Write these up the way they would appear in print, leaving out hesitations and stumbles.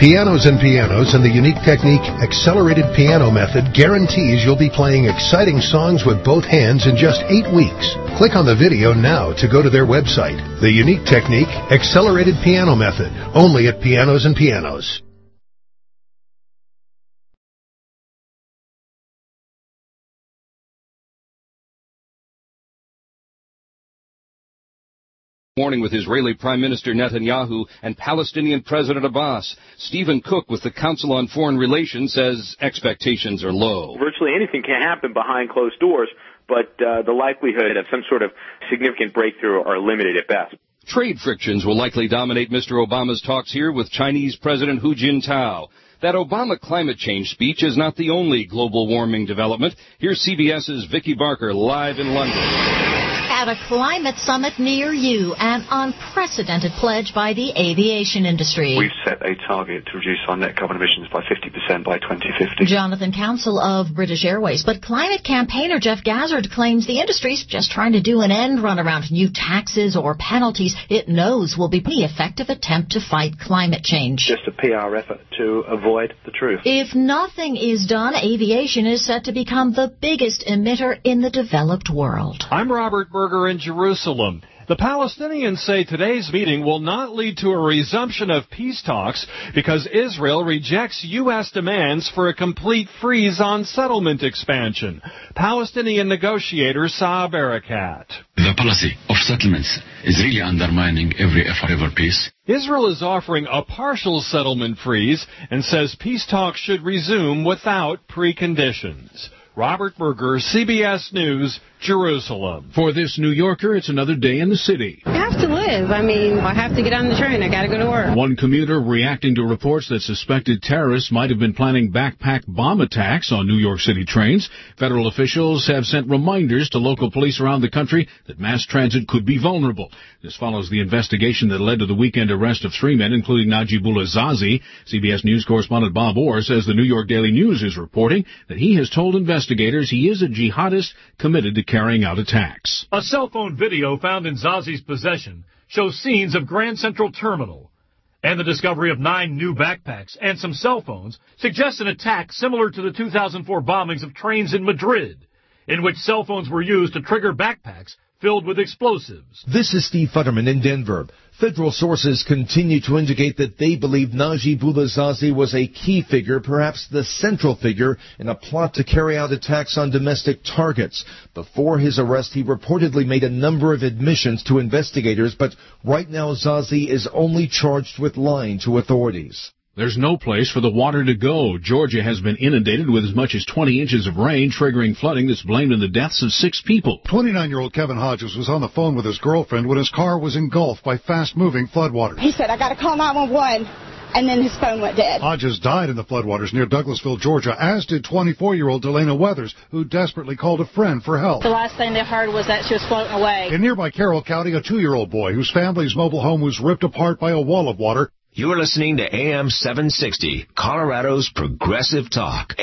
Pianos and Pianos and the unique technique Accelerated Piano Method guarantees you'll be playing exciting songs with both hands in just 8 weeks. Click on the video now to go to their website. The unique technique Accelerated Piano Method, only at Pianos and Pianos. Morning with Israeli Prime Minister Netanyahu and Palestinian President Abbas. Stephen Cook with the Council on Foreign Relations says expectations are low. Virtually anything can happen behind closed doors, but the likelihood of some sort of significant breakthrough are limited at best. Trade frictions will likely dominate Mr. Obama's talks here with Chinese President Hu Jintao. That Obama climate change speech is not the only global warming development. Here's CBS's Vicki Barker live in London. At a climate summit near you, an unprecedented pledge by the aviation industry. We've set a target to reduce our net carbon emissions by 50% by 2050. Jonathan Council of British Airways. But climate campaigner Jeff Gazzard claims the industry's just trying to do an end run around new taxes or penalties it knows will be the effective attempt to fight climate change. Just a PR effort to avoid the truth. If nothing is done, aviation is set to become the biggest emitter in the developed world. I'm Robert Berger in Jerusalem. The Palestinians say today's meeting will not lead to a resumption of peace talks because Israel rejects U.S. demands for a complete freeze on settlement expansion. Palestinian negotiator Saab Erekat. The policy of settlements is really undermining every effort for peace. Israel is offering a partial settlement freeze and says peace talks should resume without preconditions. Robert Berger, CBS News, Jerusalem. For this New Yorker, it's another day in the city. I have to live. I have to get on the train. I got to go to work. One commuter reacting to reports that suspected terrorists might have been planning backpack bomb attacks on New York City trains. Federal officials have sent reminders to local police around the country that mass transit could be vulnerable. This follows the investigation that led to the weekend arrest of 3 men, including Najibullah Zazi. CBS News correspondent Bob Orr says the New York Daily News is reporting that he has told investigators he is a jihadist committed to carrying out attacks. A cell phone video found in Zazi's possession shows scenes of Grand Central Terminal, and the discovery of 9 new backpacks and some cell phones suggests an attack similar to the 2004 bombings of trains in Madrid, in which cell phones were used to trigger backpacks filled with explosives. This is Steve Futterman in Denver. Federal sources continue to indicate that they believe Najibullah Zazi was a key figure, perhaps the central figure, in a plot to carry out attacks on domestic targets. Before his arrest, he reportedly made a number of admissions to investigators, but right now Zazi is only charged with lying to authorities. There's no place for the water to go. Georgia has been inundated with as much as 20 inches of rain, triggering flooding that's blamed on the deaths of 6 people. 29-year-old Kevin Hodges was on the phone with his girlfriend when his car was engulfed by fast-moving floodwaters. He said, I got to call 911, and then his phone went dead. Hodges died in the floodwaters near Douglasville, Georgia, as did 24-year-old Delana Weathers, who desperately called a friend for help. The last thing they heard was that she was floating away. In nearby Carroll County, a 2-year-old boy whose family's mobile home was ripped apart by a wall of water. You're listening to AM 760, Colorado's Progressive Talk.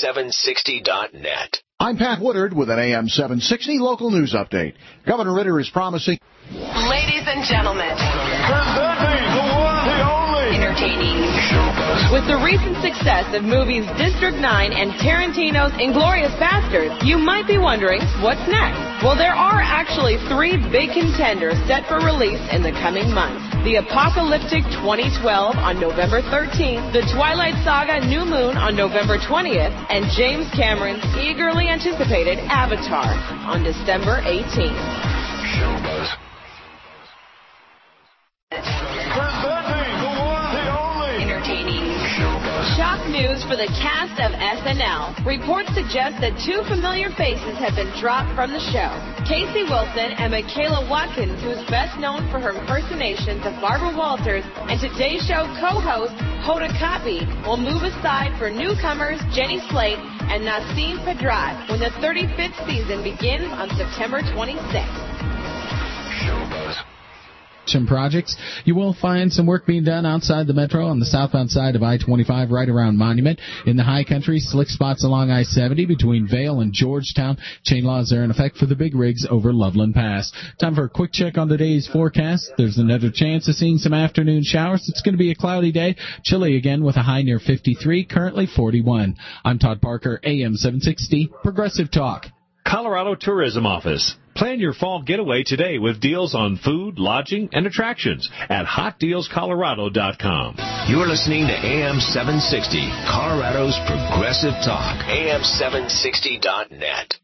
AM760.net. I'm Pat Woodard with an AM 760 local news update. Governor Ritter is promising... Ladies and gentlemen, presenting the one, the only, entertaining. With the recent success of movies District 9 and Tarantino's Inglourious Basterds, you might be wondering, what's next? Well, there are actually 3 big contenders set for release in the coming months. The Apocalyptic 2012 on November 13th, The Twilight Saga New Moon on November 20th, and James Cameron's eagerly anticipated Avatar on December 18th. Showbuzz. Presenting the one, the only, entertaining. Shock news for the cast of SNL. Reports suggest that 2 familiar faces have been dropped from the show. Casey Wilson and Michaela Watkins, who is best known for her impersonations of Barbara Walters and Today Show co-host Hoda Kotb, will move aside for newcomers Jenny Slate and Nasim Pedrad when the 35th season begins on September 26th. Showbuzz. projects. You will find some work being done outside the metro on the southbound side of I-25 right around Monument. In the high country, slick spots along I-70 between Vail and Georgetown. Chain laws are in effect for the big rigs over Loveland Pass. Time for a quick check on today's forecast. There's another chance of seeing some afternoon showers. It's going to be a cloudy day. Chilly again with a high near 53, currently 41. I'm Todd Parker, AM 760, Progressive Talk. Colorado Tourism Office. Plan your fall getaway today with deals on food, lodging, and attractions at HotDealsColorado.com. You're listening to AM 760, Colorado's Progressive Talk. AM760.net.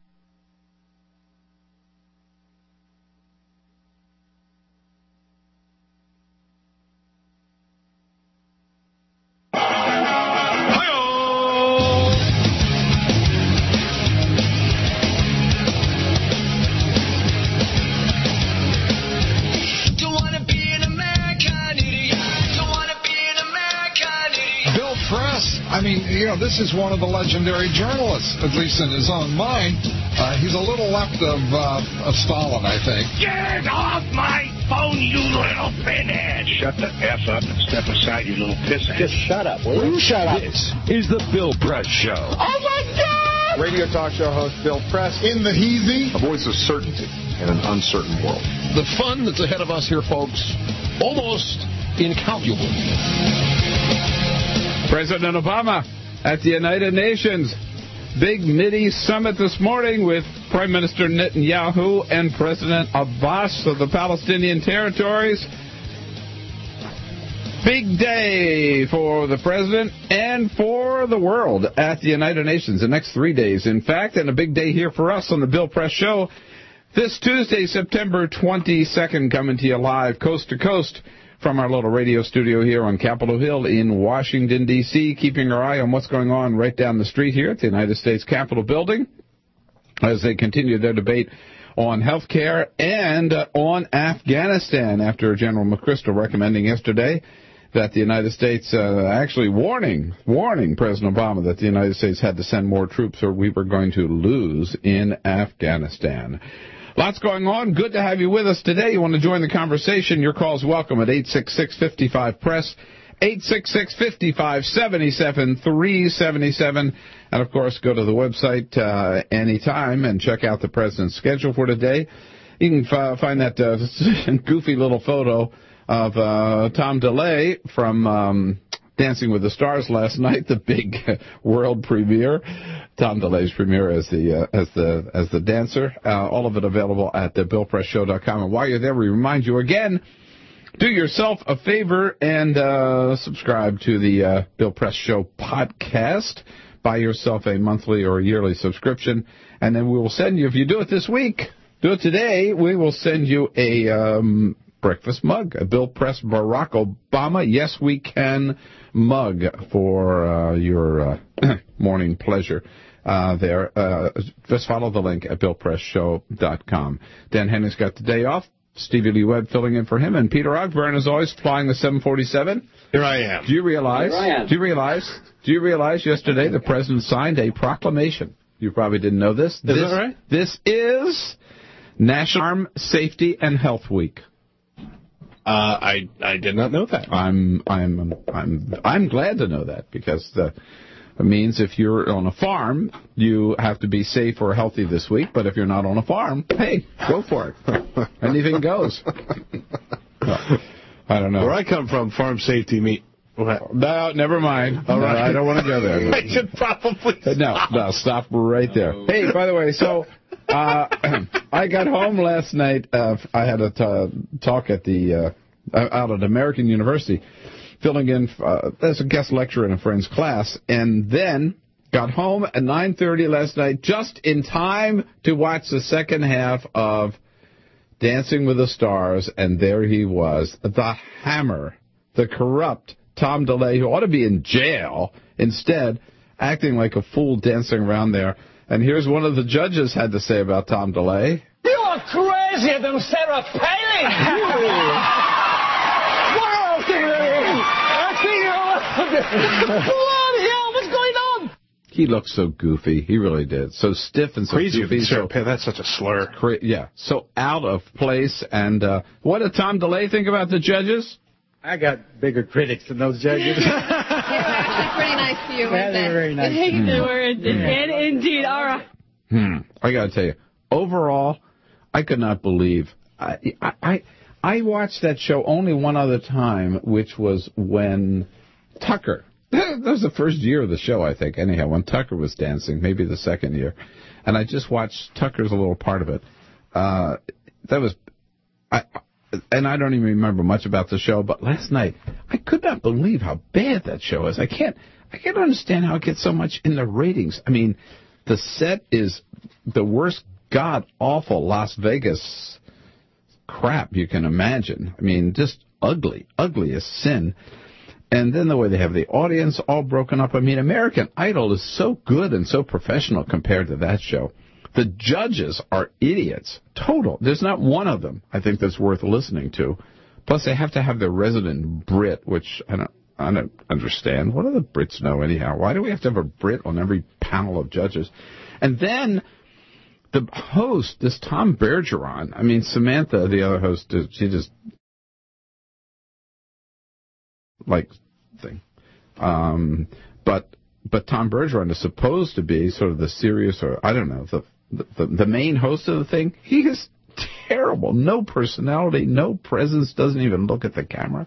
I mean, this is one of the legendary journalists, at least in his own mind. He's a little left of Stalin, I think. Get off my phone, you little pinhead! Shut the F up and step aside, you little pisshead. Just shut up, will you? Shut up. This is the Bill Press Show. Oh, my God! Radio talk show host Bill Press. In the heezy. A voice of certainty in an uncertain world. The fun that's ahead of us here, folks, almost incalculable. President Obama at the United Nations. Big Mideast summit this morning with Prime Minister Netanyahu and President Abbas of the Palestinian territories. Big day for the president and for the world at the United Nations. The next 3 days, in fact, and a big day here for us on the Bill Press Show. This Tuesday, September 22nd, coming to you live coast to coast from our little radio studio here on Capitol Hill in Washington, D.C., keeping our eye on what's going on right down the street here at the United States Capitol building as they continue their debate on health care and on Afghanistan after General McChrystal recommending yesterday that the United States, actually warning President Obama that the United States had to send more troops or we were going to lose in Afghanistan. Lots going on. Good to have you with us today. You want to join the conversation? Your call's welcome at 866-55-PRESS, 866-55-77-377. And, of course, go to the website anytime and check out the president's schedule for today. You can find that goofy little photo of Tom DeLay from Dancing with the Stars last night, the big world premiere. Tom DeLay's premiere as the dancer. All of it available at BillPressShow.com. And while you're there, we remind you again, do yourself a favor and subscribe to the Bill Press Show podcast. Buy yourself a monthly or yearly subscription, and then we will send you, if you do it this week, do it today, we will send you a breakfast mug, a Bill Press Barack Obama Yes We Can mug for your morning pleasure. There. Just follow the link at BillPressShow.com. Dan Henry's got the day off. Stevie Lee Webb filling in for him. And Peter Ogburn is always flying the 747. Here I am. Do you realize yesterday the president signed a proclamation? You probably didn't know this. Is that right? This is National Farm Safety and Health Week. I did not know that. I'm glad to know that because it means if you're on a farm, you have to be safe or healthy this week. But if you're not on a farm, hey, go for it. Anything goes. Well, I don't know. Where I come from, farm safety meet. No, never mind. All right. No, I don't want to go there. I should probably stop. No, stop right there. Hey, by the way, so I got home last night. I had a talk at the out at American University, filling in as a guest lecturer in a friend's class, and then got home at 9:30 last night, just in time to watch the second half of Dancing with the Stars, and there he was, the hammer, the corrupt Tom DeLay, who ought to be in jail, instead acting like a fool dancing around there. And here's what the judges had to say about Tom DeLay. You are crazier than Sarah Palin! Bloody hell, what's going on? He looked so goofy. He really did. So stiff and so crazy goofy. That's such a slur. Yeah, so out of place. And what did Tom DeLay think about the judges? I got bigger critics than those judges. They were actually pretty nice to you, weren't they? They were very nice. They were indeed. All right. I got to tell you, overall, I could not believe. I watched that show only one other time, which was when Tucker. That was the first year of the show, I think, anyhow, when Tucker was dancing, maybe the second year. And I just watched Tucker's a little part of it. And I don't even remember much about the show, but last night, I could not believe how bad that show is. I can't understand how it gets so much in the ratings. I mean, the set is the worst god-awful Las Vegas crap you can imagine. I mean, just ugly as sin. And then the way they have the audience all broken up. I mean, American Idol is so good and so professional compared to that show. The judges are idiots. Total. There's not one of them, I think, that's worth listening to. Plus, they have to have their resident Brit, which I don't understand. What do the Brits know, anyhow? Why do we have to have a Brit on every panel of judges? And then the host, this Tom Bergeron, I mean, Samantha, the other host, she just... like thing. But Tom Bergeron is supposed to be sort of the serious, or I don't know, the main host of the thing. He is terrible. No personality, no presence, doesn't even look at the camera.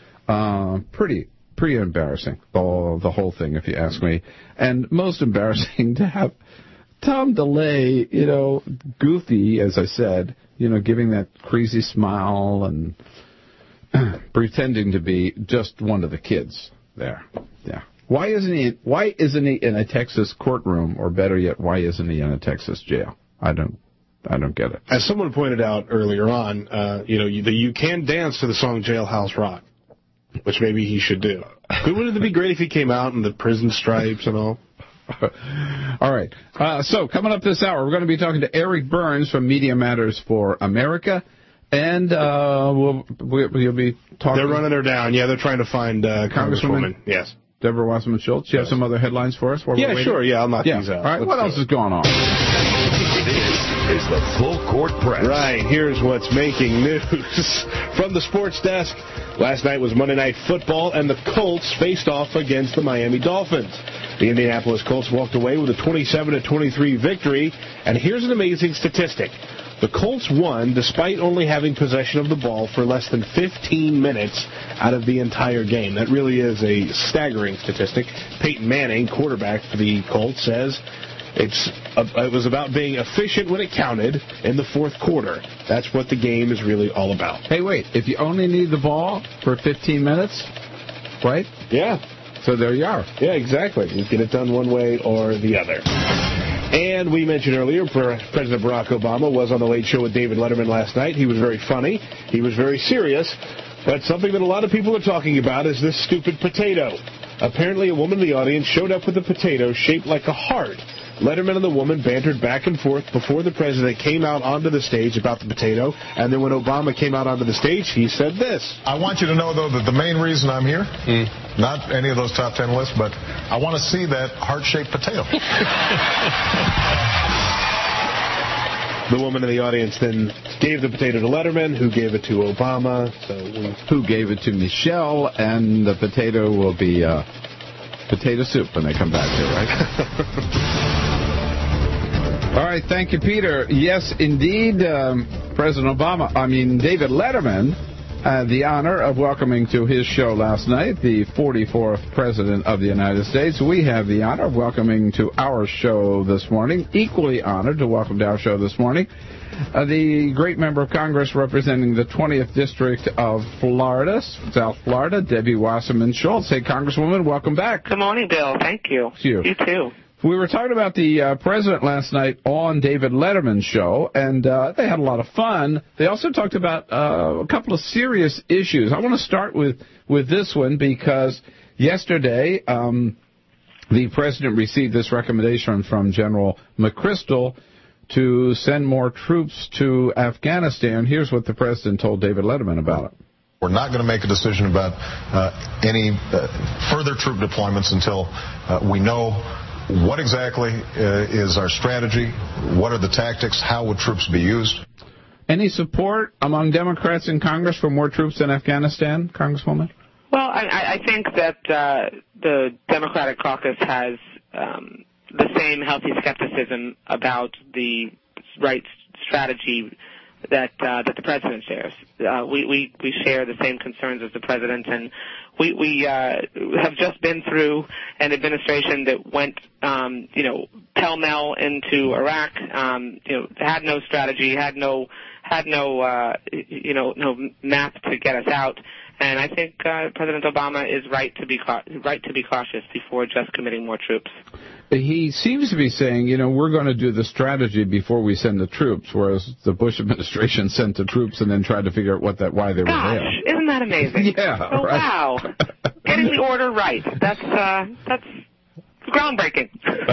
Pretty embarrassing, the whole thing, if you ask me. And most embarrassing to have Tom DeLay, goofy, as I said, giving that crazy smile and pretending to be just one of the kids there. Yeah. Why isn't he in a Texas courtroom, or better yet, why isn't he in a Texas jail? I don't get it. As someone pointed out earlier on, you can dance to the song Jailhouse Rock, which maybe he should do. Wouldn't it be great if he came out in the prison stripes and all? All right. So coming up this hour, we're going to be talking to Eric Burns from Media Matters for America. And we'll be talking. They're running her down. Yeah, they're trying to find Congresswoman. Yes. Deborah Wasserman Schultz. You have some other headlines for us? Yeah, sure. Yeah, I'll knock these out. All right. What else is going on? This is the Full Court Press. Right. Here's what's making news from the sports desk. Last night was Monday Night Football, and the Colts faced off against the Miami Dolphins. The Indianapolis Colts walked away with a 27-23 victory. And here's an amazing statistic. The Colts won despite only having possession of the ball for less than 15 minutes out of the entire game. That really is a staggering statistic. Peyton Manning, quarterback for the Colts, says it was about being efficient when it counted in the fourth quarter. That's what the game is really all about. Hey, wait. If you only need the ball for 15 minutes, right? Yeah. So there you are. Yeah, exactly. You get it done one way or the other. And we mentioned earlier, President Barack Obama was on The Late Show with David Letterman last night. He was very funny. He was very serious. But something that a lot of people are talking about is this stupid potato. Apparently, a woman in the audience showed up with a potato shaped like a heart. Letterman and the woman bantered back and forth before the president came out onto the stage about the potato. And then when Obama came out onto the stage, he said this. I want you to know, though, that the main reason I'm here, not any of those top 10 lists, but I want to see that heart-shaped potato. The woman in the audience then gave the potato to Letterman, who gave it to Obama. Who gave it to Michelle, and the potato will be potato soup when they come back here, right? All right, thank you, Peter. Yes, indeed, David Letterman had the honor of welcoming to his show last night the 44th President of the United States. We have the honor of welcoming to our show this morning, equally honored to welcome to our show this morning, the great member of Congress representing the 20th District of Florida, South Florida, Debbie Wasserman Schultz. Hey, Congresswoman, welcome back. Good morning, Bill. Thank you. You too. We were talking about the president last night on David Letterman's show, and they had a lot of fun. They also talked about a couple of serious issues. I want to start with this one because yesterday the president received this recommendation from General McChrystal to send more troops to Afghanistan. Here's what the president told David Letterman about it. We're not going to make a decision about any further troop deployments until we know What exactly is our strategy? What are the tactics? How would troops be used? Any support among Democrats in Congress for more troops in Afghanistan, Congresswoman? Well, I think that the Democratic caucus has the same healthy skepticism about the right strategy that the president shares. We share the same concerns as the president, and we have just been through an administration that went pell-mell into Iraq, had no strategy, had no map to get us out. And I think President Obama is right to be cautious before just committing more troops. He seems to be saying, we're going to do the strategy before we send the troops, whereas the Bush administration sent the troops and then tried to figure out why they were there. Gosh, isn't that amazing? Yeah, oh, right. Wow. Getting the order right. That's groundbreaking.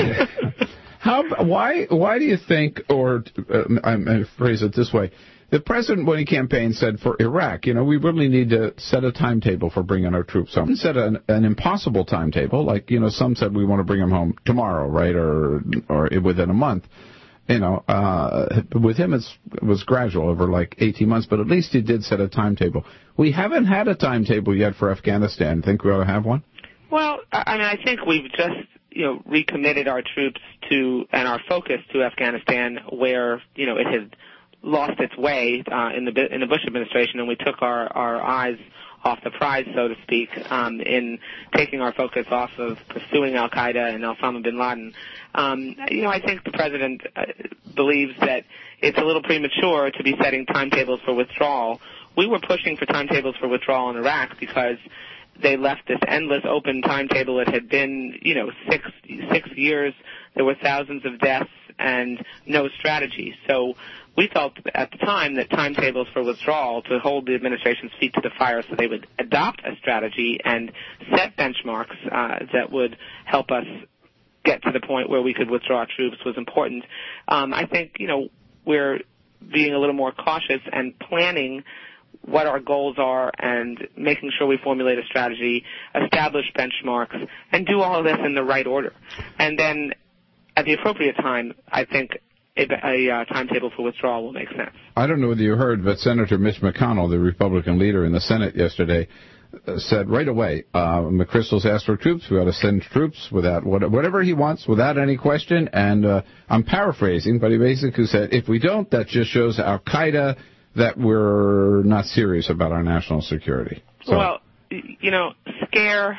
Why do you think, or I phrase it this way, the president, when he campaigned, said for Iraq, we really need to set a timetable for bringing our troops home. He set an impossible timetable, like, some said we want to bring them home tomorrow, right, or within a month. With him it was gradual over like 18 months, but at least he did set a timetable. We haven't had a timetable yet for Afghanistan. Think we ought to have one? Well, I think we've just, recommitted our troops to, and our focus to Afghanistan where, it had lost its way in the Bush administration, and we took our eyes off the prize, so to speak, in taking our focus off of pursuing al-Qaeda and Osama bin Laden. I think the president believes that it's a little premature to be setting timetables for withdrawal. We were pushing for timetables for withdrawal in Iraq because they left this endless open timetable. It had been, 6 years. There were thousands of deaths and no strategy. So we felt at the time that timetables for withdrawal to hold the administration's feet to the fire so they would adopt a strategy and set benchmarks that would help us get to the point where we could withdraw troops was important. I think, we're being a little more cautious and planning what our goals are and making sure we formulate a strategy, establish benchmarks, and do all of this in the right order. And then at the appropriate time, I think a timetable for withdrawal will make sense. I don't know whether you heard, but Senator Mitch McConnell, the Republican leader in the Senate yesterday, said right away, McChrystal's asked for troops. We ought to send troops without whatever he wants, without any question. And I'm paraphrasing, but he basically said, if we don't, that just shows al-Qaeda that we're not serious about our national security. So, well, scare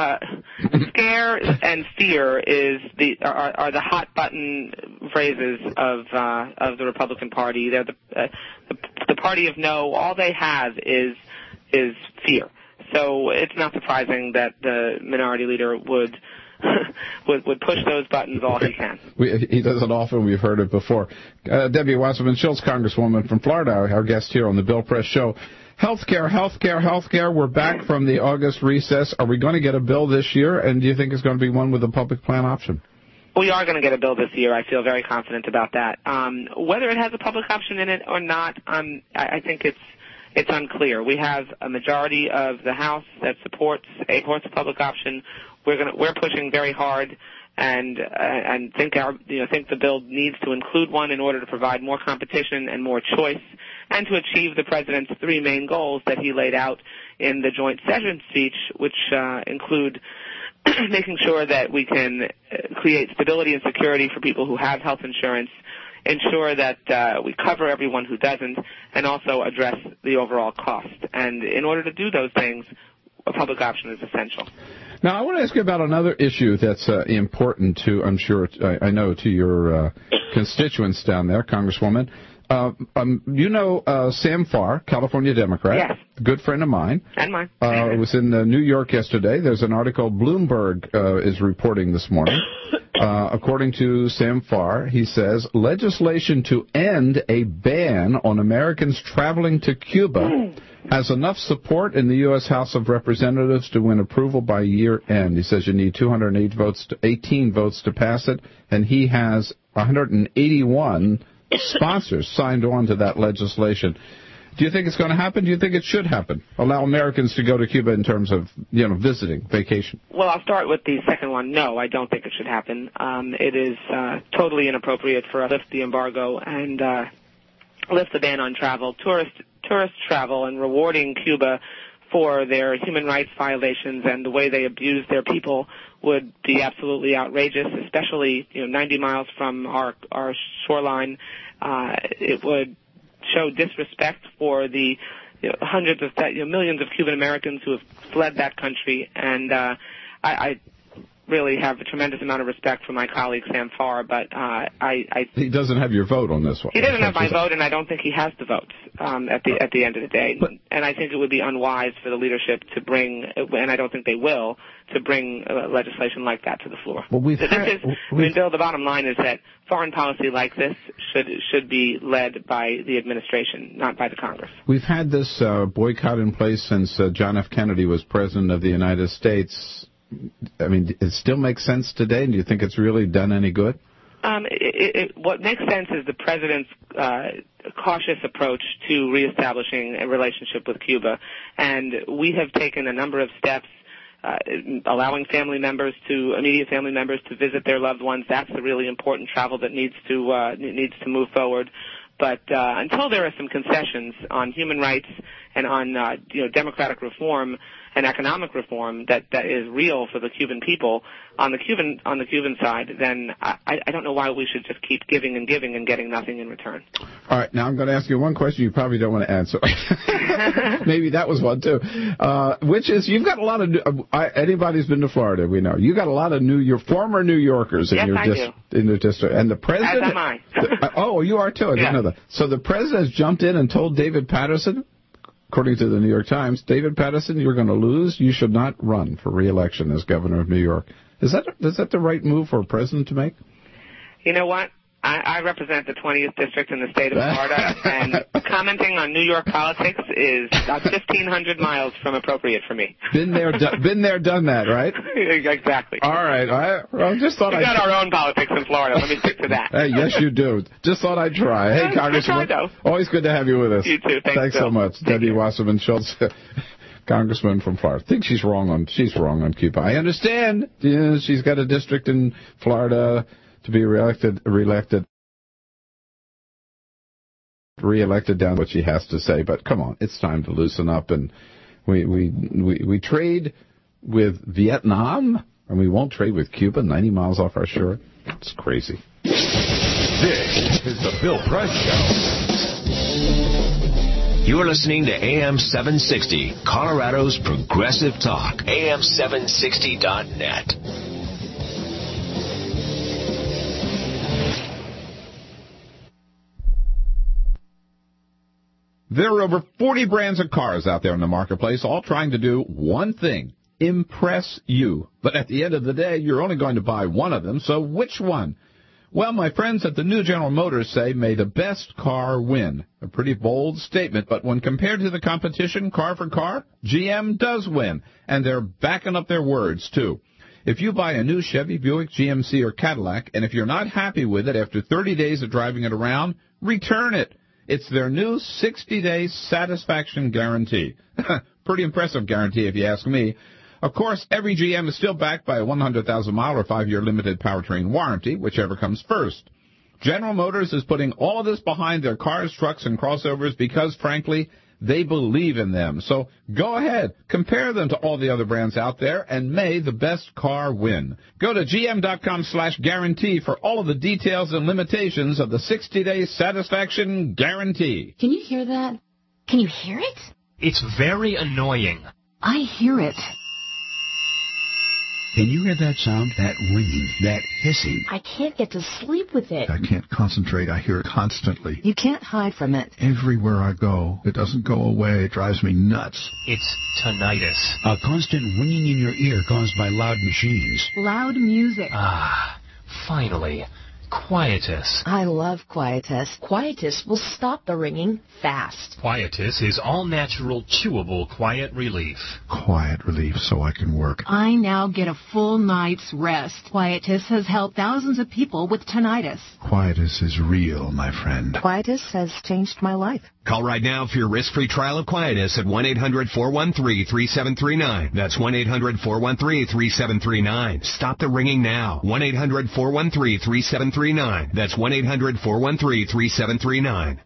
and fear are the hot button phrases of the Republican Party. They're the party of no. All they have is fear. So it's not surprising that the minority leader would push those buttons all he can. He does it often. We've heard it before. Debbie Wasserman Schultz, Congresswoman from Florida, our guest here on the Bill Press Show. Healthcare. We're back from the August recess. Are we going to get a bill this year? And do you think it's going to be one with a public plan option? We are going to get a bill this year. I feel very confident about that. Whether it has a public option in it or not, I think it's unclear. We have a majority of the House that supports a public option. We're pushing very hard and think the bill needs to include one in order to provide more competition and more choice, and to achieve the president's three main goals that he laid out in the joint session speech, which include making sure that we can create stability and security for people who have health insurance, ensure that we cover everyone who doesn't, and also address the overall cost. And in order to do those things, a public option is essential. Now, I want to ask you about another issue that's important to, I'm sure, I know, to your constituents down there, Congresswoman. Sam Farr, California Democrat, yes, good friend of mine. And mine. Was in New York yesterday. There's an article Bloomberg is reporting this morning. According to Sam Farr, he says, legislation to end a ban on Americans traveling to Cuba has enough support in the U.S. House of Representatives to win approval by year end. He says you need 18 votes to pass it, and he has 181 sponsors signed on to that legislation. Do you think it's going to happen? Do you think it should happen? Allow Americans to go to Cuba in terms of, visiting, vacation? Well, I'll start with the second one. No, I don't think it should happen. It is totally inappropriate for us to lift the embargo and lift the ban on travel, tourist travel, and rewarding Cuba for their human rights violations and the way they abuse their people would be absolutely outrageous, especially 90 miles from our shoreline. It would show disrespect for the hundreds of millions of Cuban Americans who have fled that country, and I really have a tremendous amount of respect for my colleague Sam Farr, but he doesn't have your vote on this one. He doesn't have my vote, and I don't think he has the votes at the end of the day. And I think it would be unwise for the leadership to bring, and I don't think they will, to bring legislation like that to the floor. Well, Bill, the bottom line is that foreign policy like this should be led by the administration, not by the Congress. We've had this boycott in place since John F. Kennedy was president of the United States. I mean, it still makes sense today? Do you think it's really done any good? What makes sense is the president's cautious approach to reestablishing a relationship with Cuba. And we have taken a number of steps, allowing immediate family members to visit their loved ones. That's the really important travel that needs to move forward. But until there are some concessions on human rights and on democratic reform and economic reform that is real for the Cuban people on the Cuban side, then I don't know why we should just keep giving and getting nothing in return. All right, now I'm going to ask you one question you probably don't want to answer. Maybe that was one too, which is you've got a lot of anybody who's been to Florida, we know you got a lot of former New Yorkers in your district, and the president. As am I. Oh, you are too. I didn't know that. So the president has jumped in and told David Paterson, according to the New York Times, David Paterson, you're going to lose. You should not run for re-election as governor of New York. Is that the right move for a president to make? You know what? I represent the 20th district in the state of Florida, and commenting on New York politics is about 1,500 miles from appropriate for me. Been there, done that, right? Exactly. All right. I just thought We've got our own politics in Florida. Let me stick to that. Hey, yes, you do. Just thought I'd try. Hey, Congressman. Always good to have you with us. You too. Thanks so much. Debbie Wasserman Schultz, Congressman from Florida. I think she's wrong on Cuba. I understand. Yeah, she's got a district in Florida to be reelected down what she has to say, but come on, it's time to loosen up, and we trade with Vietnam, and we won't trade with Cuba 90 miles off our shore. It's crazy. This is the Bill Press Show. You're listening to AM 760, Colorado's Progressive Talk, AM760.net. There are over 40 brands of cars out there in the marketplace, all trying to do one thing, impress you. But at the end of the day, you're only going to buy one of them, so which one? Well, my friends at the new General Motors say, may the best car win. A pretty bold statement, but when compared to the competition, car for car, GM does win. And they're backing up their words, too. If you buy a new Chevy, Buick, GMC, or Cadillac, and if you're not happy with it after 30 days of driving it around, return it. It's their new 60-day satisfaction guarantee. Pretty impressive guarantee, if you ask me. Of course, every GM is still backed by a 100,000-mile or 5-year limited powertrain warranty, whichever comes first. General Motors is putting all of this behind their cars, trucks, and crossovers because, frankly, they believe in them. So go ahead, compare them to all the other brands out there, and may the best car win. Go to gm.com/guarantee for all of the details and limitations of the 60-day satisfaction guarantee. Can you hear that? Can you hear it? It's very annoying. I hear it. Can you hear that sound? That ringing, that hissing. I can't get to sleep with it. I can't concentrate. I hear it constantly. You can't hide from it. Everywhere I go, it doesn't go away. It drives me nuts. It's tinnitus. A constant ringing in your ear caused by loud machines. Loud music. Ah, finally. Quietus. I love Quietus. Quietus will stop the ringing fast. Quietus is all-natural, chewable quiet relief. Quiet relief so I can work. I now get a full night's rest. Quietus has helped thousands of people with tinnitus. Quietus is real, my friend. Quietus has changed my life. Call right now for your risk-free trial of Quietus at 1-800-413-3739. That's 1-800-413-3739. Stop the ringing now. 1-800-413-3739. That's 1-800-413-3739.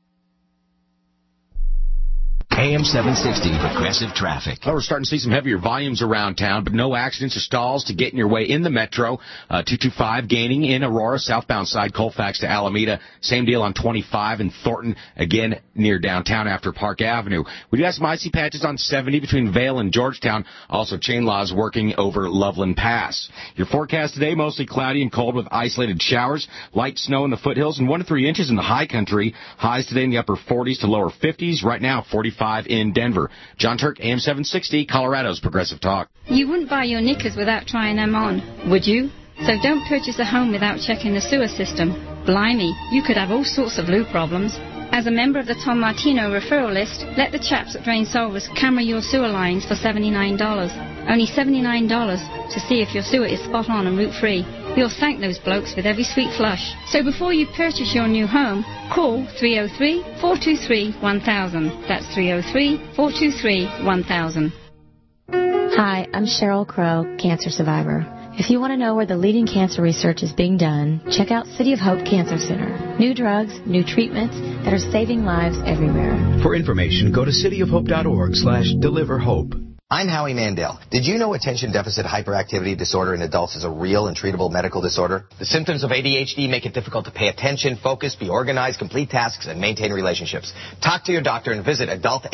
AM 760 Progressive Traffic. Well, we're starting to see some heavier volumes around town, but no accidents or stalls to getting your way in the metro. 225 gaining in Aurora, southbound side, Colfax to Alameda. Same deal on 25 in Thornton, again near downtown after Park Avenue. We do have some icy patches on 70 between Vail and Georgetown. Also, chain laws working over Loveland Pass. Your forecast today, mostly cloudy and cold with isolated showers. Light snow in the foothills and 1 to 3 inches in the high country. Highs today in the upper 40s to lower 50s. Right now, 45 in Denver. John Turk, AM 760, Colorado's Progressive Talk. You wouldn't buy your knickers without trying them on, would you? So don't purchase a home without checking the sewer system. Blimey, you could have all sorts of loo problems. As a member of the Tom Martino referral list, let the chaps at Drain Solvers camera your sewer lines for $79. Only $79 to see if your sewer is spot on and root-free. You'll thank those blokes with every sweet flush. So before you purchase your new home, call 303-423-1000. That's 303-423-1000. Hi, I'm Cheryl Crow, cancer survivor. If you want to know where the leading cancer research is being done, check out City of Hope Cancer Center. New drugs, new treatments that are saving lives everywhere. For information, go to cityofhope.org/deliverhope. I'm Howie Mandel. Did you know attention deficit hyperactivity disorder in adults is a real and treatable medical disorder? The symptoms of ADHD make it difficult to pay attention, focus, be organized, complete tasks, and maintain relationships. Talk to your doctor and visit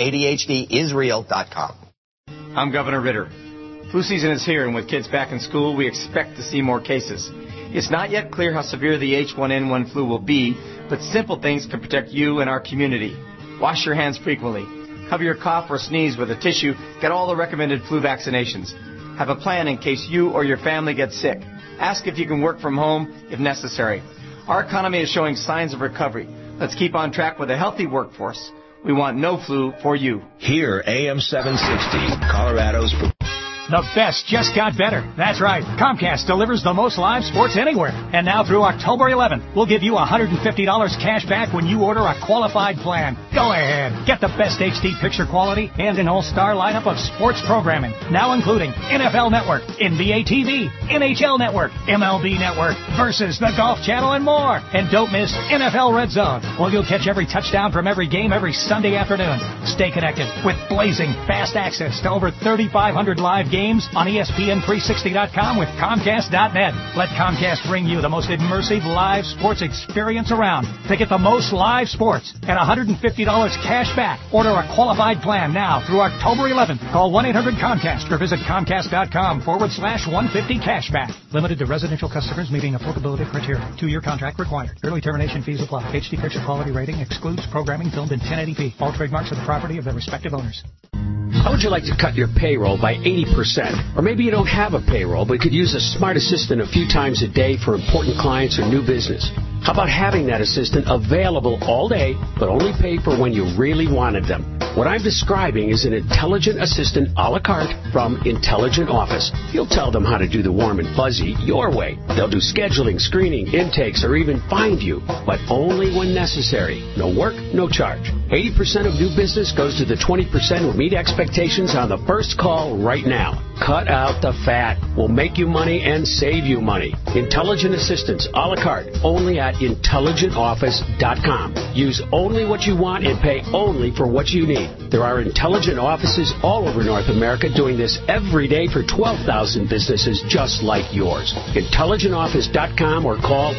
adultadhdisreal.com. I'm Governor Ritter. Flu season is here, and with kids back in school, we expect to see more cases. It's not yet clear how severe the H1N1 flu will be, but simple things can protect you and our community. Wash your hands frequently. Cover your cough or sneeze with a tissue. Get all the recommended flu vaccinations. Have a plan in case you or your family get sick. Ask if you can work from home if necessary. Our economy is showing signs of recovery. Let's keep on track with a healthy workforce. We want no flu for you. Here, AM 760, Colorado's... The best just got better. That's right. Comcast delivers the most live sports anywhere. And now through October 11th, we'll give you $150 cash back when you order a qualified plan. Go ahead. Get the best HD picture quality and an all-star lineup of sports programming. Now including NFL Network, NBA TV, NHL Network, MLB Network, Versus, the Golf Channel, and more. And don't miss NFL Red Zone. Well, you'll catch every touchdown from every game every Sunday afternoon. Stay connected with blazing fast access to over 3,500 live games on ESPN360.com with Comcast.net. Let Comcast bring you the most immersive live sports experience around. To get the most live sports and $150 cash back, order a qualified plan now through October 11th. Call 1-800-COMCAST or visit Comcast.com/150 cashback. Limited to residential customers meeting affordability criteria. 2-year contract required. Early termination fees apply. HD picture quality rating excludes programming filmed in 1080p. All trademarks are the property of their respective owners. How would you like to cut your payroll by 80%? Or maybe you don't have a payroll, but could use a smart assistant a few times a day for important clients or new business. How about having that assistant available all day, but only pay for when you really wanted them? What I'm describing is an intelligent assistant a la carte from Intelligent Office. You'll tell them how to do the warm and fuzzy your way. They'll do scheduling, screening, intakes, or even find you, but only when necessary. No work, no charge. 80% of new business goes to the 20% who meet expectations on the first call right now. Cut out the fat. We'll make you money and save you money. Intelligent assistants a la carte, only at IntelligentOffice.com. Use only what you want and pay only for what you need. There are intelligent offices all over North America doing this every day for 12,000 businesses just like yours. IntelligentOffice.com or call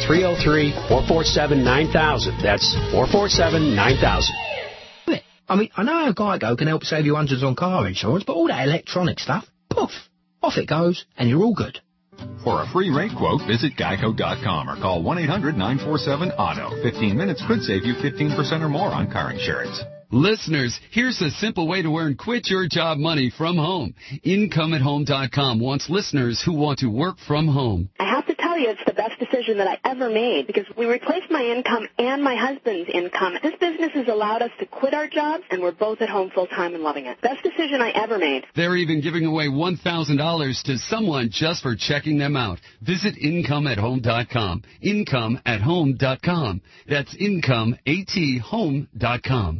303-447-9000. That's 447-9000. I mean, I know Geico can help save you hundreds on car insurance, but all that electronic stuff, poof, off it goes, and you're all good. For a free rate quote, visit Geico.com or call 1-800-947-AUTO. 15 minutes could save you 15% or more on car insurance. Listeners, here's a simple way to earn Quit Your Job money from home. IncomeAtHome.com wants listeners who want to work from home. I have to tell tell you it's the best decision that I ever made because we replaced my income and my husband's income. This business has allowed us to quit our jobs, and we're both at home full-time and loving it. Best decision I ever made. They're even giving away $1,000 to someone just for checking them out. Visit IncomeAtHome.com. IncomeAtHome.com. That's IncomeAtHome.com.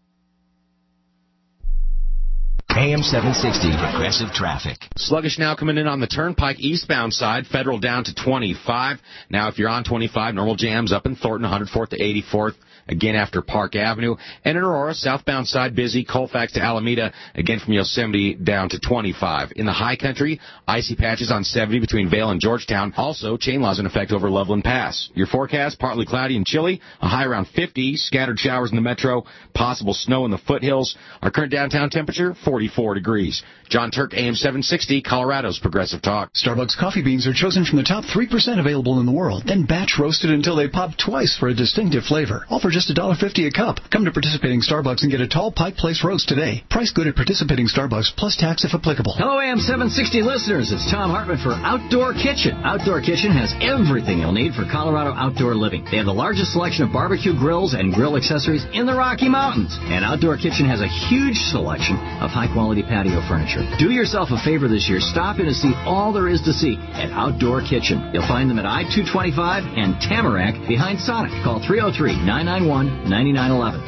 AM 760, Progressive Traffic. Sluggish now coming in on the Turnpike eastbound side. Federal down to 25. Now, if you're on 25, normal jams up in Thornton, 104th to 84th. Again after Park Avenue. And in Aurora, southbound side busy. Colfax to Alameda. Again from Yosemite down to 25. In the high country, icy patches on 70 between Vail and Georgetown. Also, chain laws in effect over Loveland Pass. Your forecast, partly cloudy and chilly. A high around 50. Scattered showers in the metro. Possible snow in the foothills. Our current downtown temperature, 44 degrees. John Turk, AM 760, Colorado's Progressive Talk. Starbucks coffee beans are chosen from the top 3% available in the world, then batch roasted until they pop twice for a distinctive flavor. All for just $1.50 a cup. Come to participating Starbucks and get a tall Pike Place roast today. Price good at participating Starbucks, plus tax if applicable. Hello, AM 760 listeners. It's Tom Hartman for Outdoor Kitchen. Outdoor Kitchen has everything you'll need for Colorado outdoor living. They have the largest selection of barbecue grills and grill accessories in the Rocky Mountains. And Outdoor Kitchen has a huge selection of high-quality patio furniture. Do yourself a favor this year. Stop in to see all there is to see at Outdoor Kitchen. You'll find them at I-225 and Tamarack behind Sonic. Call 303-991-9911.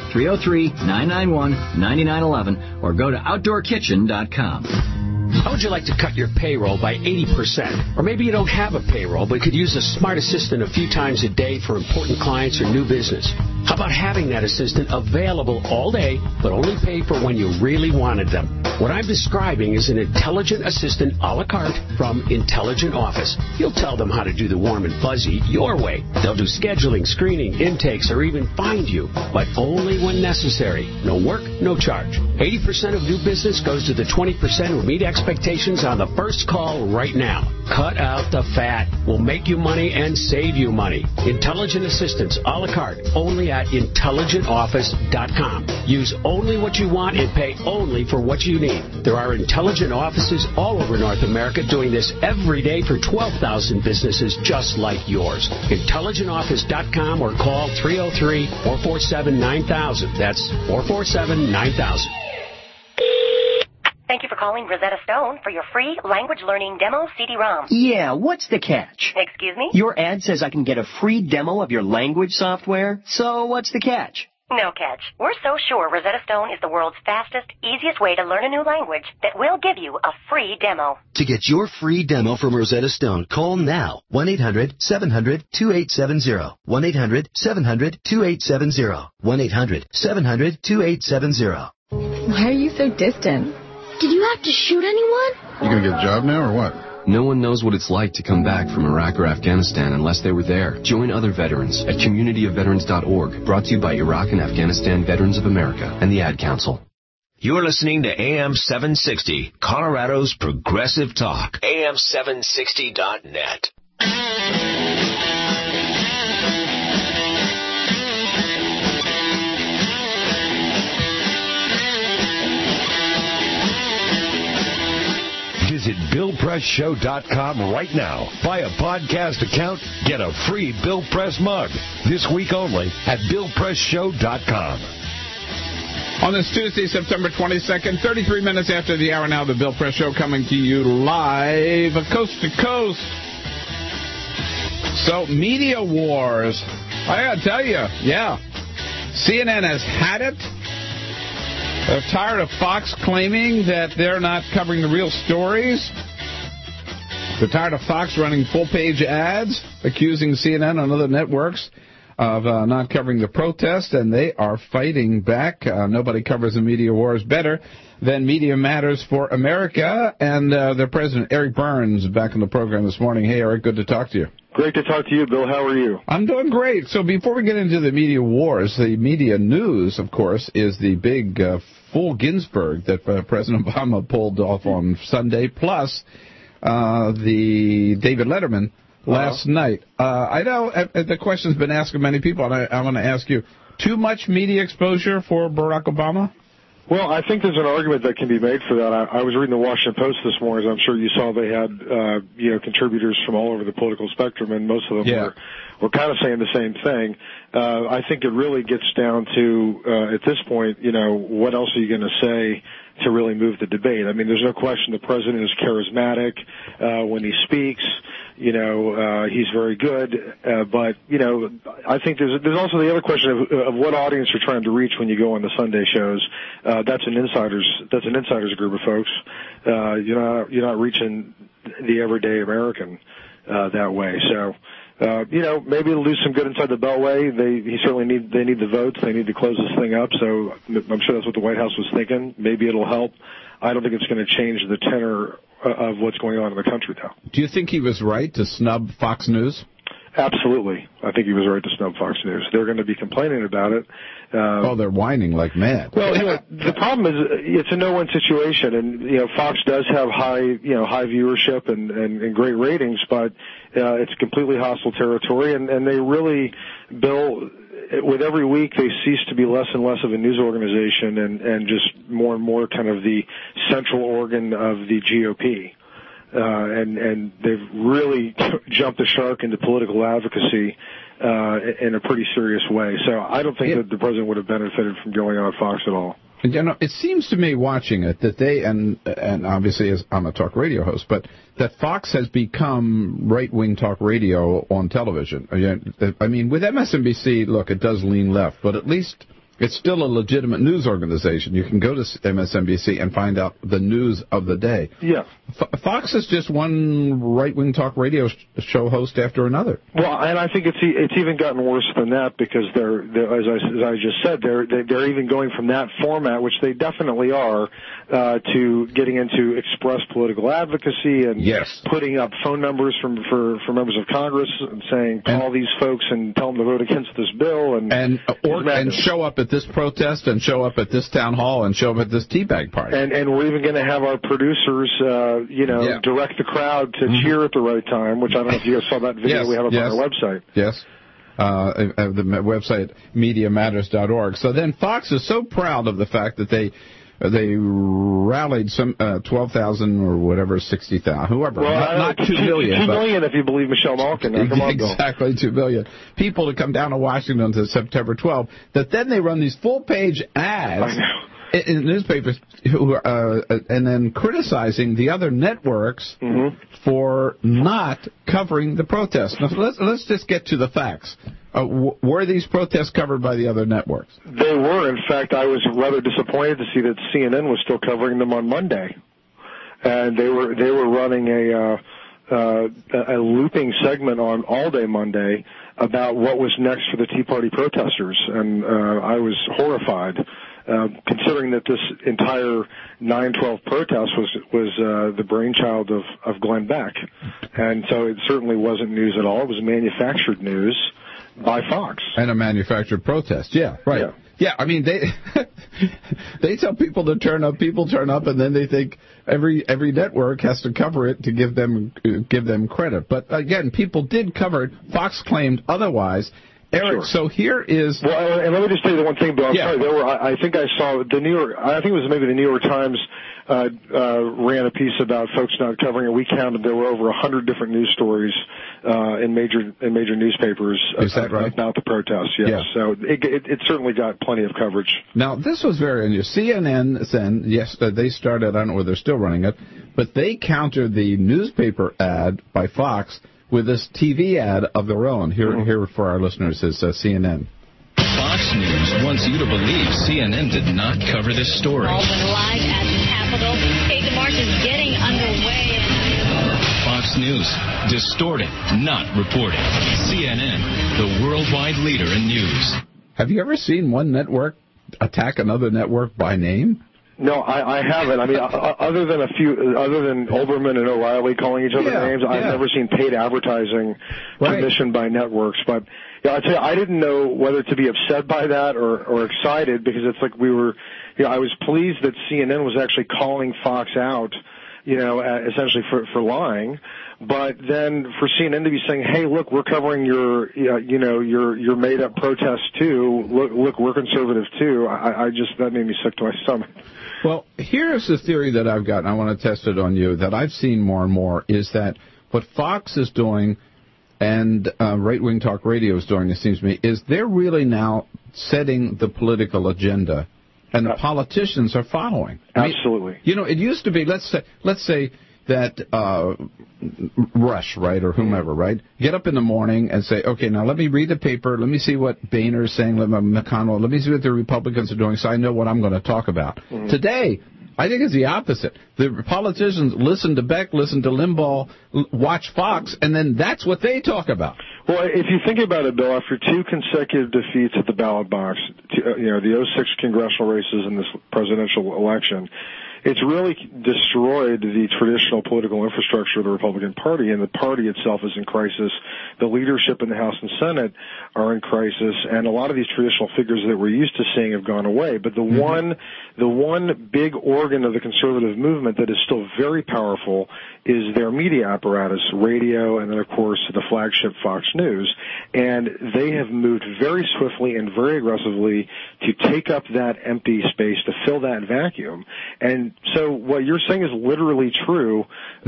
303-991-9911 or go to OutdoorKitchen.com. How would you like to cut your payroll by 80%? Or maybe you don't have a payroll but could use a smart assistant a few times a day for important clients or new business. How about having that assistant available all day but only pay for when you really wanted them? What I'm describing is an intelligent assistant a la carte from Intelligent Office. You'll tell them how to do the warm and fuzzy your way. They'll do scheduling, screening, intakes, or even find you, but only when necessary. No work, no charge. 80% of new business goes to the 20% who meet expectations on the first call right now. Cut out the fat. We'll make you money and save you money. Intelligent assistants a la carte only at intelligentoffice.com. Use only what you want and pay only for what you need. There are intelligent offices all over North America doing this every day for 12,000 businesses just like yours. IntelligentOffice.com or call 303-447-9000. That's 447-9000. Thank you for calling Rosetta Stone for your free language learning demo CD-ROM. Yeah, what's the catch? Excuse me? Your ad says I can get a free demo of your language software, so what's the catch? No catch. We're so sure Rosetta Stone is the world's fastest, easiest way to learn a new language that we'll give you a free demo. To get your free demo from Rosetta Stone, call now. 1-800-700-2870. 1-800-700-2870. 1-800-700-2870. Why are you so distant? Did you have to shoot anyone? You gonna get a job now or what? No one knows what it's like to come back from Iraq or Afghanistan unless they were there. Join other veterans at communityofveterans.org. Brought to you by Iraq and Afghanistan Veterans of America and the Ad Council. You're listening to AM 760, Colorado's Progressive Talk. AM760.net. Visit BillPressShow.com right now. Buy a podcast account, get a free Bill Press mug. This week only at BillPressShow.com. On this Tuesday, September 22nd, 33 minutes after the hour now, the Bill Press Show coming to you live coast to coast. So, media wars. I gotta tell you, yeah. CNN has had it. They're tired of Fox claiming that they're not covering the real stories. They're tired of Fox running full-page ads, accusing CNN and other networks of not covering the protest, and they are fighting back. Nobody covers the media wars better than Media Matters for America, and their president, Eric Burns, back on the program this morning. Hey, Eric, good to talk to you. Great to talk to you, Bill. How are you? I'm doing great. So before we get into the media wars, the media news, of course, is the big full Ginsburg that President Obama pulled off on Sunday, plus the David Letterman last night. I know the question's been asked of many people, and I want to ask you, too much media exposure for Barack Obama? Well, I think there's an argument that can be made for that. I was reading the Washington Post this morning. As I'm sure you saw, they had contributors from all over the political spectrum, and most of them were kind of saying the same thing. I think it really gets down to at this point, what else are you going to say to really move the debate? I mean, there's no question the president is charismatic when he speaks. He's very good, but I think there's also the other question of what audience you're trying to reach when you go on the Sunday shows. That's an insiders group of folks. You're not reaching the everyday American that way. So maybe it'll do some good inside the Beltway. They need the votes. They need to close this thing up. So I'm sure that's what the White House was thinking. Maybe it'll help. I don't think it's going to change the tenor of what's going on in the country, though. Do you think he was right to snub Fox News? Absolutely. I think he was right to snub Fox News. They're going to be complaining about it. They're whining like mad. Well, the problem is it's a no-win situation, and Fox does have high viewership and great ratings, but it's completely hostile territory, and they really, Bill, with every week they cease to be less and less of a news organization and just more and more kind of the central organ of the GOP. And they've really jumped the shark into political advocacy in a pretty serious way. So I don't think that the president would have benefited from going on Fox at all. It seems to me watching it that they, and obviously as I'm a talk radio host, but that Fox has become right-wing talk radio on television. I mean, with MSNBC, look, it does lean left, but at least it's still a legitimate news organization. You can go to MSNBC and find out the news of the day. Yeah. Fox is just one right-wing talk radio show host after another. Well, and I think it's even gotten worse than that because they're as I just said, they're even going from that format, which they definitely are, to getting into express political advocacy and putting up phone numbers for members of Congress and saying call these folks and tell them to vote against this bill and show up at this protest and show up at this town hall and show up at this teabag party. And we're even going to have our producers, direct the crowd to cheer at the right time, which I don't know if you guys saw that video we have up on our website. Yes. The website MediaMatters.org. So then Fox is so proud of the fact that they rallied some 12,000 or whatever, 60,000, whoever. Well, not 2 million. 2 million if you believe Michelle Malkin. Exactly, 2 million people to come down to Washington to September 12th. That then they run these full-page ads in newspapers, and then criticizing the other networks for not covering the protests. Now, let's just get to the facts. Were these protests covered by the other networks? They were. In fact, I was rather disappointed to see that CNN was still covering them on Monday, and they were running a looping segment on all day Monday about what was next for the Tea Party protesters, and I was horrified. Considering that this entire 9/12 protest was the brainchild of Glenn Beck, and so it certainly wasn't news at all. It was manufactured news by Fox and a manufactured protest. Yeah, right. Yeah, I mean they tell people to turn up, people turn up, and then they think every network has to cover it to give them credit. But again, people did cover it. Fox claimed otherwise. Eric, so here is... Well, and let me just tell you the one thing, Bill. I'm sorry. I think I saw the New York... I think it was maybe the New York Times ran a piece about folks not covering it. We counted there were over 100 different news stories in major newspapers about the protests. Yes. Yeah. So it certainly got plenty of coverage. Now, this was very unusual. CNN, yes, they started, I don't know whether they're still running it, but they countered the newspaper ad by Fox with this TV ad of their own. Here for our listeners is CNN. Fox News wants you to believe CNN did not cover this story. Baldwin live at the Capitol. Hey, the march is getting underway. Fox News, distorting, not reporting. CNN, the worldwide leader in news. Have you ever seen one network attack another network by name? No, I haven't. I mean, other than Olbermann and O'Reilly calling each other names, I've never seen paid advertising commissioned by networks. But I tell you, I didn't know whether to be upset by that or excited because it's like we were. I was pleased that CNN was actually calling Fox out essentially for lying. But then for CNN to be saying, "Hey, look, we're covering your made-up protests too. Look, we're conservative too." That made me sick to my stomach. Well, here's the theory that I've got, and I want to test it on you, that I've seen more and more, is that what Fox is doing and right-wing talk radio is doing, it seems to me, is they're really now setting the political agenda, and the politicians are following. Absolutely. It used to be, let's say that Rush, right, or whomever, right, get up in the morning and say, okay, now let me read the paper, let me see what Boehner is saying, McConnell, let me see what the Republicans are doing so I know what I'm going to talk about. Mm-hmm. Today, I think it's the opposite. The politicians listen to Beck, listen to Limbaugh, watch Fox, and then that's what they talk about. Well, if you think about it, Bill, after 2 consecutive defeats at the ballot box, the 06 congressional races and this presidential election, it's really destroyed the traditional political infrastructure of the Republican Party, and the party itself is in crisis. The leadership in the House and Senate are in crisis, and a lot of these traditional figures that we're used to seeing have gone away. But the one big organ of the conservative movement that is still very powerful is their media apparatus, radio, and then, of course, the flagship Fox News. And they have moved very swiftly and very aggressively to take up that empty space, to fill that vacuum. And so what you're saying is literally true,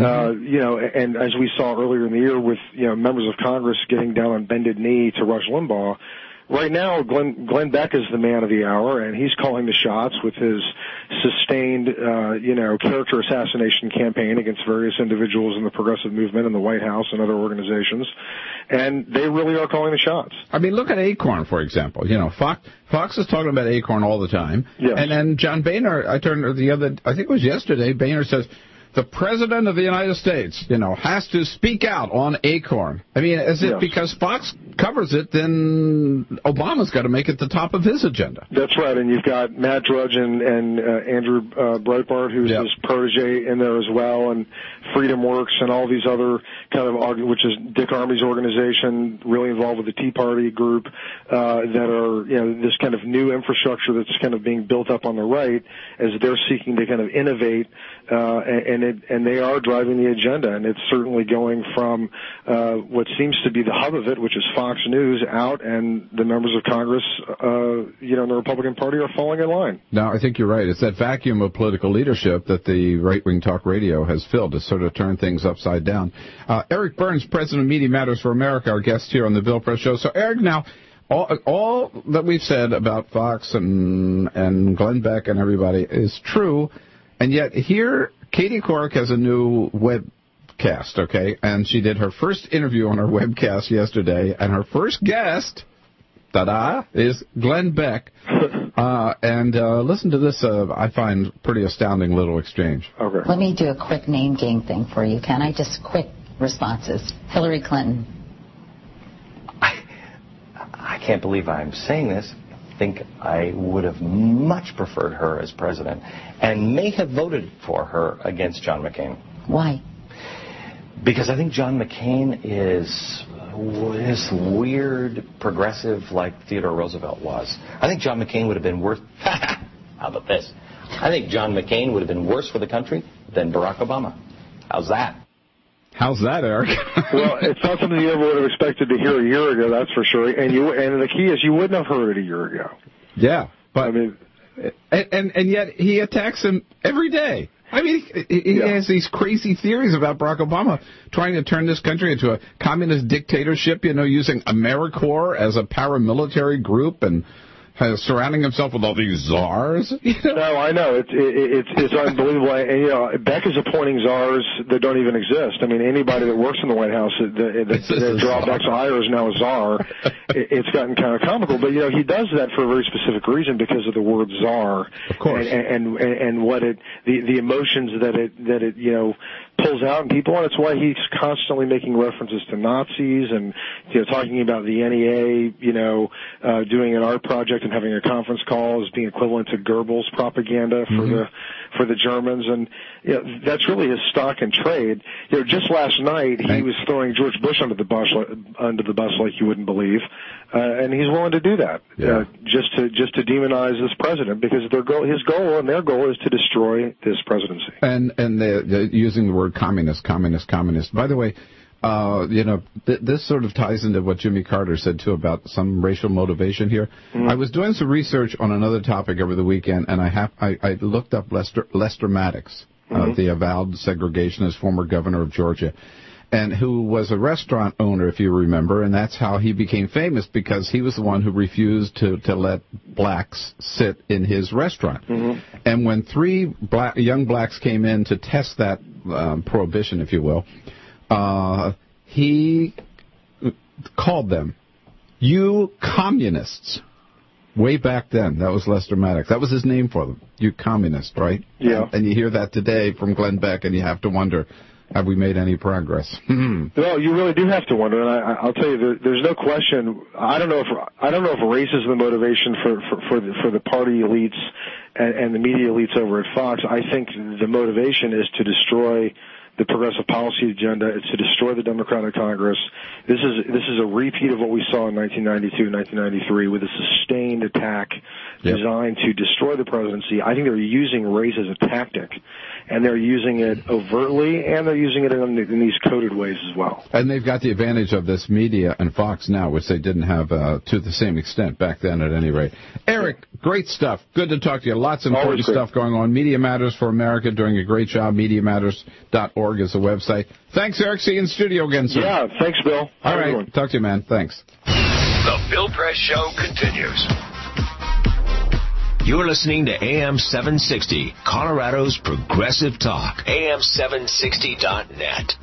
and as we saw earlier in the year with, members of Congress getting down on bended knee to Rush Limbaugh. Right now, Glenn Beck is the man of the hour, and he's calling the shots with his sustained, character assassination campaign against various individuals in the progressive movement and the White House and other organizations. And they really are calling the shots. I mean, look at Acorn, for example. Fox is talking about Acorn all the time. Yes. And then John Boehner, I think it was yesterday, Boehner says, the President of the United States, has to speak out on Acorn. I mean, because Fox covers it, then Obama's got to make it the top of his agenda. That's right, and you've got Matt Drudge and Andrew Breitbart, who's his protege in there as well, and Freedom Works and all these other which is Dick Armey's organization, really involved with the Tea Party group, that are, this kind of new infrastructure that's kind of being built up on the right as they're seeking to kind of innovate, and they are driving the agenda, and it's certainly going from what seems to be the hub of it, which is Fox News, out, and the members of Congress, in the Republican Party are falling in line. No, I think you're right. It's that vacuum of political leadership that the right-wing talk radio has filled to sort of turn things upside down. Eric Burns, President of Media Matters for America, our guest here on the Bill Press Show. So, Eric, now, all that we've said about Fox and Glenn Beck and everybody is true, and yet here Katie Couric has a new webcast, okay? And she did her first interview on her webcast yesterday, and her first guest, is Glenn Beck. And listen to this, I find, pretty astounding little exchange. Okay. Let me do a quick name game thing for you, can I? Just quick responses. Hillary Clinton. I can't believe I'm saying this. I think I would have much preferred her as president and may have voted for her against John McCain. Why? Because I think John McCain is this weird progressive like Theodore Roosevelt was. I think John McCain would have been worse. How about this? I think John McCain would have been worse for the country than Barack Obama. How's that? How's that, Eric? Well, it's not something you ever would have expected to hear a year ago, that's for sure. And the key is you wouldn't have heard it a year ago. Yeah, but I mean, and yet he attacks him every day. I mean, he has these crazy theories about Barack Obama trying to turn this country into a communist dictatorship, using AmeriCorps as a paramilitary group and surrounding himself with all these czars. No, I know. It's unbelievable. And, Beck is appointing czars that don't even exist. I mean, anybody that works in the White House that draw Beck's hire is now a czar. It's gotten kind of comical. But, he does that for a very specific reason because of the word czar. Of course. And what the emotions that it pulls out in people, and it's why he's constantly making references to Nazis and, talking about the NEA, doing an art project and having a conference call as being equivalent to Goebbels propaganda for the Germans, and that's really his stock and trade. Just last night he was throwing George Bush under the bus like you wouldn't believe, and he's willing to do that just to demonize this president, because his goal and their goal is to destroy this presidency. And they're using the word communist. By the way, this sort of ties into what Jimmy Carter said, too, about some racial motivation here. I was doing some research on another topic over the weekend, and I looked up Lester Maddox, the avowed segregationist former governor of Georgia, and who was a restaurant owner, if you remember, and that's how he became famous, because he was the one who refused to let blacks sit in his restaurant. And when 3 young blacks came in to test that prohibition, if you will, he called them, "You communists." Way back then, that was Lester Maddox. That was his name for them. You communist, right? Yeah. And you hear that today from Glenn Beck, and you have to wonder, have we made any progress? Well, you really do have to wonder, and I'll tell you, there's no question. I don't know if race is the motivation for the party elites and the media elites over at Fox. I think the motivation is to destroy the progressive policy agenda. It's to destroy the Democratic Congress. This is a repeat of what we saw in 1992 and 1993 with a sustained attack designed to destroy the presidency. I think they're using race as a tactic, and they're using it overtly, and they're using it in these coded ways as well. And they've got the advantage of this media and Fox now, which they didn't have to the same extent back then at any rate. Eric, great stuff. Good to talk to you. Lots of important stuff going on. Media Matters for America doing a great job. MediaMatters.org is the website. Thanks, Eric. See you in studio again soon. Yeah, thanks, Bill. All right. Talk to you, man. Thanks. The Bill Press Show continues. You're listening to AM 760, Colorado's Progressive Talk. AM760.net.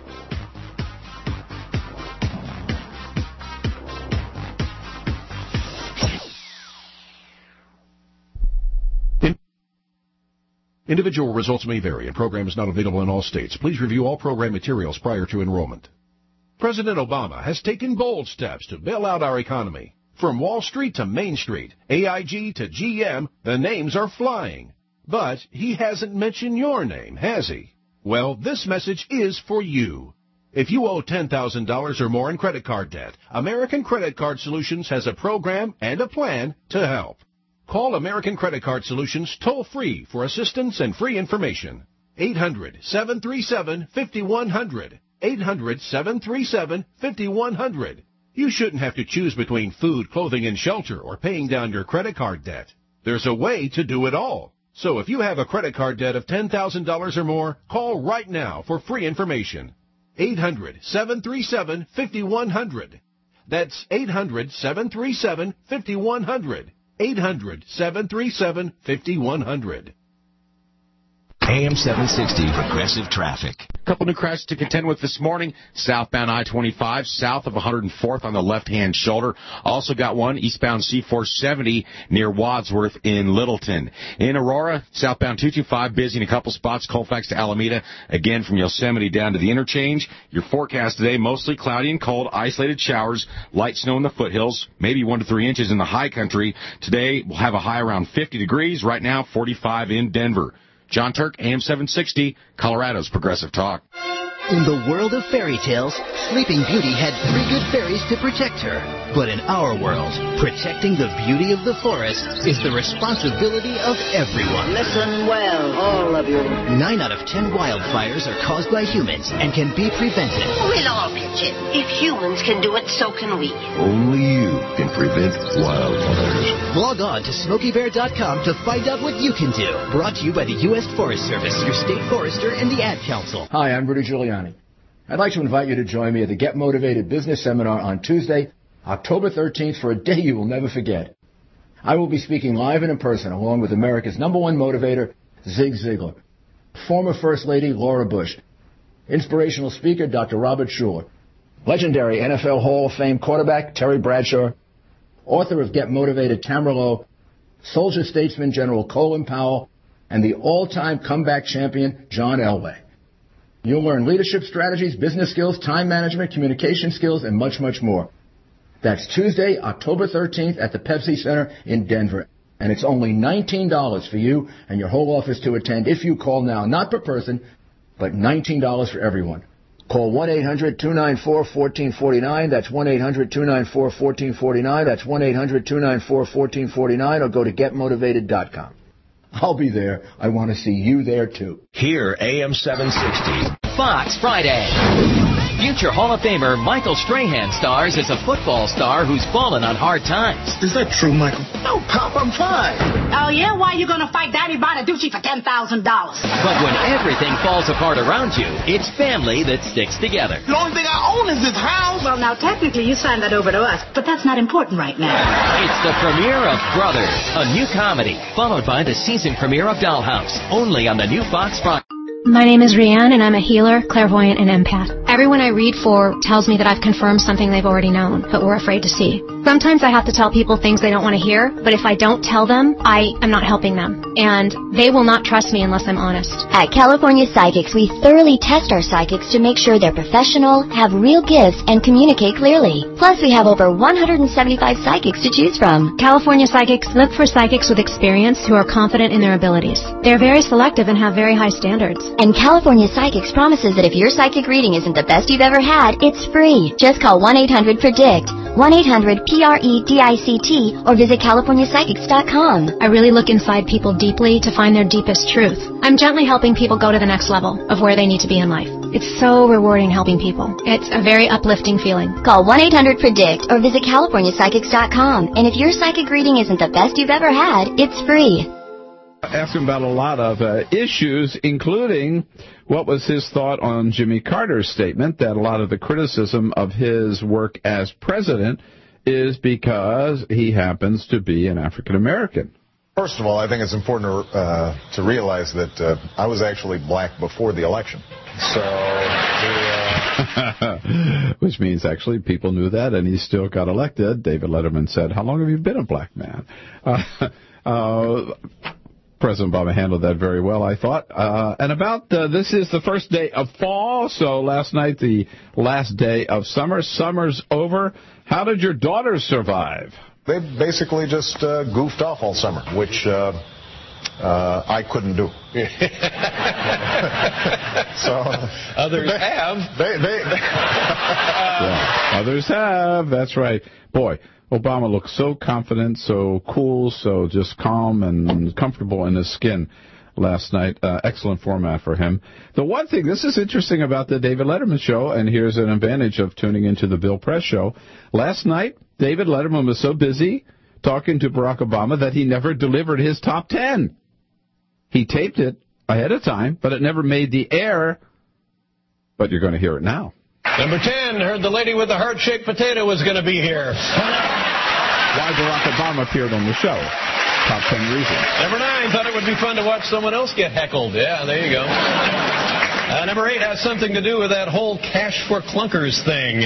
Individual results may vary, and program is not available in all states. Please review all program materials prior to enrollment. President Obama has taken bold steps to bail out our economy. From Wall Street to Main Street, AIG to GM, the names are flying. But he hasn't mentioned your name, has he? Well, this message is for you. If you owe $10,000 or more in credit card debt, American Credit Card Solutions has a program and a plan to help. Call American Credit Card Solutions toll-free for assistance and free information. 800-737-5100. 800-737-5100. You shouldn't have to choose between food, clothing, and shelter or paying down your credit card debt. There's a way to do it all. So if you have a credit card debt of $10,000 or more, call right now for free information. 800-737-5100. That's 800-737-5100. 800-737-5100. AM 760 Progressive Traffic. A couple new crashes to contend with this morning. Southbound I-25, south of 104th on the left-hand shoulder. Also got one eastbound C-470 near Wadsworth in Littleton. In Aurora, southbound 225, busy in a couple spots. Colfax to Alameda, again from Yosemite down to the interchange. Your forecast today, mostly cloudy and cold, isolated showers, light snow in the foothills, maybe 1 to 3 inches in the high country. Today, we'll have a high around 50 degrees. Right now, 45 in Denver. John Turk, AM 760, Colorado's Progressive Talk. In the world of fairy tales, Sleeping Beauty had 3 good fairies to protect her. But in our world, protecting the beauty of the forest is the responsibility of everyone. Listen well, all of you. 9 out of 10 wildfires are caused by humans and can be prevented. We'll all pitch in. If humans can do it, so can we. Only you can prevent wildfires. Log on to SmokeyBear.com to find out what you can do. Brought to you by the U.S. Forest Service, your state forester, and the Ad Council. Hi, I'm Rudy Giuliani. I'd like to invite you to join me at the Get Motivated Business Seminar on Tuesday, October 13th, for a day you will never forget. I will be speaking live and in person along with America's #1 motivator, Zig Ziglar, former First Lady Laura Bush, inspirational speaker Dr. Robert Schuller, legendary NFL Hall of Fame quarterback Terry Bradshaw, author of Get Motivated Tamara Lowe, soldier statesman General Colin Powell, and the all-time comeback champion John Elway. You'll learn leadership strategies, business skills, time management, communication skills, and much, much more. That's Tuesday, October 13th at the Pepsi Center in Denver. And it's only $19 for you and your whole office to attend if you call now. Not per person, but $19 for everyone. Call 1-800-294-1449. That's 1-800-294-1449. That's 1-800-294-1449. Or go to getmotivated.com. I'll be there. I want to see you there, too. Here, AM 760. Fox Friday. Future Hall of Famer Michael Strahan stars as a football star who's fallen on hard times. Is that true, Michael? No, Pop, I'm fine. Oh, yeah? Why are you going to fight Daddy Bonaducci for $10,000? But when everything falls apart around you, it's family that sticks together. The only thing I own is this house. Well, now, technically, you signed that over to us, but that's not important right now. It's the premiere of Brothers, a new comedy, followed by the season premiere of Dollhouse, only on the new Fox Friday. My name is Rianne, and I'm a healer, clairvoyant, and empath. Everyone I read for tells me that I've confirmed something they've already known, but were afraid to see. Sometimes I have to tell people things they don't want to hear, but if I don't tell them, I am not helping them. And they will not trust me unless I'm honest. At California Psychics, we thoroughly test our psychics to make sure they're professional, have real gifts, and communicate clearly. Plus, we have over 175 psychics to choose from. California Psychics look for psychics with experience who are confident in their abilities. They're very selective and have very high standards. And California Psychics promises that if your psychic reading isn't the best you've ever had, it's free. Just call 1-800-PREDICT, 1-800-PREDICT, or visit CaliforniaPsychics.com. I really look inside people deeply to find their deepest truth. I'm gently helping people go to the next level of where they need to be in life. It's so rewarding helping people. It's a very uplifting feeling. Call 1-800-PREDICT or visit CaliforniaPsychics.com. And if your psychic reading isn't the best you've ever had, it's free. Asked him about a lot of issues, including what was his thought on Jimmy Carter's statement that a lot of the criticism of his work as president is because he happens to be an African American. First of all, I think it's important to realize that I was actually black before the election. Which means actually people knew that, and he still got elected. David Letterman said, "How long have you been a black man?" President Obama handled that very well, I thought. And about this is the first day of fall, so last night the last day of summer. Summer's over. How did your daughters survive? They basically just goofed off all summer, which I couldn't do. So others have. Yeah, others have. That's right. Boy, Obama looked so confident, so cool, so just calm and comfortable in his skin last night. Excellent format for him. The one thing, this is interesting about the David Letterman show, and here's an advantage of tuning into the Bill Press show. Last night, David Letterman was so busy talking to Barack Obama that he never delivered his top 10. He taped it ahead of time, but it never made the air. But you're going to hear it now. Number 10, heard the lady with the heart-shaped potato was going to be here. Why Barack Obama appeared on the show. Top 10 reasons. Number 9, thought it would be fun to watch someone else get heckled. Yeah, there you go. Number 8 has something to do with that whole cash for clunkers thing.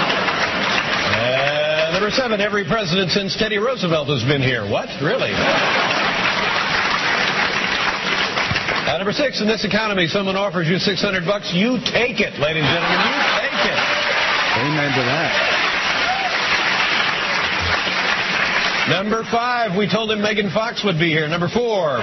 Number 7, every president since Teddy Roosevelt has been here. What? Really? Number 6, in this economy, someone offers you $600, you take it, ladies and gentlemen. You take it. Amen to that. Number 5, we told him Megan Fox would be here. Number 4,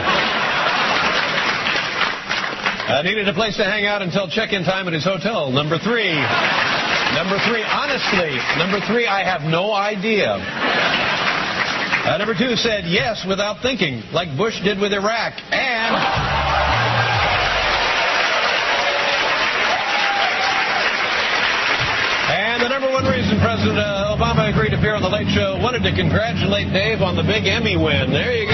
I needed a place to hang out until check-in time at his hotel. Number 3, honestly, I have no idea. Number 2 said yes without thinking, like Bush did with Iraq. And the number 1 reason President Obama agreed to appear on The Late Show, wanted to congratulate Dave on the big Emmy win. There you go.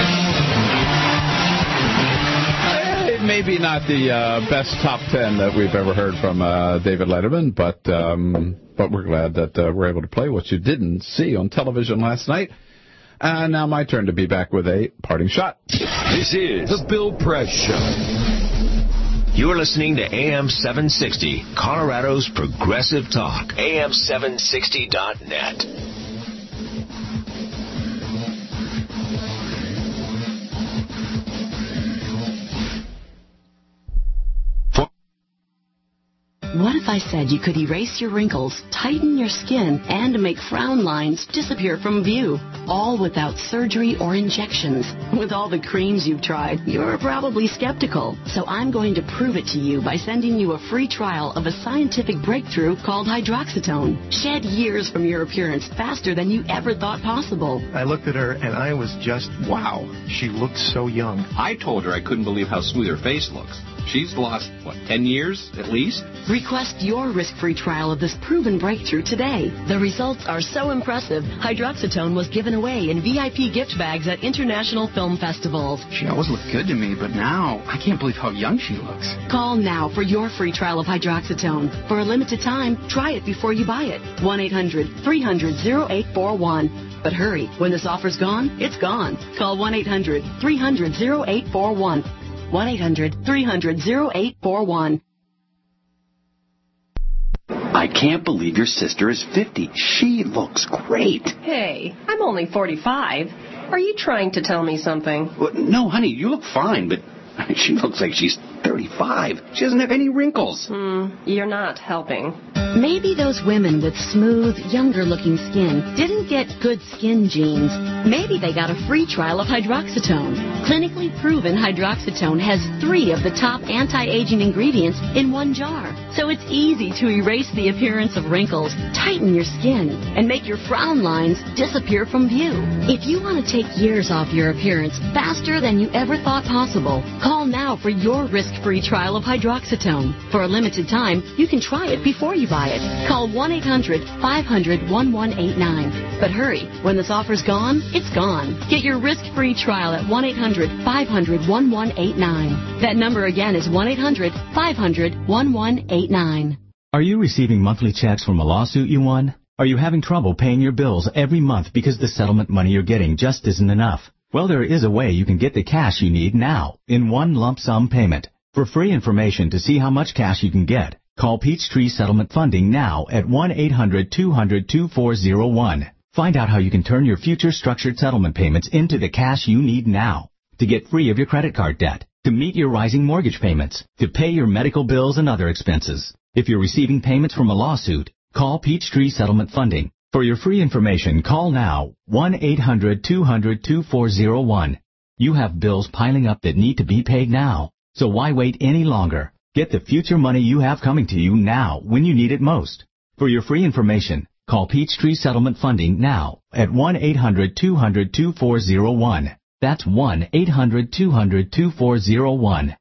Maybe not the best top 10 that we've ever heard from David Letterman, but we're glad that we're able to play what you didn't see on television last night. And now my turn to be back with a parting shot. This is The Bill Press Show. You're listening to AM 760, Colorado's Progressive Talk. AM760.net. if I said you could erase your wrinkles, tighten your skin, and make frown lines disappear from view, all without surgery or injections? With all the creams you've tried, you're probably skeptical. So I'm going to prove it to you by sending you a free trial of a scientific breakthrough called hydroxytone. Shed years from your appearance faster than you ever thought possible. I looked at her and I was just, wow, she looked so young. I told her I couldn't believe how smooth her face looks. She's lost, 10 years at least? Request your risk-free trial of this proven breakthrough today. The results are so impressive, hydroxytone was given away in VIP gift bags at international film festivals. She always looked good to me, but now I can't believe how young she looks. Call now for your free trial of hydroxytone. For a limited time, try it before you buy it. 1-800-300-0841. But hurry, when this offer's gone, it's gone. Call 1-800-300-0841. 1-800-300-0841. I can't believe your sister is 50. She looks great. Hey, I'm only 45. Are you trying to tell me something? Well, no, honey, you look fine, but she looks like she's 35. She doesn't have any wrinkles. You're not helping. Maybe those women with smooth, younger-looking skin didn't get good skin genes. Maybe they got a free trial of hydroxytone. Clinically proven hydroxytone has 3 of the top anti-aging ingredients in one jar. So it's easy to erase the appearance of wrinkles, tighten your skin, and make your frown lines disappear from view. If you want to take years off your appearance faster than you ever thought possible, call now for your risk-free trial of hydroxytone. For a limited time, you can try it before you buy it. Call 1-800-500-1189. But hurry, when this offer's gone, it's gone. Get your risk-free trial at 1-800-500-1189. That number again is 1-800-500-1189. Are you receiving monthly checks from a lawsuit you won? Are you having trouble paying your bills every month because the settlement money you're getting just isn't enough? Well, there is a way you can get the cash you need now in one lump sum payment. For free information to see how much cash you can get, call Peachtree Settlement Funding now at 1-800-200-2401. Find out how you can turn your future structured settlement payments into the cash you need now to get free of your credit card debt, to meet your rising mortgage payments, to pay your medical bills and other expenses. If you're receiving payments from a lawsuit, call Peachtree Settlement Funding. For your free information, call now 1-800-200-2401. You have bills piling up that need to be paid now, so why wait any longer? Get the future money you have coming to you now when you need it most. For your free information, call Peachtree Settlement Funding now at 1-800-200-2401. That's 1-800-200-2401.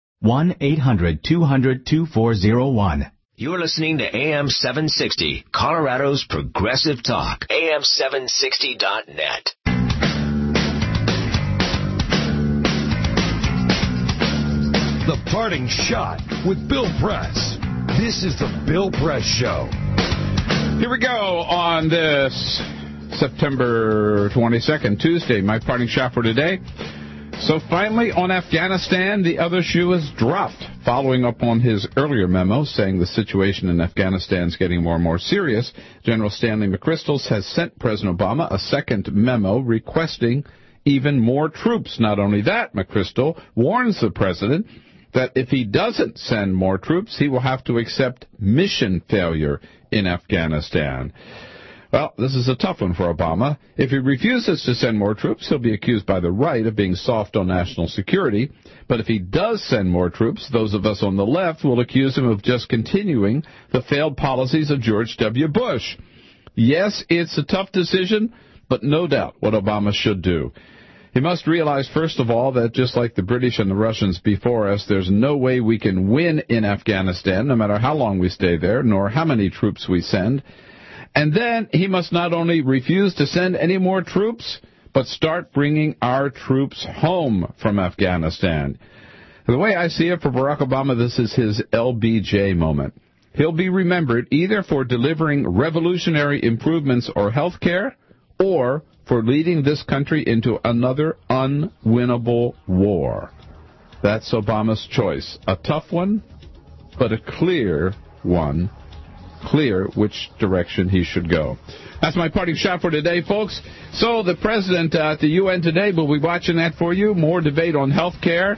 1-800-200-2401. You're listening to AM 760, Colorado's Progressive Talk. AM760.net. The Parting Shot with Bill Press. This is the Bill Press Show. Here we go on this September 22nd, Tuesday. My parting shot for today. So finally, on Afghanistan, the other shoe is dropped. Following up on his earlier memo saying the situation in Afghanistan is getting more and more serious, General Stanley McChrystal has sent President Obama a second memo requesting even more troops. Not only that, McChrystal warns the president that if he doesn't send more troops, he will have to accept mission failure in Afghanistan. Well, this is a tough one for Obama. If he refuses to send more troops, he'll be accused by the right of being soft on national security. But if he does send more troops, those of us on the left will accuse him of just continuing the failed policies of George W. Bush. Yes, it's a tough decision, but no doubt what Obama should do. He must realize, first of all, that just like the British and the Russians before us, there's no way we can win in Afghanistan, no matter how long we stay there, nor how many troops we send. And then he must not only refuse to send any more troops, but start bringing our troops home from Afghanistan. The way I see it for Barack Obama, this is his LBJ moment. He'll be remembered either for delivering revolutionary improvements or health care, or for leading this country into another unwinnable war. That's Obama's choice. A tough one, but a clear one. Clear which direction he should go. That's my parting shot for today, folks. So the president at the UN today, will be watching that for you. More debate on health care.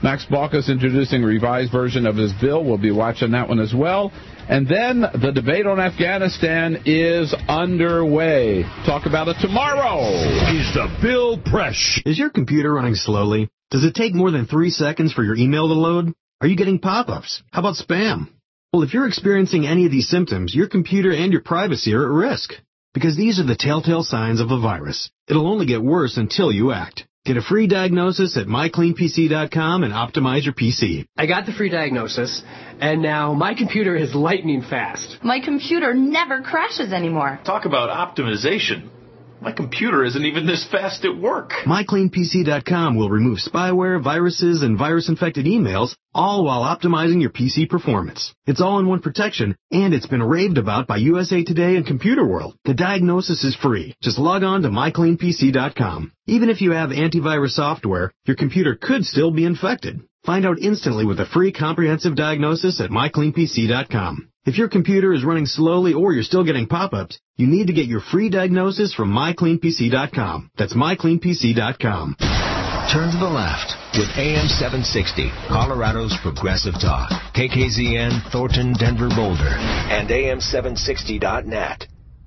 Max Baucus introducing a revised version of his bill. We'll be watching that one as well. And then the debate on Afghanistan is underway. Talk about it tomorrow. Is the Bill Press Show. Is your computer running slowly? Does it take more than 3 seconds for your email to load? Are you getting pop-ups? How about spam? Well, if you're experiencing any of these symptoms, your computer and your privacy are at risk. Because these are the telltale signs of a virus. It'll only get worse until you act. Get a free diagnosis at mycleanpc.com and optimize your PC. I got the free diagnosis, and now my computer is lightning fast. My computer never crashes anymore. Talk about optimization. My computer isn't even this fast at work. MyCleanPC.com will remove spyware, viruses, and virus-infected emails, all while optimizing your PC performance. It's all-in-one protection, and it's been raved about by USA Today and Computer World. The diagnosis is free. Just log on to MyCleanPC.com. Even if you have antivirus software, your computer could still be infected. Find out instantly with a free comprehensive diagnosis at MyCleanPC.com. If your computer is running slowly or you're still getting pop-ups, you need to get your free diagnosis from MyCleanPC.com. That's MyCleanPC.com. Turn to the left with AM 760, Colorado's Progressive Talk. KKZN, Thornton, Denver, Boulder, and AM760.net.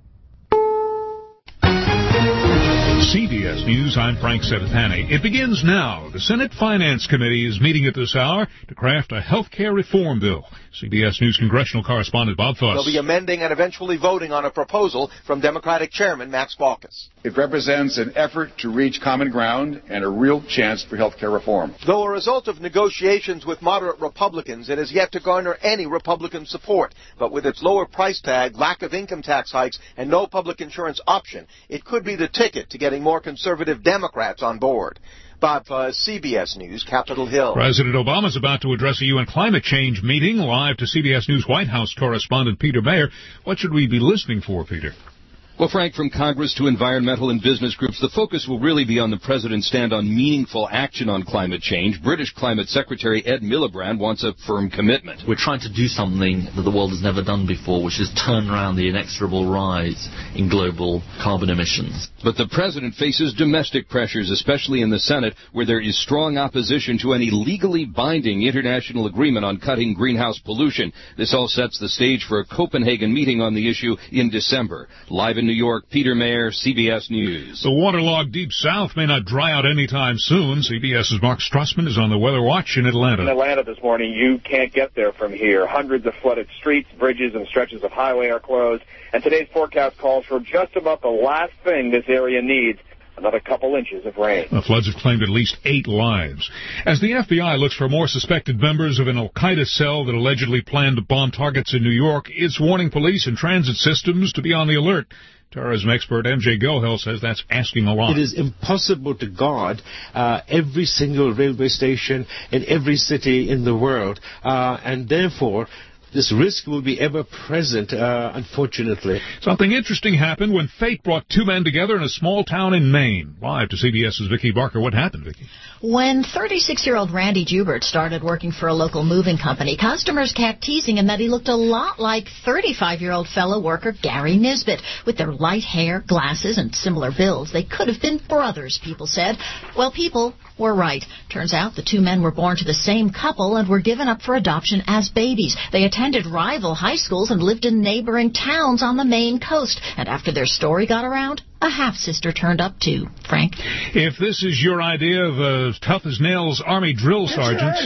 CBS News, I'm Frank Sedetani. It begins now. The Senate Finance Committee is meeting at this hour to craft a health care reform bill. CBS News congressional correspondent Bob Fuss. They'll be amending and eventually voting on a proposal from Democratic Chairman Max Baucus. It represents an effort to reach common ground and a real chance for health care reform. Though a result of negotiations with moderate Republicans, it has yet to garner any Republican support. But with its lower price tag, lack of income tax hikes, and no public insurance option, it could be the ticket to getting more conservative Democrats on board. Bob Fuss, CBS News, Capitol Hill. President Obama is about to address a UN climate change meeting. Live to CBS News White House correspondent Peter Mayer. What should we be listening for, Peter? Well, Frank, from Congress to environmental and business groups, the focus will really be on the president's stand on meaningful action on climate change. British Climate Secretary Ed Miliband wants a firm commitment. We're trying to do something that the world has never done before, which is turn around the inexorable rise in global carbon emissions. But the president faces domestic pressures, especially in the Senate, where there is strong opposition to any legally binding international agreement on cutting greenhouse pollution. This all sets the stage for a Copenhagen meeting on the issue in December. Live in New York, Peter Mayer, CBS News. The waterlogged Deep South may not dry out anytime soon. CBS's Mark Strassman is on the Weather Watch in Atlanta. In Atlanta this morning, you can't get there from here. Hundreds of flooded streets, bridges, and stretches of highway are closed. And today's forecast calls for just about the last thing this area needs, another couple inches of rain. The floods have claimed at least 8 lives. As the FBI looks for more suspected members of an al-Qaeda cell that allegedly planned to bomb targets in New York, it's warning police and transit systems to be on the alert. Terrorism expert M.J. Gohel says that's asking a lot. It is impossible to guard every single railway station in every city in the world, and therefore this risk will be ever present, unfortunately. Something interesting happened when fate brought 2 men together in a small town in Maine. Live to CBS's Vicki Barker. What happened, Vicki? When 36-year-old Randy Jubert started working for a local moving company, customers kept teasing him that he looked a lot like 35-year-old fellow worker Gary Nisbet. With their light hair, glasses, and similar builds, they could have been brothers, people said. Well, people were right. Turns out the 2 men were born to the same couple and were given up for adoption as babies. They attended rival high schools and lived in neighboring towns on the Maine coast. And after their story got around, a half-sister turned up too. Frank? If this is your idea of a tough-as-nails Army drill sergeant,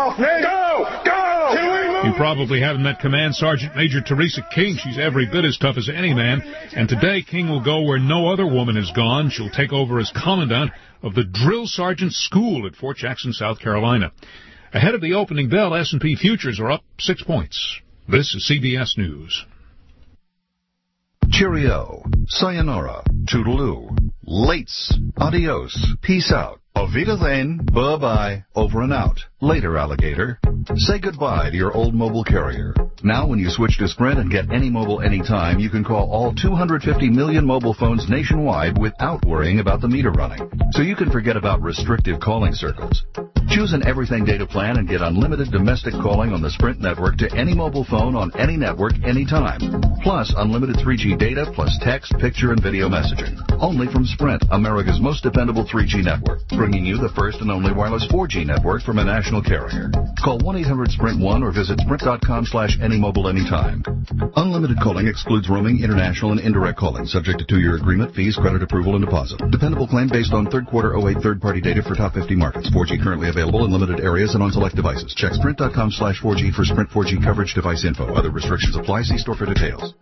you probably haven't met Command Sergeant Major Teresa King. She's every bit as tough as any man. And today, King will go where no other woman has gone. She'll take over as commandant of the Drill Sergeant School at Fort Jackson, South Carolina. Ahead of the opening bell, S&P futures are up 6 points. This is CBS News. Cheerio, sayonara, toodaloo, lates, adios, peace out, auf Wiedersehen, bye-bye, over and out, later alligator. Say goodbye to your old mobile carrier. Now when you switch to Sprint and get any mobile anytime, you can call all 250 million mobile phones nationwide without worrying about the meter running. So you can forget about restrictive calling circles. Choose an everything data plan and get unlimited domestic calling on the Sprint network to any mobile phone on any network anytime. Plus unlimited 3G data plus text, picture, and video messaging. Only from Sprint, America's most dependable 3G network, bringing you the first and only wireless 4G network from a national carrier. Call 1-800-SPRINT1 or visit sprint.com/anymobile anytime. Unlimited calling excludes roaming, international, and indirect calling, subject to 2-year agreement, fees, credit approval, and deposit. Dependable claim based on third quarter 08 third-party data for top 50 markets. 4G currently available in limited areas and on select devices. Check sprint.com/4G for Sprint 4G coverage device info. Other restrictions apply. See store for details.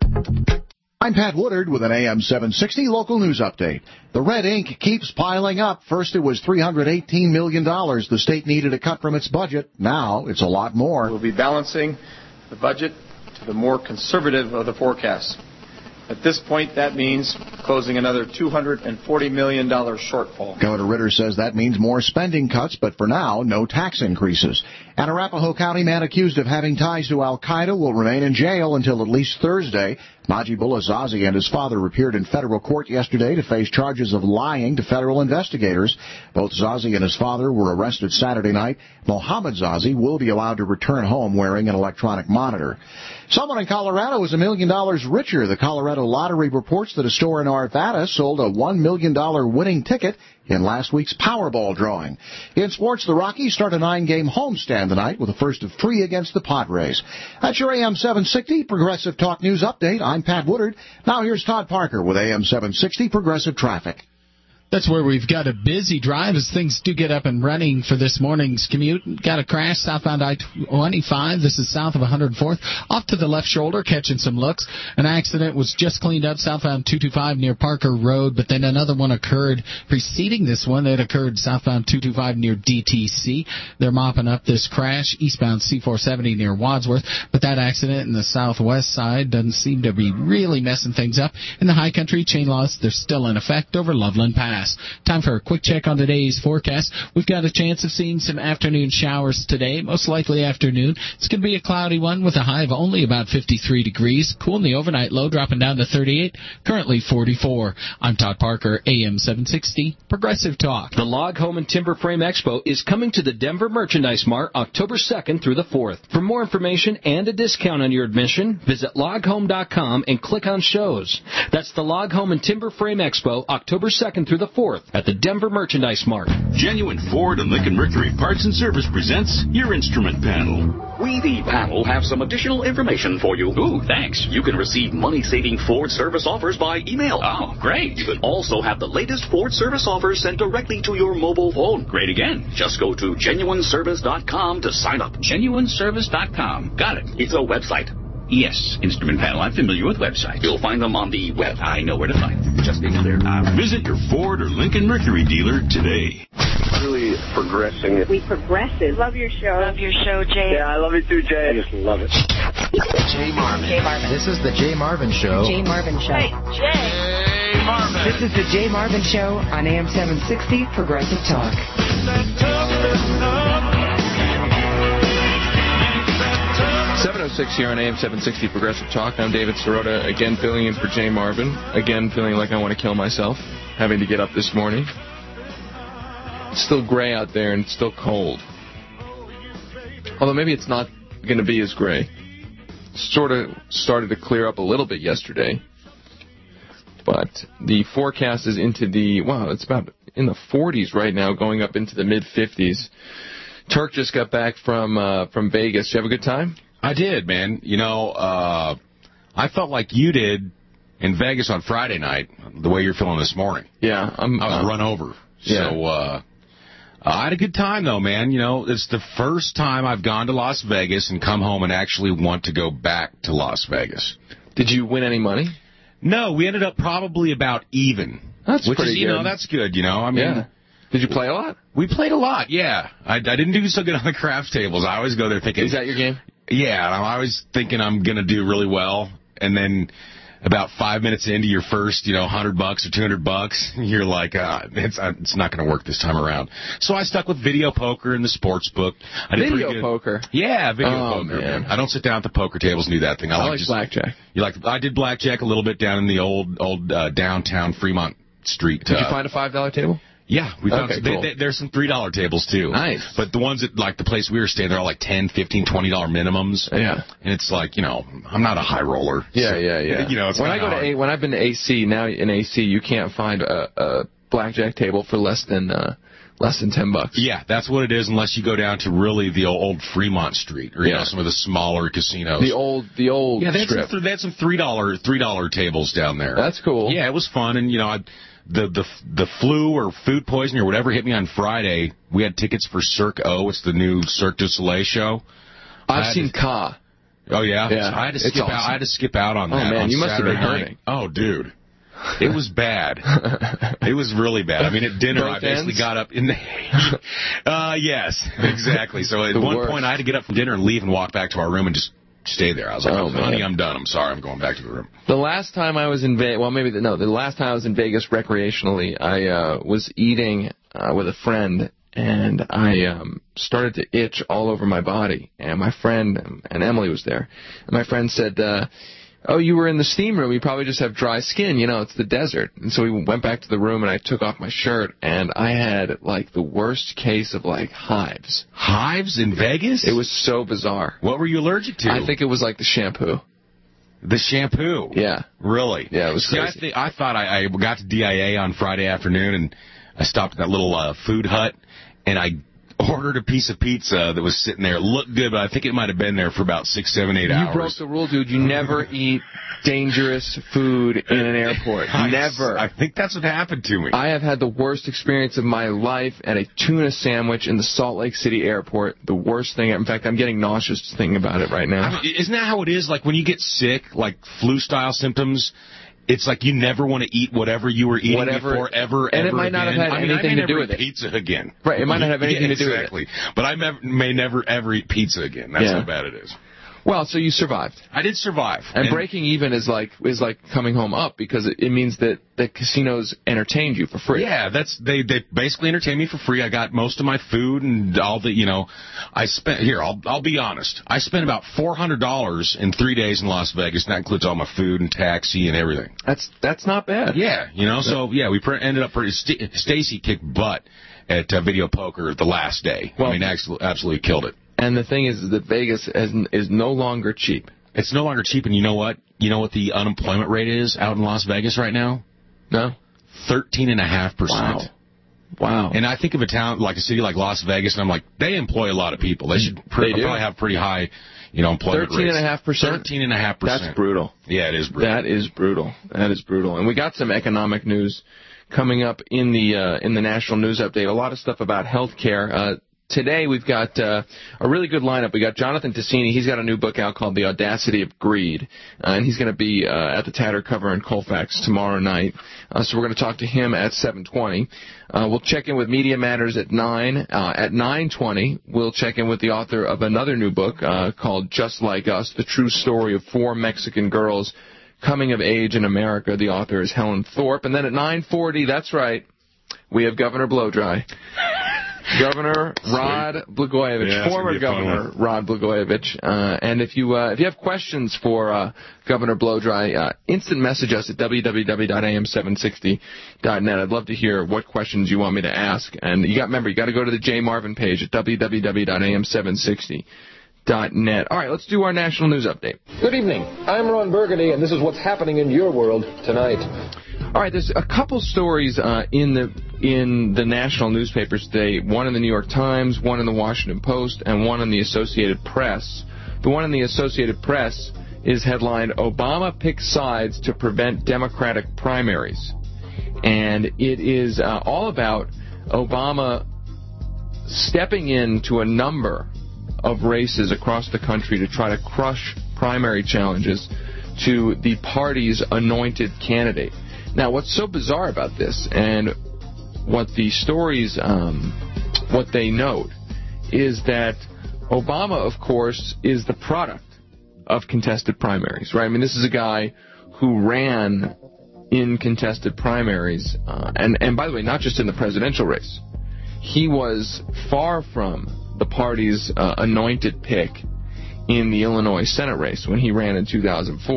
I'm Pat Woodard with an AM 760 local news update. The red ink keeps piling up. First it was $318 million the state needed to cut from its budget. Now it's a lot more. We'll be balancing the budget to the more conservative of the forecasts. At this point, that means closing another $240 million shortfall. Governor Ritter says that means more spending cuts, but for now, no tax increases. An Arapahoe County man accused of having ties to al-Qaeda will remain in jail until at least Thursday. Najibullah Zazi and his father appeared in federal court yesterday to face charges of lying to federal investigators. Both Zazi and his father were arrested Saturday night. Mohammed Zazi will be allowed to return home wearing an electronic monitor. Someone in Colorado is $1 million richer. The Colorado Lottery reports that a store in Arvada sold a $1 million winning ticket in last week's Powerball drawing. In sports, the Rockies start a 9-game homestand tonight with a first of 3 against the Padres. That's your AM 760 Progressive Talk News Update. I'm Pat Woodard. Now here's Todd Parker with AM 760 Progressive Traffic. That's where we've got a busy drive as things do get up and running for this morning's commute. Got a crash southbound I-25. This is south of 104th. Off to the left shoulder, catching some looks. An accident was just cleaned up southbound 225 near Parker Road, but then another one occurred preceding this one. It occurred southbound 225 near DTC. They're mopping up this crash eastbound C470 near Wadsworth, but that accident in the southwest side doesn't seem to be really messing things up. In the high country, chain laws, they're still in effect over Loveland Pass. Time for a quick check on today's forecast. We've got a chance of seeing some afternoon showers today, most likely afternoon. It's going to be a cloudy one with a high of only about 53 degrees. Cool in the overnight low, dropping down to 38, currently 44. I'm Todd Parker, AM 760, Progressive Talk. The Log Home and Timber Frame Expo is coming to the Denver Merchandise Mart October 2nd through the 4th. For more information and a discount on your admission, visit loghome.com and click on shows. That's the Log Home and Timber Frame Expo October 2nd through the 4th at the Denver Merchandise Mart. Genuine Ford and Lincoln Mercury Parts and Service presents your instrument panel. We, the panel, have some additional information for you. Ooh, thanks. You can receive money-saving Ford service offers by email. Oh, great. You can also have the latest Ford service offers sent directly to your mobile phone. Great again. Just go to GenuineService.com to sign up. GenuineService.com. Got it. It's a website. Yes, instrument panel. I'm familiar with websites. You'll find them on the web. I know where to find them. Just be clear. Visit your Ford or Lincoln Mercury dealer today. Really progressing. We progressive. Love your show. Love your show, Jay. Yeah, I love you too, Jay. I just love it. Jay Marvin. Jay Marvin. This is the Jay Marvin Show. Jay Marvin Show. Hey, Jay Marvin. This is the Jay Marvin Show on AM 760 Progressive Talk. 7:06 here on AM 760 Progressive Talk. I'm David Sirota, again filling in for Jay Marvin. Again feeling like I want to kill myself, having to get up this morning. It's still gray out there and it's still cold. Although maybe it's not going to be as gray. Sort of started to clear up a little bit yesterday. But the forecast is into the, it's about in the 40s right now, going up into the mid-50s. Turk just got back from Vegas. Did you have a good time? I did, man. You know, I felt like you did in Vegas on Friday night, the way you're feeling this morning. Yeah. I was run over. Yeah. So I had a good time, though, man. You know, it's the first time I've gone to Las Vegas and come home and actually want to go back to Las Vegas. Did you win any money? No, we ended up probably about even. That's which pretty is, you good. know, that's good, you know. I mean, yeah. Did you play a lot? We played a lot, yeah. I didn't do so good on the craps tables. I always go there thinking... Is that your game? Yeah, I was thinking I'm going to do really well, and then about 5 minutes into your first, $100 or $200, you're like, it's not going to work this time around. So I stuck with video poker and the sports book. I did video poker? Yeah, video poker, man. I don't sit down at the poker tables and do that thing. I like blackjack. I did blackjack a little bit down in the old downtown Fremont Street. Did you find a $5 table? Yeah, we found Okay, cool. there's some $3 tables too. Nice. But the ones that, like the place we were staying, they're all like $10, $15, $20 minimums. Yeah. And it's like, I'm not a high roller. Yeah, so, yeah. It's when I go hard. to when I've been to AC, now in AC you can't find a blackjack table for less than $10. Yeah, that's what it is, unless you go down to really the old Fremont Street or some of the smaller casinos. The old strip. They had some $3 tables down there. That's cool. Yeah, it was fun, and the flu or food poisoning or whatever hit me on Friday. We had tickets for Cirque O. It's the new Cirque du Soleil show. I've seen Ka. Oh yeah. Yeah. So I had to skip awesome. out. I had to skip out on that. Oh man, on you must Saturday have been night. hurting. Oh dude. It was bad. It was really bad. I mean, at dinner, Both I basically ends? got up in the... yes, exactly. So at one point, I had to get up from dinner and leave and walk back to our room and just stay there. I was like, honey, I'm done. I'm sorry. I'm going back to the room. The last time I was in Vegas, the last time I was in Vegas recreationally, I was eating with a friend, and I started to itch all over my body. And my friend, and Emily was there, and my friend said, oh, you were in the steam room. You probably just have dry skin. It's the desert. And so we went back to the room, and I took off my shirt, and I had, like, the worst case of, like, hives. Hives in Vegas? It was so bizarre. What were you allergic to? I think it was, like, the shampoo. The shampoo? Yeah. Really? Yeah, it was crazy. See, I thought I got to DIA on Friday afternoon, and I stopped at that little food hut, and I ordered a piece of pizza that was sitting there. It looked good, but I think it might have been there for about 6, 7, 8 hours. You broke the rule, dude. You never eat dangerous food in an airport. Never. I think that's what happened to me. I have had the worst experience of my life at a tuna sandwich in the Salt Lake City airport. The worst thing. In fact, I'm getting nauseous just thinking about it right now. I mean, isn't that how it is? Like when you get sick, like flu-style symptoms, it's like you never want to eat whatever you were eating before, ever, and it might again. not have had anything to do with it. Pizza again. Right, it might not have anything to do with it. Exactly. But I may never, ever eat pizza again. That's how bad it is. Well, so you survived. I did survive. And breaking even is like coming home up, because it means that the casinos entertained you for free. Yeah, they basically entertained me for free. I got most of my food and all the, I spent, I'll be honest. I spent about $400 in 3 days in Las Vegas, and that includes all my food and taxi and everything. That's not bad. Yeah, so yeah, we ended up pretty, Stacy kicked butt at video poker the last day. Well, I mean, absolutely killed it. And the thing is that Vegas is no longer cheap. It's no longer cheap, and you know what? You know what the unemployment rate is out in Las Vegas right now? No. 13.5%. Wow. And I think of a town like a city like Las Vegas, and I'm like, they employ a lot of people. They should probably have pretty high, employment rates. 13.5%. 13.5%. That's brutal. Yeah, it is brutal. That is brutal. And we got some economic news coming up in the national news update. A lot of stuff about healthcare. Today we've got a really good lineup. We got Jonathan Ticini. He's got a new book out called The Audacity of Greed, and he's going to be at the Tatter Cover in Colfax tomorrow night. So we're going to talk to him at 7:20. We'll check in with Media Matters at 9. At 9:20, we'll check in with the author of another new book called Just Like Us: The True Story of 4 Mexican Girls Coming of Age in America. The author is Helen Thorpe. And then at 9:40, that's right, we have Governor Blowdry. Governor Rod Blagojevich, former Governor Rod Blagojevich. And if you have questions for Governor Blowdry, instant message us at www.am760.net. I'd love to hear what questions you want me to ask. And you got to go to the Jay Marvin page at www.am760.net. All right, let's do our national news update. Good evening. I'm Ron Burgundy, and this is what's happening in your world tonight. All right, there's a couple stories in the national newspapers today. One in the New York Times, one in the Washington Post, and one in the Associated Press. The one in the Associated Press is headlined, Obama Picks Sides to Prevent Democratic Primaries. And it is all about Obama stepping into a number of races across the country to try to crush primary challenges to the party's anointed candidate. Now, what's so bizarre about this, and what the stories, what they note, is that Obama, of course, is the product of contested primaries, right? I mean, this is a guy who ran in contested primaries, and by the way, not just in the presidential race. He was far from the party's anointed pick in the Illinois Senate race when he ran in 2004.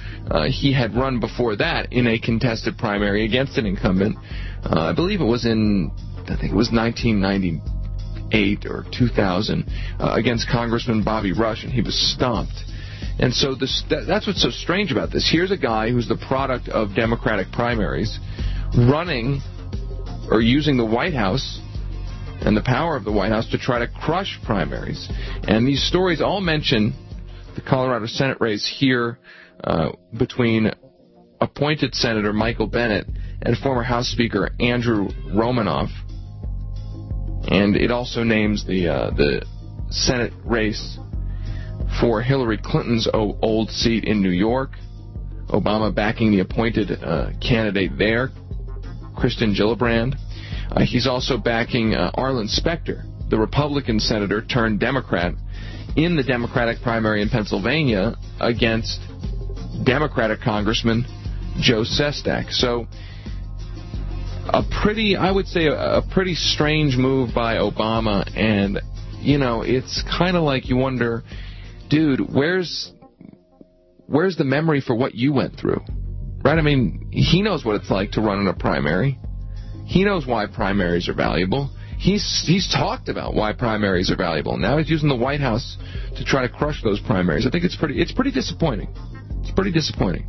He had run before that in a contested primary against an incumbent. I believe it was in, I think it was 1998 or 2000, against Congressman Bobby Rush, and he was stomped. And so that's what's so strange about this. Here's a guy who's the product of Democratic primaries running or using the White House and the power of the White House to try to crush primaries. And these stories all mention the Colorado Senate race here between appointed Senator Michael Bennet and former House Speaker Andrew Romanoff. And it also names the Senate race for Hillary Clinton's old seat in New York. Obama backing the appointed candidate there, Kristen Gillibrand. He's also backing Arlen Specter, the Republican senator turned Democrat, in the Democratic primary in Pennsylvania against Democratic Congressman Joe Sestak. So I would say a pretty strange move by Obama, and, you know, it's kind of like you wonder, dude, where's the memory for what you went through? Right? I mean, he knows what it's like to run in a primary. He knows why primaries are valuable. He's talked about why primaries are valuable. Now he's using the White House to try to crush those primaries. I think it's pretty disappointing. It's pretty disappointing.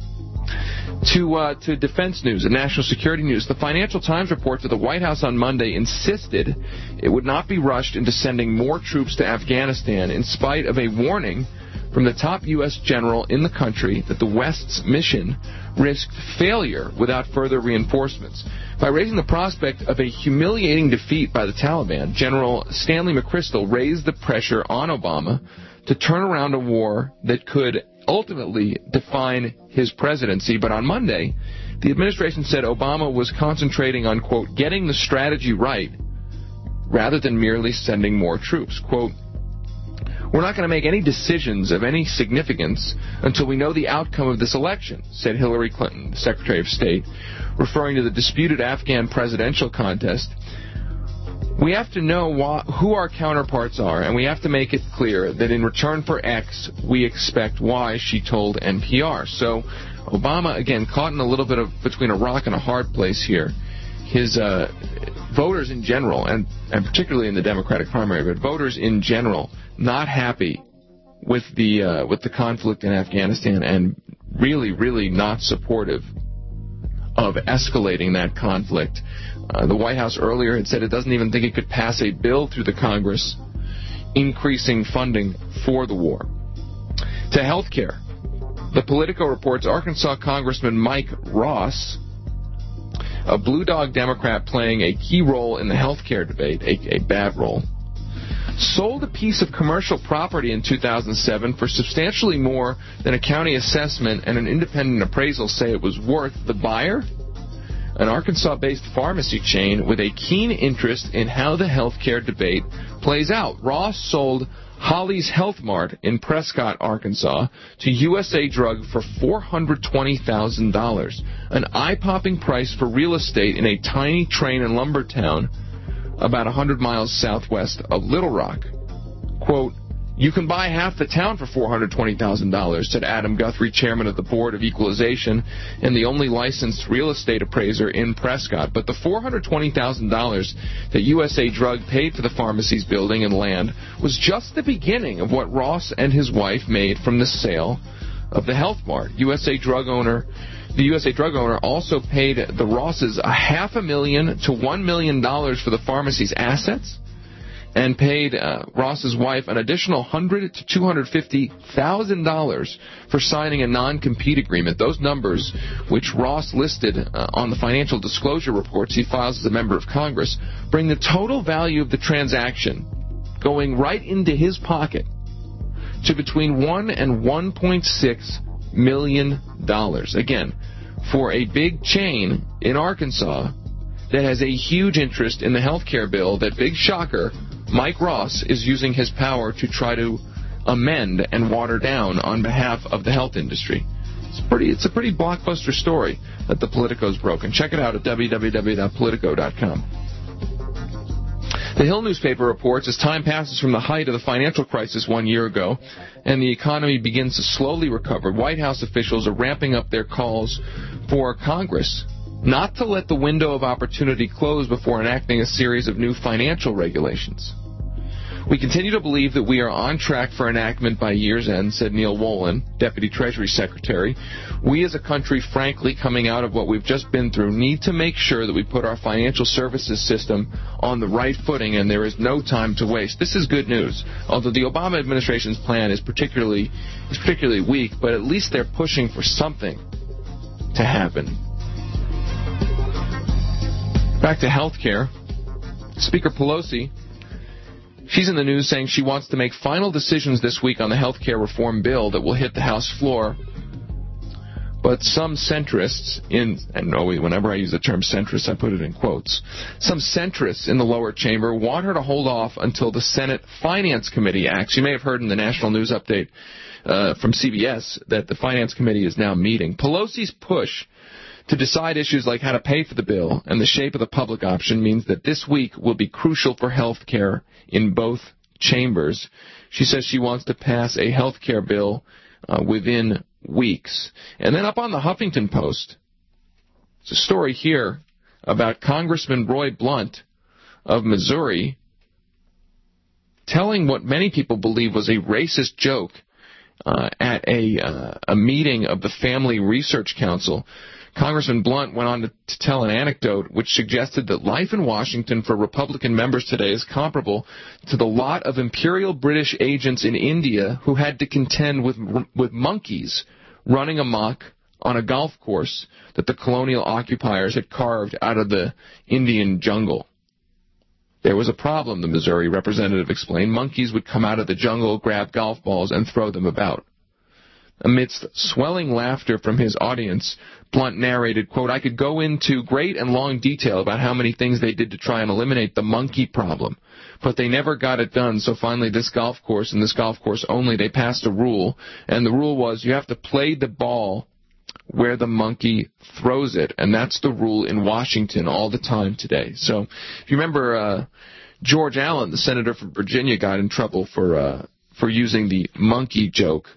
To defense news and national security news, the Financial Times reports that the White House on Monday insisted it would not be rushed into sending more troops to Afghanistan in spite of a warning from the top U.S. general in the country that the West's mission risked failure without further reinforcements. By raising the prospect of a humiliating defeat by the Taliban, General Stanley McChrystal raised the pressure on Obama to turn around a war that could ultimately define his presidency. But on Monday, the administration said Obama was concentrating on, quote, getting the strategy right rather than merely sending more troops. Quote, we're not going to make any decisions of any significance until we know the outcome of this election, said Hillary Clinton, the Secretary of State, referring to the disputed Afghan presidential contest. We have to know who our counterparts are, and we have to make it clear that in return for X, we expect Y, she told NPR. So Obama, again, caught in a little bit of between a rock and a hard place here. His voters in general, and particularly in the Democratic primary, but voters in general, not happy with the conflict in Afghanistan, and really, really not supportive of escalating that conflict. The White House earlier had said it doesn't even think it could pass a bill through the Congress increasing funding for the war. To health care, the Politico reports Arkansas Congressman Mike Ross, a Blue Dog Democrat playing a key role in the health care debate, a bad role, sold a piece of commercial property in 2007 for substantially more than a county assessment and an independent appraisal say it was worth. The buyer, an Arkansas-based pharmacy chain with a keen interest in how the healthcare debate plays out. Ross sold Holly's Health Mart in Prescott, Arkansas, to USA Drug for $420,000, an eye-popping price for real estate in a tiny train and lumber town about 100 miles southwest of Little Rock. Quote, you can buy half the town for $420,000, said Adam Guthrie, chairman of the Board of Equalization and the only licensed real estate appraiser in Prescott. But the $420,000 that USA Drug paid for the pharmacy's building and land was just the beginning of what Ross and his wife made from the sale of the Health Mart. The USA Drug owner also paid the Rosses $500,000 to $1 million for the pharmacy's assets, and paid Ross's wife an additional $100,000 to $250,000 for signing a non-compete agreement. Those numbers, which Ross listed on the financial disclosure reports he files as a member of Congress, bring the total value of the transaction going right into his pocket to between $1 and $1.6 million. Again, for a big chain in Arkansas that has a huge interest in the health care bill that, big shocker, Mike Ross is using his power to try to amend and water down on behalf of the health industry. It's a pretty blockbuster story that the Politico's broken. Check it out at www.politico.com. The Hill newspaper reports as time passes from the height of the financial crisis 1 year ago and the economy begins to slowly recover, White House officials are ramping up their calls for Congress not to let the window of opportunity close before enacting a series of new financial regulations. We continue to believe that we are on track for enactment by year's end, said Neil Wolin, Deputy Treasury Secretary. We as a country, frankly, coming out of what we've just been through, need to make sure that we put our financial services system on the right footing, and there is no time to waste. This is good news. Although the Obama administration's plan is particularly weak, but at least they're pushing for something to happen. Back to health care. Speaker Pelosi, she's in the news saying she wants to make final decisions this week on the health care reform bill that will hit the House floor. But some centrists whenever I use the term centrist, I put it in quotes. Some centrists in the lower chamber want her to hold off until the Senate Finance Committee acts. You may have heard in the National News Update from CBS that the Finance Committee is now meeting. Pelosi's push to decide issues like how to pay for the bill and the shape of the public option means that this week will be crucial for health care in both chambers. She says she wants to pass a health care bill within weeks. And then up on the Huffington Post, it's a story here about Congressman Roy Blunt of Missouri telling what many people believe was a racist joke at a meeting of the Family Research Council. Congressman Blunt went on to tell an anecdote which suggested that life in Washington for Republican members today is comparable to the lot of Imperial British agents in India who had to contend with monkeys running amok on a golf course that the colonial occupiers had carved out of the Indian jungle. There was a problem, the Missouri representative explained. Monkeys would come out of the jungle, grab golf balls, and throw them about. Amidst swelling laughter from his audience, Blunt narrated, quote, "I could go into great and long detail about how many things they did to try and eliminate the monkey problem, but they never got it done, so finally this golf course, and this golf course only, they passed a rule, and the rule was you have to play the ball where the monkey throws it, and that's the rule in Washington all the time today." So if you remember, George Allen, the senator from Virginia, got in trouble for using the monkey joke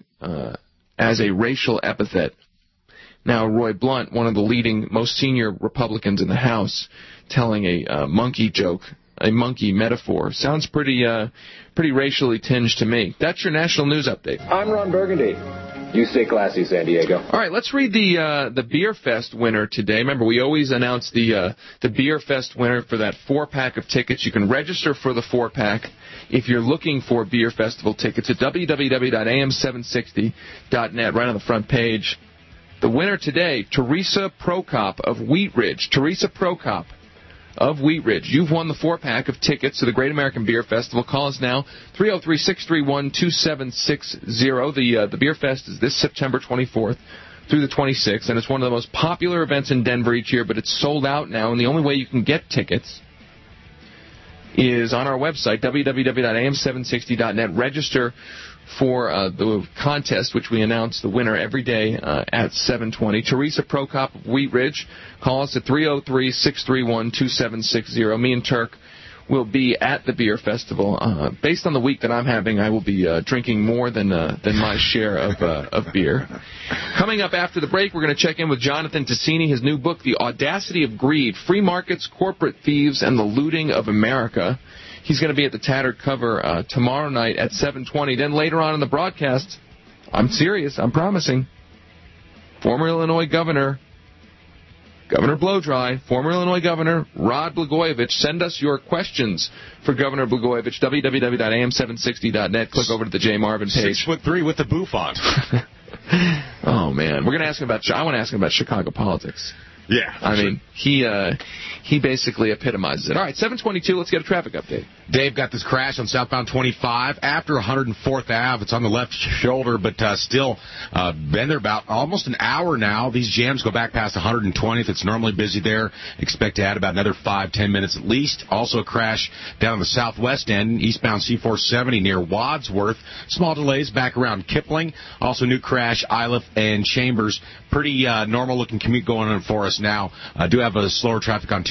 as a racial epithet. Now Roy Blunt, one of the leading, most senior Republicans in the House, telling a monkey joke, a monkey metaphor, sounds pretty racially tinged to me. That's your National News Update. I'm Ron Burgundy. You stay classy, San Diego. All right, let's read the Beer Fest winner today. Remember, we always announce the Beer Fest winner for that 4-pack of tickets. You can register for the 4-pack if you're looking for Beer Festival tickets at www.am760.net, right on the front page. The winner today, Teresa Prokop of Wheat Ridge. Teresa Prokop of Wheat Ridge. You've won the 4-pack of tickets to the Great American Beer Festival. Call us now, 303-631-2760. The Beer Fest is this September 24th through the 26th, and it's one of the most popular events in Denver each year, but it's sold out now, and the only way you can get tickets is on our website, www.am760.net. Register for the contest, which we announce the winner every day at 7:20. Teresa Prokop of Wheat Ridge. Call us at 303-631-2760. Me and Turk will be at the beer festival. Based on the week that I'm having, I will be drinking more than my share of beer. Coming up after the break, we're going to check in with Jonathan Ticini, his new book, The Audacity of Greed, Free Markets, Corporate Thieves, and the Looting of America. He's going to be at the Tattered Cover tomorrow night at 7:20. Then later on in the broadcast, I'm serious, I'm promising, former Illinois Governor Blowdry, former Illinois Governor Rod Blagojevich. Send us your questions for Governor Blagojevich, www.am760.net. Click over to the Jay Marvin page. 6'3" with the bouffant. Oh, man. We're going to ask him I want to ask him about Chicago politics. Yeah. I mean, he basically epitomizes it. All right, 7:22, let's get a traffic update. Dave got this crash on southbound 25 after 104th Ave. It's on the left shoulder, but still been there about almost an hour now. These jams go back past 120th. It's normally busy there. Expect to add about another 5-10 minutes at least. Also a crash down on the southwest end, eastbound C470 near Wadsworth. Small delays back around Kipling. Also new crash, Iliff and Chambers. Pretty normal-looking commute going on for us now. Do have a slower traffic on 2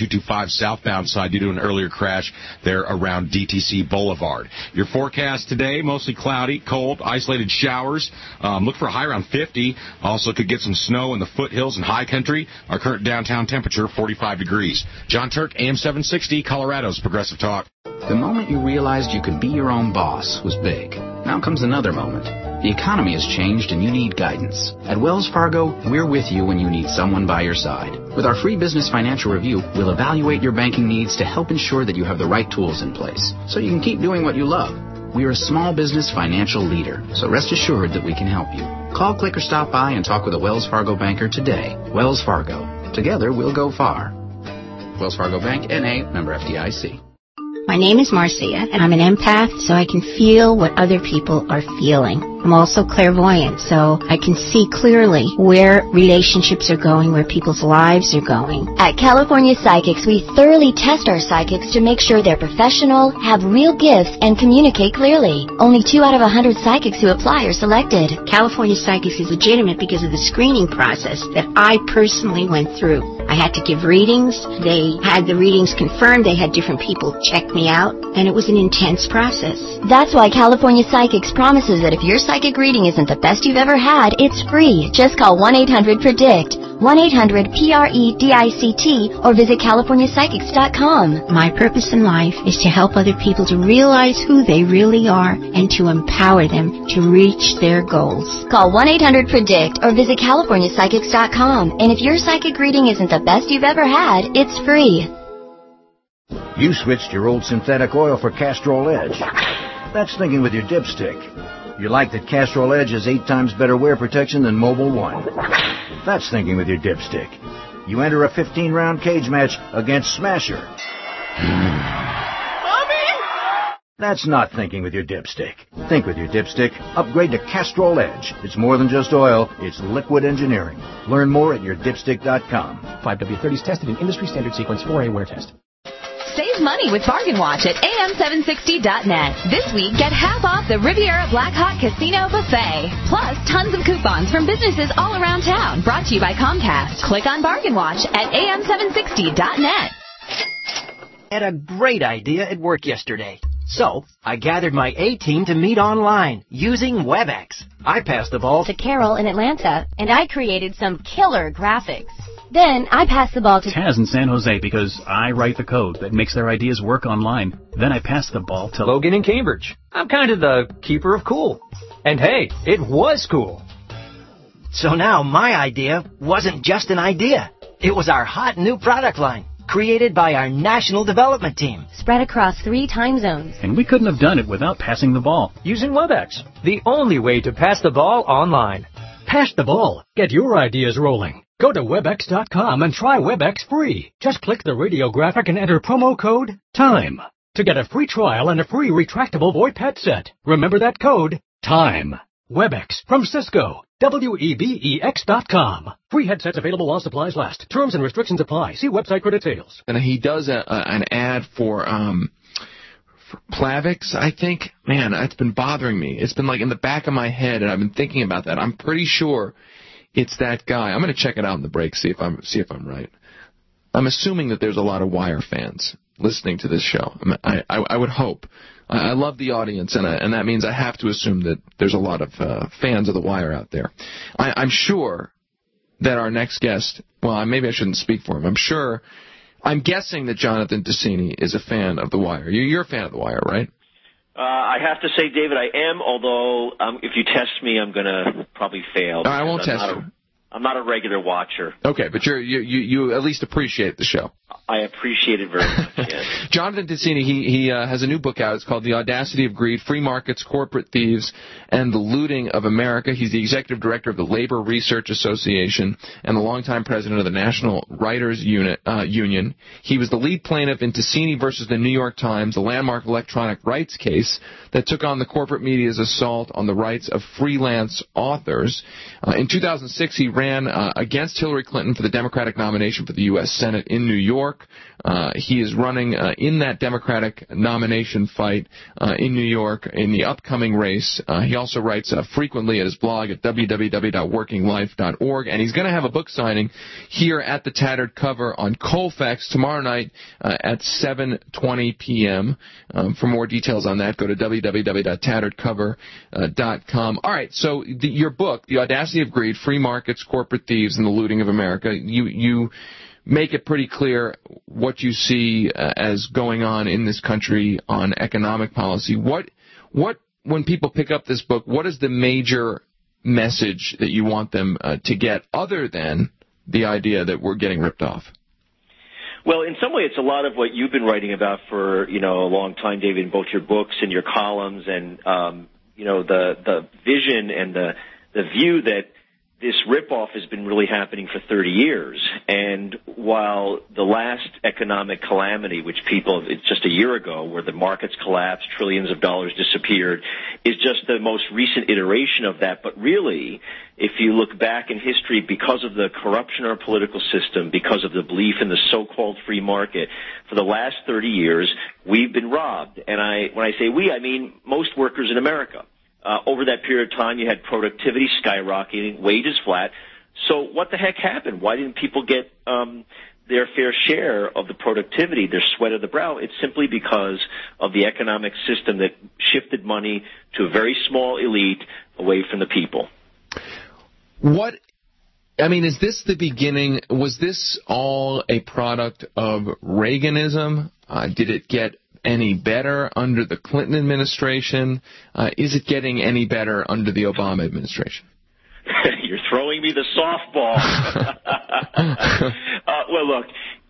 225 southbound side due to an earlier crash there around DTC Boulevard. Your forecast today, mostly cloudy, cold, isolated showers. Look for a high around 50. Also could get some snow in the foothills and high country. Our current downtown temperature, 45 degrees. John Turk, AM 760, Colorado's Progressive Talk. The moment you realized you could be your own boss was big. Now comes another moment. The economy has changed and you need guidance. At Wells Fargo, we're with you when you need someone by your side. With our free business financial review, we'll evaluate your banking needs to help ensure that you have the right tools in place so you can keep doing what you love. We're a small business financial leader, so rest assured that we can help you. Call, click, or stop by and talk with a Wells Fargo banker today. Wells Fargo. Together, we'll go far. Wells Fargo Bank, N.A., member FDIC. My name is Marcia, and I'm an empath, so I can feel what other people are feeling. I'm also clairvoyant, so I can see clearly where relationships are going, where people's lives are going. At California Psychics, we thoroughly test our psychics to make sure they're professional, have real gifts, and communicate clearly. Only 2 out of 100 psychics who apply are selected. California Psychics is legitimate because of the screening process that I personally went through. I had to give readings. They had the readings confirmed. They had different people check me out, and it was an intense process. That's why California Psychics promises that if your psychic reading isn't the best you've ever had, it's free. Just call 1-800-PREDICT, 1-800-PREDICT, or visit CaliforniaPsychics.com. My purpose in life is to help other people to realize who they really are and to empower them to reach their goals. Call 1-800-PREDICT or visit CaliforniaPsychics.com. And if your psychic reading isn't the best you've ever had, it's free. You switched your old synthetic oil for Castrol Edge. That's thinking with your dipstick. You like that Castrol Edge has 8 times better wear protection than Mobil 1. That's thinking with your dipstick. You enter a 15-round cage match against Smasher. Mommy! That's not thinking with your dipstick. Think with your dipstick. Upgrade to Castrol Edge. It's more than just oil. It's liquid engineering. Learn more at yourdipstick.com. 5W30s tested in industry standard sequence 4A wear test. Save money with Bargain Watch at am760.net. This week, get half off the Riviera Black Hawk Casino Buffet. Plus, tons of coupons from businesses all around town. Brought to you by Comcast. Click on Bargain Watch at am760.net. Had a great idea at work yesterday. So, I gathered my A-team to meet online using WebEx. I passed the ball to Carol in Atlanta, and I created some killer graphics. Then I pass the ball to Taz in San Jose because I write the code that makes their ideas work online. Then I pass the ball to Logan in Cambridge. I'm kind of the keeper of cool. And hey, it was cool. So now my idea wasn't just an idea. It was our hot new product line, created by our national development team. Spread across 3 time zones. And we couldn't have done it without passing the ball. Using WebEx, the only way to pass the ball online. Pass the ball. Get your ideas rolling. Go to Webex.com and try Webex free. Just click the radio graphic and enter promo code TIME to get a free trial and a free retractable VoIP headset. Remember that code, TIME. Webex from Cisco. Webex.com. Free headsets available while supplies last. Terms and restrictions apply. See website for details. And he does an ad for Plavix, I think. Man, it's been bothering me. It's been like in the back of my head, and I've been thinking about that. I'm pretty sure it's that guy. I'm going to check it out in the break, see if I'm right. I'm assuming that there's a lot of Wire fans listening to this show. I would hope. I love the audience, and that means I have to assume that there's a lot of fans of the Wire out there. I'm sure that our next guest, well, maybe I shouldn't speak for him. I'm guessing that Jonathan Decini is a fan of the Wire. You're a fan of the Wire, right? I have to say, David, I am, although if you test me, I'm going to probably fail. I won't test you. I'm not a regular watcher. Okay, but you at least appreciate the show. I appreciate it very much, yes. Jonathan Decini, he has a new book out. It's called The Audacity of Greed, Free Markets, Corporate Thieves, and the Looting of America. He's the executive director of the Labor Research Association and the longtime president of the National Writers Union. He was the lead plaintiff in Decini versus the New York Times, the landmark electronic rights case that took on the corporate media's assault on the rights of freelance authors. In 2006, he ran against Hillary Clinton for the Democratic nomination for the U.S. Senate in New York. He is running in that Democratic nomination fight in New York in the upcoming race. He also writes frequently at his blog at www.workinglife.org, and he's going to have a book signing here at the Tattered Cover on Colfax tomorrow night at 7:20 p.m. For more details on that, go to www.tatteredcover.com. All right, so your book, The Audacity of Greed, Free Markets, Corporate Thieves, and the Looting of America, you make it pretty clear what you see as going on in this country on economic policy. What when people pick up this book, what is the major message that you want them to get other than the idea that we're getting ripped off? Well, in some way, it's a lot of what you've been writing about for, a long time, David, in both your books and your columns, and, the vision and the view that this ripoff has been really happening for 30 years. And while the last economic calamity, which it's just a year ago, where the markets collapsed, trillions of dollars disappeared, is just the most recent iteration of that. But really, if you look back in history, because of the corruption in our political system, because of the belief in the so-called free market, for the last 30 years, we've been robbed. And when I say we, I mean most workers in America. Over that period of time, you had productivity skyrocketing, wages flat. So what the heck happened? Why didn't people get their fair share of the productivity, their sweat of the brow? It's simply because of the economic system that shifted money to a very small elite away from the people. Is this the beginning? Was this all a product of Reaganism? Did it get any better under the Clinton administration? Is it getting any better under the Obama administration? You're throwing me the softball. Well, look,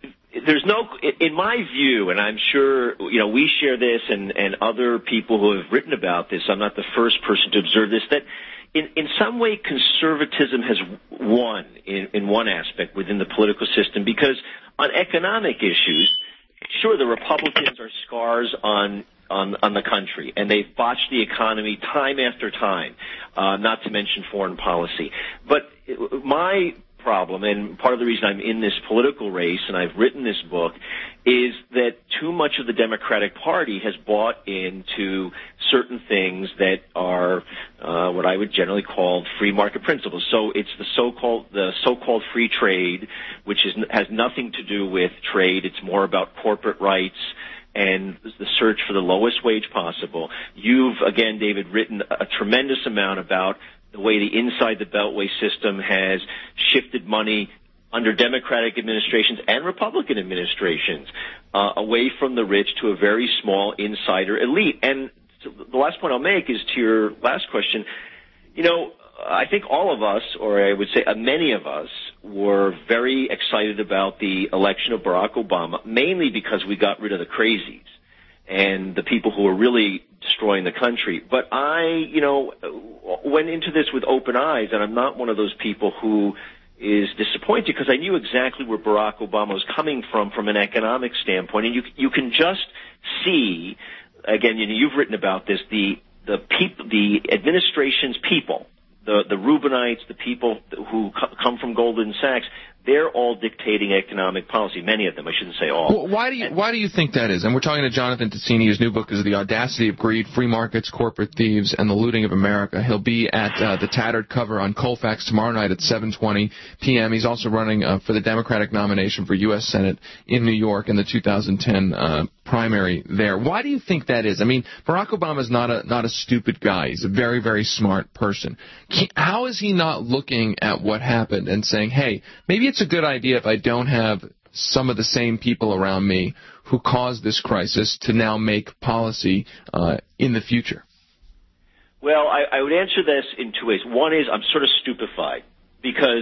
in my view, and I'm sure, we share this and other people who have written about this, I'm not the first person to observe this, that in some way conservatism has won in one aspect within the political system, because on economic issues, sure, the Republicans are scars on the country, and they've botched the economy time after time, not to mention foreign policy. But my problem, and part of the reason I'm in this political race and I've written this book, is that too much of the Democratic Party has bought into certain things that are what I would generally call free market principles. So it's the so-called free trade, which has nothing to do with trade. It's more about corporate rights and the search for the lowest wage possible. You've, again, David, written a tremendous amount about the way the inside the Beltway system has shifted money under Democratic administrations and Republican administrations away from the rich to a very small insider elite. And the last point I'll make is to your last question. I think all of us, or I would say many of us, were very excited about the election of Barack Obama, mainly because we got rid of the crazies and the people who were really destroying the country. But I, went into this with open eyes, and I'm not one of those people who is disappointed, because I knew exactly where Barack Obama was coming from an economic standpoint. And you can just see, again, you've written about this, the administration's people, the Reubenites, the people who come from Goldman Sachs, they're all dictating economic policy. Many of them, I shouldn't say all. Well, why do you think that is? And we're talking to Jonathan Ticini. His new book is The Audacity of Greed, Free Markets, Corporate Thieves, and the Looting of America. He'll be at the Tattered Cover on Colfax tomorrow night at 7:20 p.m. He's also running for the Democratic nomination for U.S. Senate in New York in the 2010 primary there. Why do you think that is? I mean, Barack Obama is not a stupid guy. He's a very, very smart person. How is he not looking at what happened and saying, hey, maybe it's a good idea if I don't have some of the same people around me who caused this crisis to now make policy in the future? Well, I would answer this in two ways. One is I'm sort of stupefied, because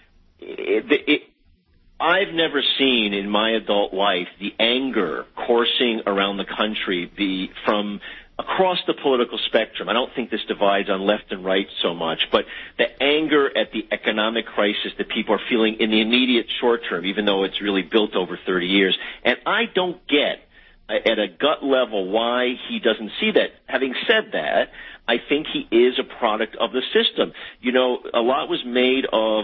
I've never seen in my adult life the anger coursing around the country be from across the political spectrum. I don't think this divides on left and right so much, but the anger at the economic crisis that people are feeling in the immediate short term, even though it's really built over 30 years. And I don't get at a gut level why he doesn't see that. Having said that, I think he is a product of the system. A lot was made of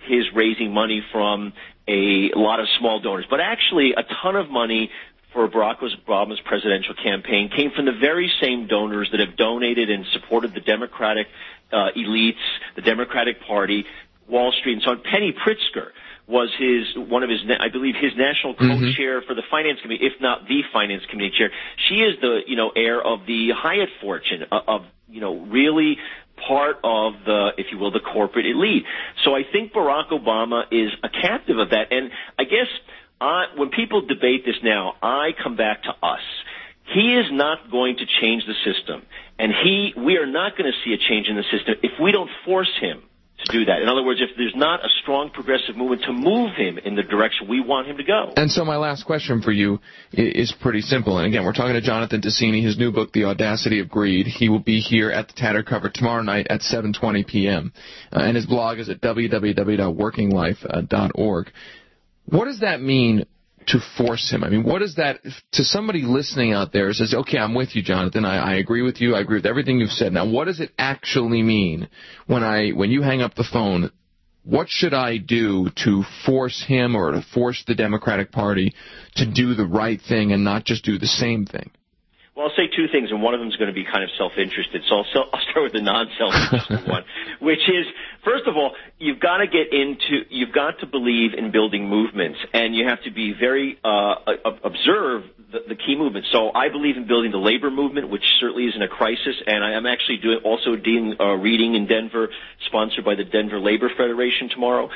his raising money from a lot of small donors, but actually a ton of money for Barack Obama's presidential campaign came from the very same donors that have donated and supported the Democratic elites, the Democratic Party, Wall Street, and so on. Penny Pritzker was I believe his national co-chair for the finance committee, if not the finance committee chair. She is the, heir of the Hyatt fortune, really part of the, if you will, the corporate elite. So I think Barack Obama is a captive of that. And I guess when people debate this now, I come back to us. He is not going to change the system, and we are not going to see a change in the system if we don't force him to do that. In other words, if there's not a strong progressive movement to move him in the direction we want him to go. And so my last question for you is pretty simple. And again, we're talking to Jonathan Ticini, his new book, The Audacity of Greed. He will be here at the Tattered Cover tomorrow night at 7:20 p.m. And his blog is at www.workinglife.org. What does that mean to force him? I mean, what is that to somebody listening out there who says, okay, I'm with you, Jonathan, I agree with you, I agree with everything you've said. Now, what does it actually mean when you hang up the phone? What should I do to force him or to force the Democratic Party to do the right thing and not just do the same thing? Well, I'll say two things, and one of them is going to be kind of self-interested. So I'll start with the non-self-interested one, which is, first of all, you've got to believe in building movements, and you have to be very observe the key movements. So I believe in building the labor movement, which certainly is in a crisis, and I am actually doing reading in Denver, sponsored by the Denver Labor Federation tomorrow.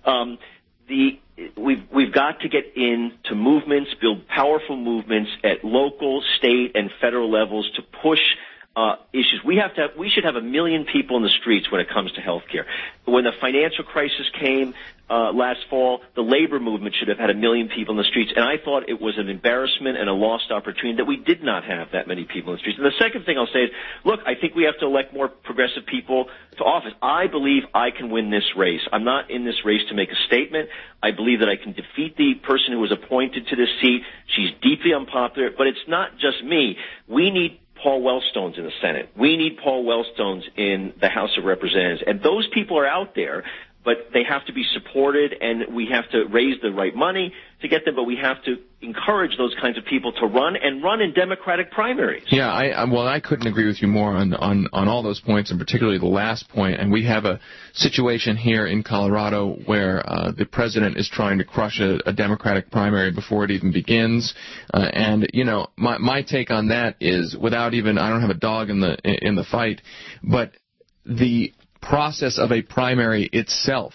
We've got to get into movements, build powerful movements at local, state, and federal levels to push issues. We should have 1 million people in the streets when it comes to health care. When the financial crisis came last fall, the labor movement should have had 1 million people in the streets, and I thought it was an embarrassment and a lost opportunity that we did not have that many people in the streets. And the second thing I'll say is, look, I think we have to elect more progressive people to office. I believe I can win this race. I'm not in this race to make a statement. I believe that I can defeat the person who was appointed to this seat. She's deeply unpopular, but it's not just me. We need Paul Wellstones in the Senate. We need Paul Wellstones in the House of Representatives. And those people are out there, but they have to be supported, and we have to raise the right money to get them, but we have to encourage those kinds of people to run in Democratic primaries. Yeah, I couldn't agree with you more on all those points, and particularly the last point. And we have a situation here in Colorado where the president is trying to crush a Democratic primary before it even begins. And my take on that is, I don't have a dog in the fight, but the process of a primary itself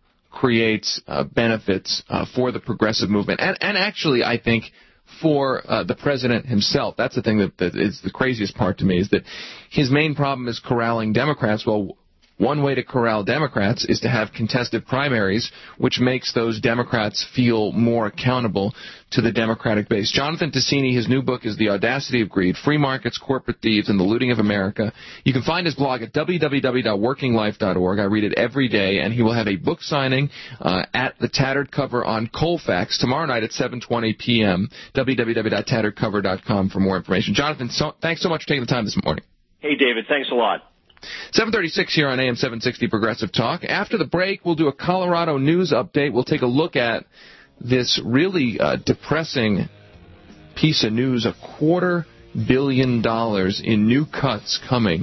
creates benefits for the progressive movement, and actually, I think, for the president himself. That's the thing that is the craziest part to me, is that his main problem is corralling Democrats. Well, one way to corral Democrats is to have contested primaries, which makes those Democrats feel more accountable to the Democratic base. Jonathan Ticini, his new book is The Audacity of Greed, Free Markets, Corporate Thieves, and the Looting of America. You can find his blog at www.workinglife.org. I read it every day, and he will have a book signing at the Tattered Cover on Colfax tomorrow night at 7:20 p.m. www.tatteredcover.com for more information. Jonathan, thanks so much for taking the time this morning. Hey, David, thanks a lot. 7:36 here on AM 760 Progressive Talk. After the break, we'll do a Colorado news update. We'll take a look at this really depressing piece of news, $250 million in new cuts coming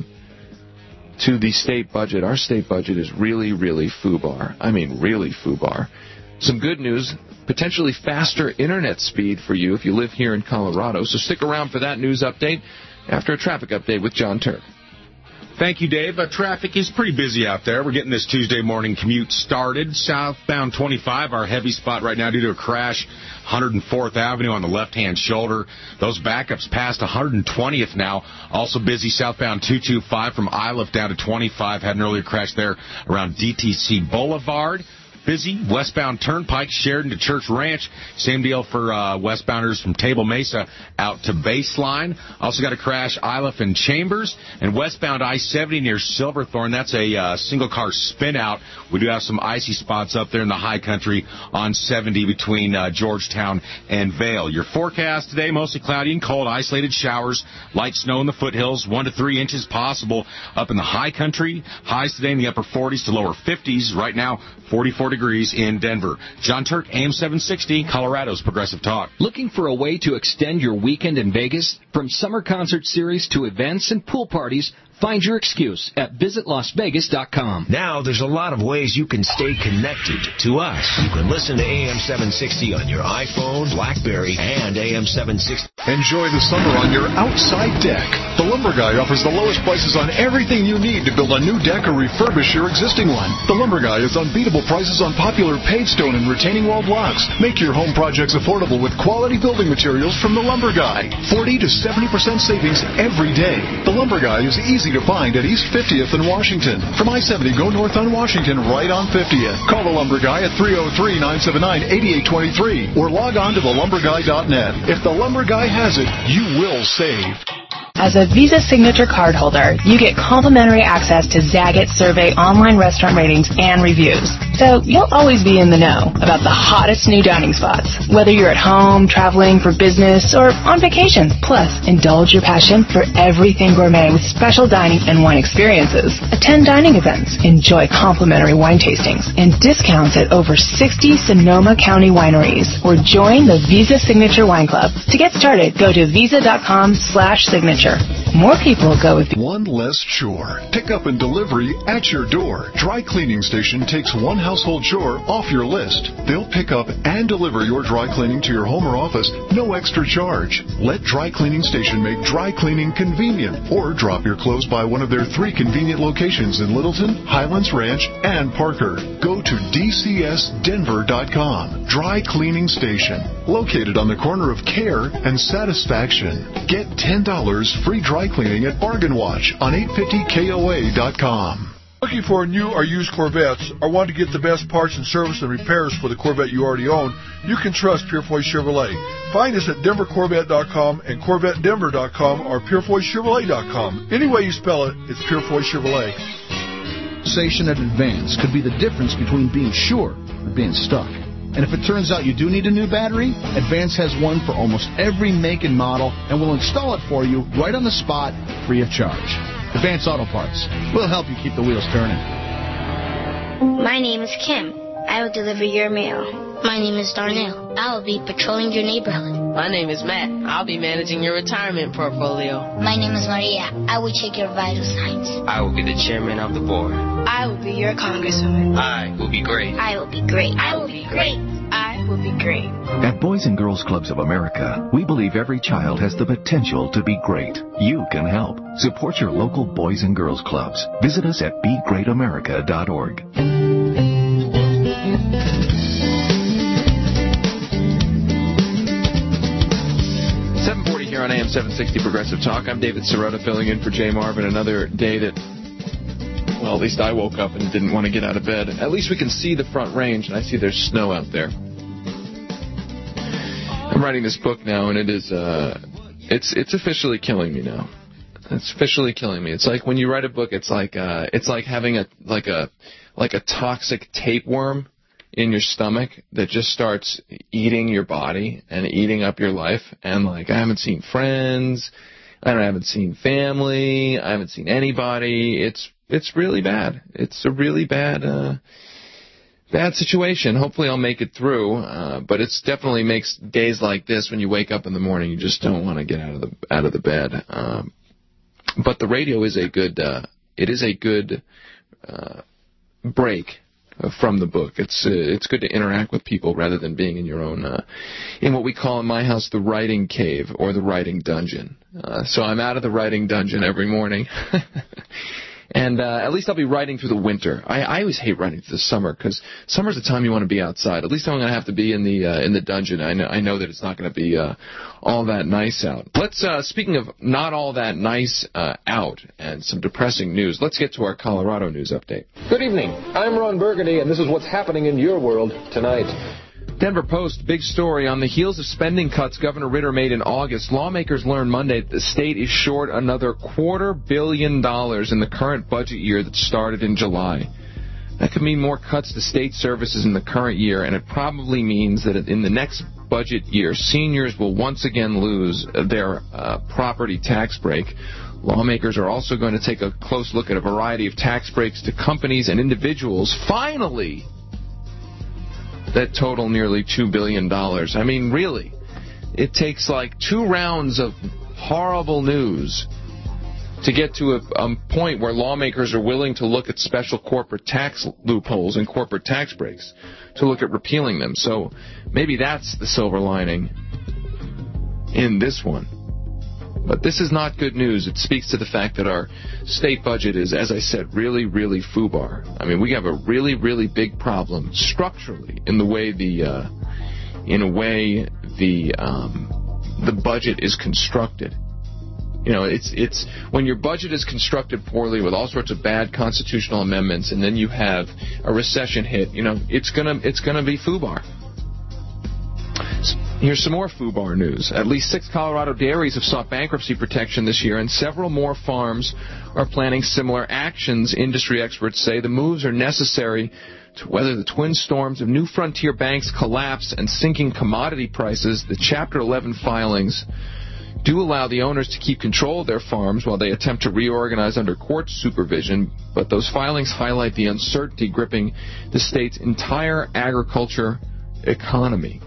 to the state budget. Our state budget is really, really FUBAR. I mean, really FUBAR. Some good news, potentially faster internet speed for you if you live here in Colorado. So stick around for that news update after a traffic update with John Turk. Thank you, Dave. Traffic is pretty busy out there. We're getting this Tuesday morning commute started. Southbound 25, our heavy spot right now due to a crash, 104th Avenue on the left-hand shoulder. Those backups past 120th now. Also busy southbound 225 from Iliff down to 25. Had an earlier crash there around DTC Boulevard. Busy. Westbound Turnpike, Sheridan to Church Ranch. Same deal for westbounders from Table Mesa out to Baseline. Also got a crash, Iliff and Chambers. And westbound I-70 near Silverthorne. That's a single-car spin-out. We do have some icy spots up there in the high country on 70 between Georgetown and Vail. Your forecast today, mostly cloudy and cold. Isolated showers. Light snow in the foothills. 1 to 3 inches possible up in the high country. Highs today in the upper 40s to lower 50s. Right now, 44 degrees degrees in Denver. John Turk, AM 760, Colorado's Progressive Talk. Looking for a way to extend your weekend in Vegas? From summer concert series to events and pool parties, find your excuse at visitlasvegas.com. Now there's a lot of ways you can stay connected to us. You can listen to AM 760 on your iPhone, BlackBerry, and AM 760. Enjoy the summer on your outside deck. The Lumber Guy offers the lowest prices on everything you need to build a new deck or refurbish your existing one. The Lumber Guy has unbeatable prices on popular paved stone and retaining wall blocks. Make your home projects affordable with quality building materials from The Lumber Guy. 40 to 70% savings every day. The Lumber Guy is easy to find at East 50th and Washington. From I-70, go north on Washington, right on 50th. Call The Lumber Guy at 303-979-8823 or log on to thelumberguy.net. If The Lumber Guy has it, you will save. As a Visa Signature card holder, you get complimentary access to Zagat Survey online restaurant ratings and reviews. So you'll always be in the know about the hottest new dining spots, whether you're at home, traveling for business, or on vacation. Plus, indulge your passion for everything gourmet with special dining and wine experiences. Attend dining events, enjoy complimentary wine tastings, and discounts at over 60 Sonoma County wineries, or join the Visa Signature Wine Club. To get started, go to visa.com/signature. More people go with one less chore. Pickup and delivery at your door. Dry Cleaning Station takes one household chore off your list. They'll pick up and deliver your dry cleaning to your home or office, no extra charge. Let Dry Cleaning Station make dry cleaning convenient, or drop your clothes by one of their 3 convenient locations in Littleton, Highlands Ranch, and Parker. Go to dcsdenver.com. Dry Cleaning Station, located on the corner of Care and Satisfaction. Get $10 free dry cleaning at Bargain Watch on 850KOA.com. Looking for new or used Corvettes, or want to get the best parts and service and repairs for the Corvette you already own, you can trust Purefoy Chevrolet. Find us at DenverCorvette.com and CorvetteDenver.com or PurefoyChevrolet.com. Any way you spell it, it's Purefoy Chevrolet. Station at Advance could be the difference between being sure or being stuck. And if it turns out you do need a new battery, Advance has one for almost every make and model and will install it for you right on the spot, free of charge. Advance Auto Parts. We'll help you keep the wheels turning. My name is Kim. I will deliver your mail. My name is Darnell. I will be patrolling your neighborhood. My name is Matt. I'll be managing your retirement portfolio. My name is Maria. I will check your vital signs. I will be the chairman of the board. I will be your congresswoman. I will be great. I will be great. I will be great. I will be great. At Boys and Girls Clubs of America, we believe every child has the potential to be great. You can help. Support your local Boys and Girls Clubs. Visit us at BeGreatAmerica.org. 740 here on AM 760 Progressive Talk. I'm David Sirota filling in for Jay Marvin. Another day that, well, at least I woke up and didn't want to get out of bed. At least we can see the Front Range, and I see there's snow out there. I'm writing this book now, and it is it's officially killing me now. It's officially killing me. It's like when you write a book, it's like having a toxic tapeworm in your stomach that just starts eating your body and eating up your life. And like, I haven't seen friends, I haven't seen family, I haven't seen anybody. It's really bad. It's a really bad situation. Hopefully I'll make it through, but it's definitely makes days like this when you wake up in the morning, you just don't want to get out of the bed. But the radio is a good break from the book. It's good to interact with people rather than being in your own in what we call in my house the writing cave or the writing dungeon. So I'm out of the writing dungeon every morning. And at least I'll be writing through the winter. I always hate writing through the summer because summer's the time you want to be outside. At least I'm going to have to be in the dungeon. I know that it's not going to be all that nice out. Let's speaking of not all that nice out and some depressing news, let's get to our Colorado news update. Good evening. I'm Ron Burgundy, and this is what's happening in your world tonight. Denver Post, big story. On the heels of spending cuts Governor Ritter made in August, lawmakers learned Monday that the state is short another $250 million in the current budget year that started in July. That could mean more cuts to state services in the current year, and it probably means that in the next budget year, seniors will once again lose their property tax break. Lawmakers are also going to take a close look at a variety of tax breaks to companies and individuals. Finally, that total nearly $2 billion. I mean, really, it takes like 2 rounds of horrible news to get to a point where lawmakers are willing to look at special corporate tax loopholes and corporate tax breaks, to look at repealing them. So maybe that's the silver lining in this one. But this is not good news. It speaks to the fact that our state budget is, as I said, really, really FUBAR. I mean, we have a really, really big problem structurally in the way the budget is constructed. You know, it's when your budget is constructed poorly with all sorts of bad constitutional amendments, and then you have a recession hit. You know, it's gonna be FUBAR. Here's some more FUBAR news. At least 6 Colorado dairies have sought bankruptcy protection this year, and several more farms are planning similar actions. Industry experts say the moves are necessary to weather the twin storms of New Frontier Bank's collapse and sinking commodity prices. The Chapter 11 filings do allow the owners to keep control of their farms while they attempt to reorganize under court supervision, but those filings highlight the uncertainty gripping the state's entire agriculture economy.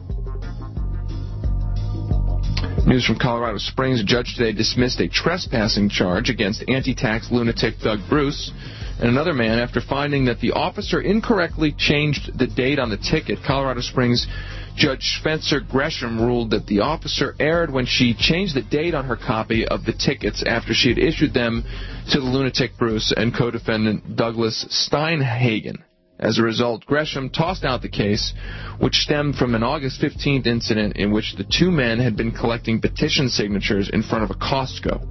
News from Colorado Springs. A judge today dismissed a trespassing charge against anti-tax lunatic Doug Bruce and another man after finding that the officer incorrectly changed the date on the ticket. Colorado Springs Judge Spencer Gresham ruled that the officer erred when she changed the date on her copy of the tickets after she had issued them to the lunatic Bruce and co-defendant Douglas Steinhagen. As a result, Gresham tossed out the case, which stemmed from an August 15th incident in which the 2 men had been collecting petition signatures in front of a Costco.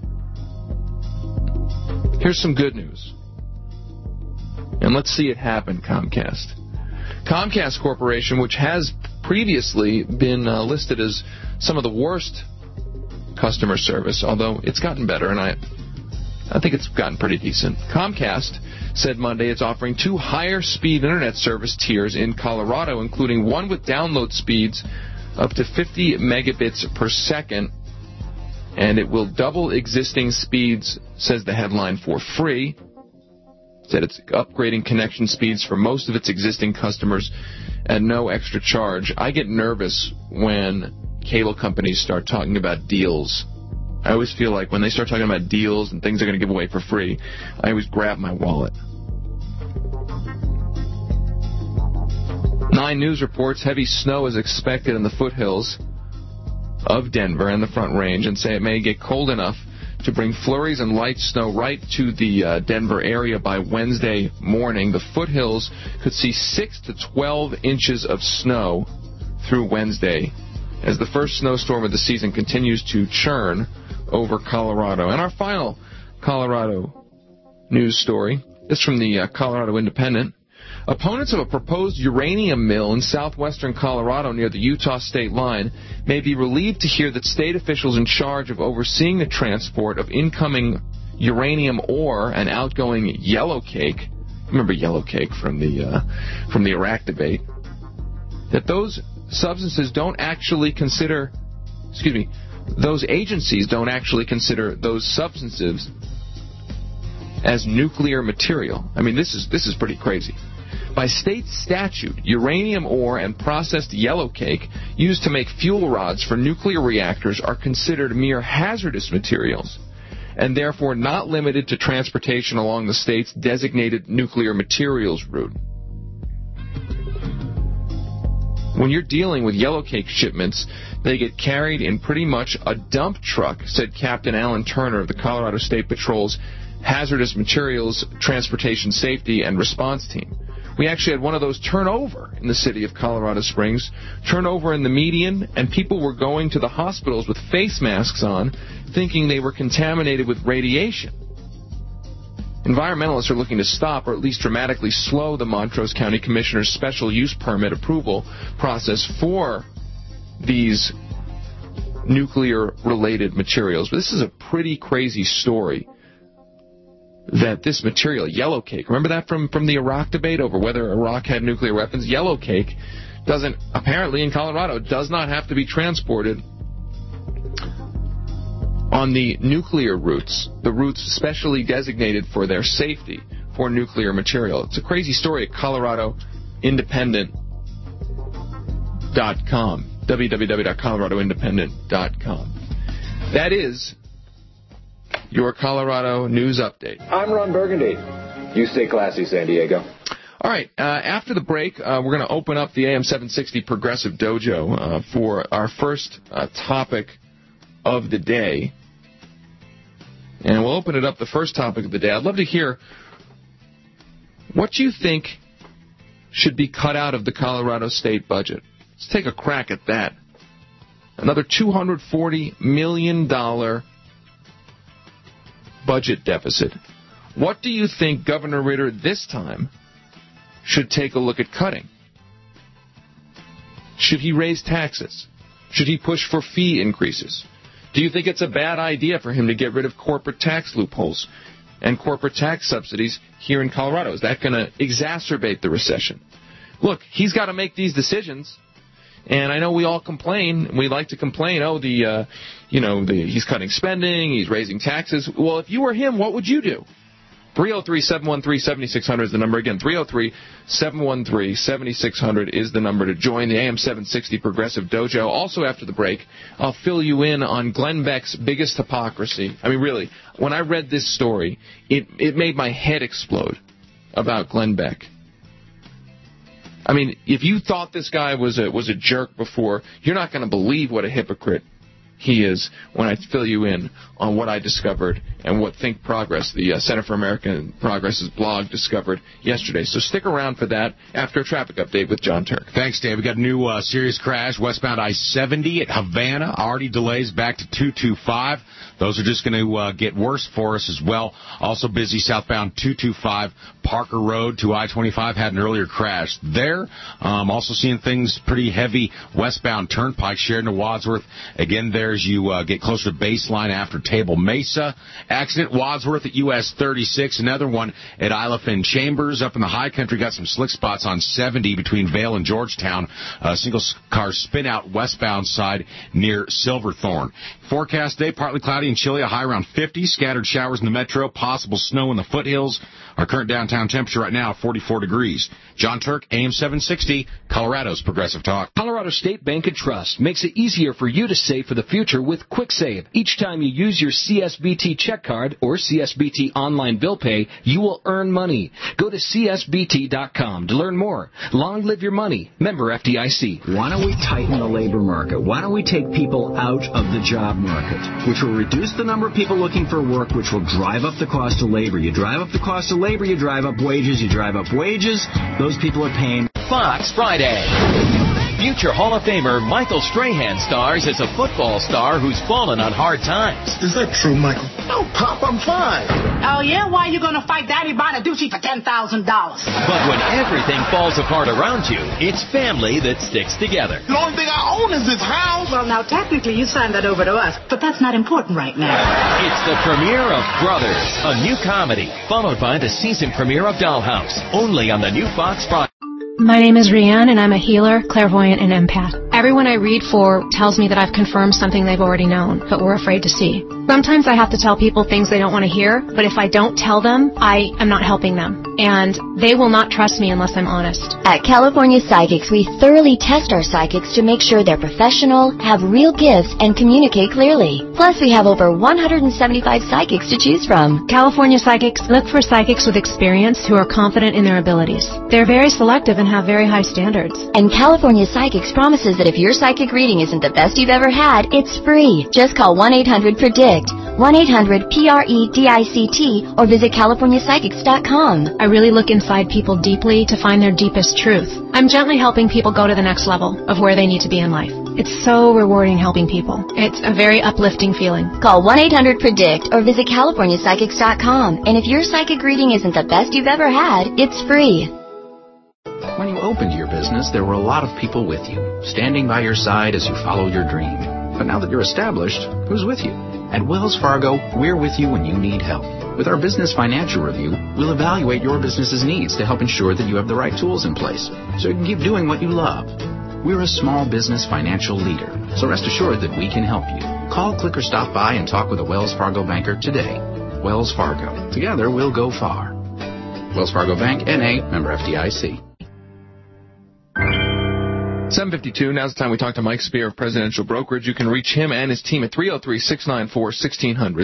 Here's some good news. And let's see it happen, Comcast. Comcast Corporation, which has previously been listed as some of the worst customer service, although it's gotten better, and I think it's gotten pretty decent. Comcast said Monday it's offering 2 higher-speed internet service tiers in Colorado, including one with download speeds up to 50 megabits per second, and it will double existing speeds, says the headline, for free. Said it's upgrading connection speeds for most of its existing customers at no extra charge. I get nervous when cable companies start talking about deals. I always feel like when they start talking about deals and things they're going to give away for free, I always grab my wallet. 9 News reports heavy snow is expected in the foothills of Denver and the Front Range, and say it may get cold enough to bring flurries and light snow right to the Denver area by Wednesday morning. The foothills could see 6 to 12 inches of snow through Wednesday as the first snowstorm of the season continues to churn over Colorado. And our final Colorado news story is from the Colorado Independent. Opponents of a proposed uranium mill in southwestern Colorado near the Utah state line may be relieved to hear that state officials in charge of overseeing the transport of incoming uranium ore and outgoing yellow cake, remember yellow cake from the Iraq debate, that those substances don't actually consider, those agencies don't actually consider those substances as nuclear material. I mean, this is pretty crazy. By state statute, uranium ore and processed yellow cake used to make fuel rods for nuclear reactors are considered mere hazardous materials and therefore not limited to transportation along the state's designated nuclear materials route. When you're dealing with yellow cake shipments, they get carried in pretty much a dump truck, said Captain Alan Turner of the Colorado State Patrol's Hazardous Materials Transportation Safety and Response Team. We actually had one of those turn over in the city of Colorado Springs, turn over in the median, and people were going to the hospitals with face masks on, thinking they were contaminated with radiation. Environmentalists are looking to stop or at least dramatically slow the Montrose County Commissioner's special use permit approval process for these nuclear-related materials. But this is a pretty crazy story that this material, yellow cake, remember that from the Iraq debate over whether Iraq had nuclear weapons? Yellow cake doesn't, apparently in Colorado, does not have to be transported on the nuclear routes, the routes specially designated for their safety for nuclear material. It's a crazy story. A Colorado Independent www.coloradoindependent.com. www.coloradoindependent.com. That is your Colorado news update. I'm Ron Burgundy. You stay classy, San Diego. All right, after the break, we're going to open up the AM 760 Progressive Dojo for our first topic of the day. And we'll open it up, the first topic of the day. I'd love to hear what you think should be cut out of the Colorado state budget. Let's take a crack at that. Another $240 million budget deficit. What do you think Governor Ritter this time should take a look at cutting? Should he raise taxes? Should he push for fee increases? Do you think it's a bad idea for him to get rid of corporate tax loopholes and corporate tax subsidies here in Colorado? Is that going to exacerbate the recession? Look, he's got to make these decisions. And I know we all complain. We like to complain. Oh, he's cutting spending. He's raising taxes. Well, if you were him, what would you do? 303-713-7600 is the number. Again, 303-713-7600 is the number to join the AM 760 Progressive Dojo. Also, after the break, I'll fill you in on Glenn Beck's biggest hypocrisy. I mean, really, when I read this story, it made my head explode about Glenn Beck. I mean, if you thought this guy was a jerk before, you're not going to believe what a hypocrite he is when I fill you in on what I discovered and what Think Progress, the Center for American Progress's blog, discovered yesterday. So stick around for that after a traffic update with John Turk. Thanks, Dave. We got a new serious crash westbound I-70 at Havana. Already delays back to 225. Those are just going to get worse for us as well. Also busy southbound 225 Parker Road to I-25. Had an earlier crash there. Also seeing things pretty heavy westbound Turnpike, Sheridan to Wadsworth. Again, there as you get closer to Baseline after Table Mesa. Accident Wadsworth at US 36. Another one at Isla Fin Chambers. Up in the high country, got some slick spots on 70 between Vail and Georgetown. Single car spin out westbound side near Silverthorne. Forecast day, partly cloudy and chilly, a high around 50. Scattered showers in the metro, possible snow in the foothills. Our current downtown temperature right now, 44 degrees. John Turk, AM 760, Colorado's Progressive Talk. Colorado State Bank and Trust makes it easier for you to save for the future with QuickSave. Each time you use your CSBT check card or CSBT online bill pay, you will earn money. Go to CSBT.com to learn more. Long live your money. Member FDIC. Why don't we tighten the labor market? Why don't we take people out of the job market, which will reduce the number of people looking for work, which will drive up the cost of labor. You drive up the cost of labor, you drive up wages. You drive up wages, those people are paying. Fox Friday. Future Hall of Famer Michael Strahan stars as a football star who's fallen on hard times. Is that true, Michael? No, Pop, I'm fine. Oh, yeah? Why are you going to fight Daddy Bonaducci for $10,000? But when everything falls apart around you, it's family that sticks together. The only thing I own is this house. Well, now, technically, you signed that over to us, but that's not important right now. It's the premiere of Brothers, a new comedy, followed by the season premiere of Dollhouse, only on the new Fox Friday. My name is Rianne, and I'm a healer, clairvoyant, and empath. Everyone I read for tells me that I've confirmed something they've already known, but were afraid to see. Sometimes I have to tell people things they don't want to hear, but if I don't tell them, I am not helping them. And they will not trust me unless I'm honest. At California Psychics, we thoroughly test our psychics to make sure they're professional, have real gifts, and communicate clearly. Plus, we have over 175 psychics to choose from. California Psychics look for psychics with experience who are confident in their abilities. They're very selective and have very high standards. And California Psychics promises that if your psychic reading isn't the best you've ever had, it's free. Just call 1-800-PREDICT, 1-800-PREDICT, or visit CaliforniaPsychics.com. I really look inside people deeply to find their deepest truth. I'm gently helping people go to the next level of where they need to be in life. It's so rewarding helping people. It's a very uplifting feeling. Call 1-800-PREDICT or visit CaliforniaPsychics.com. And if your psychic reading isn't the best you've ever had, it's free. When you opened your business, there were a lot of people with you, standing by your side as you follow your dream. But now that you're established, who's with you? At Wells Fargo, we're with you when you need help. With our Business Financial Review, we'll evaluate your business's needs to help ensure that you have the right tools in place so you can keep doing what you love. We're a small business financial leader, so rest assured that we can help you. Call, click, or stop by and talk with a Wells Fargo banker today. Wells Fargo. Together, we'll go far. Wells Fargo Bank, N.A., member FDIC. 7:52. Now's the time we talk to Mike Spear of Presidential Brokerage. You can reach him and his team at 303-694-1600.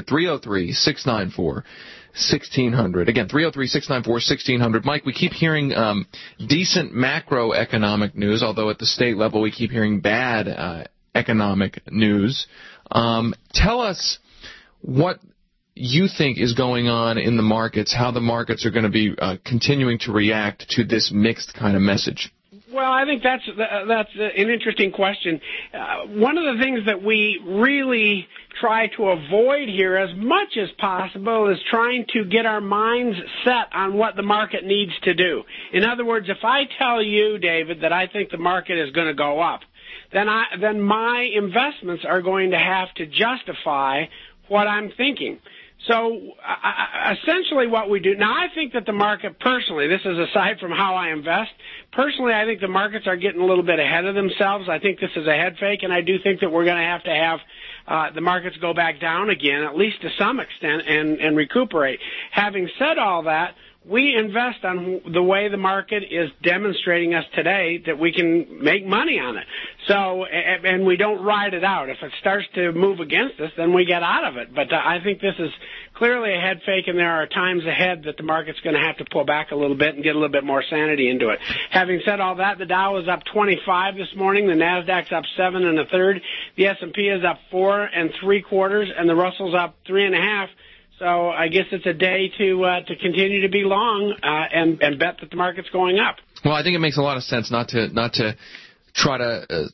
303-694-1600. Again, 303-694-1600. Mike, we keep hearing decent macroeconomic news, although at the state level we keep hearing bad economic news. Tell us what you think is going on in the markets, how the markets are going to be continuing to react to this mixed kind of message. Well, I think that's an interesting question. One of the things that we really try to avoid here as much as possible is trying to get our minds set on what the market needs to do. In other words, if I tell you, David, that I think the market is going to go up, then my investments are going to have to justify what I'm thinking. So essentially what we do, now I think that the market personally, this is aside from how I invest, personally I think the markets are getting a little bit ahead of themselves. I think this is a head fake, and I do think that we're going to have the markets go back down again, at least to some extent, and recuperate. Having said all that, we invest on the way the market is demonstrating us today that we can make money on it. So, and we don't ride it out. If it starts to move against us, then we get out of it. But I think this is clearly a head fake, and there are times ahead that the market's going to have to pull back a little bit and get a little bit more sanity into it. Having said all that, the Dow is up 25 this morning. The Nasdaq's up 7 1/3. The S&P is up 4 3/4, and the Russell's up 3 1/2. So I guess it's a day to continue to be long and bet that the market's going up. Well, I think it makes a lot of sense not to try to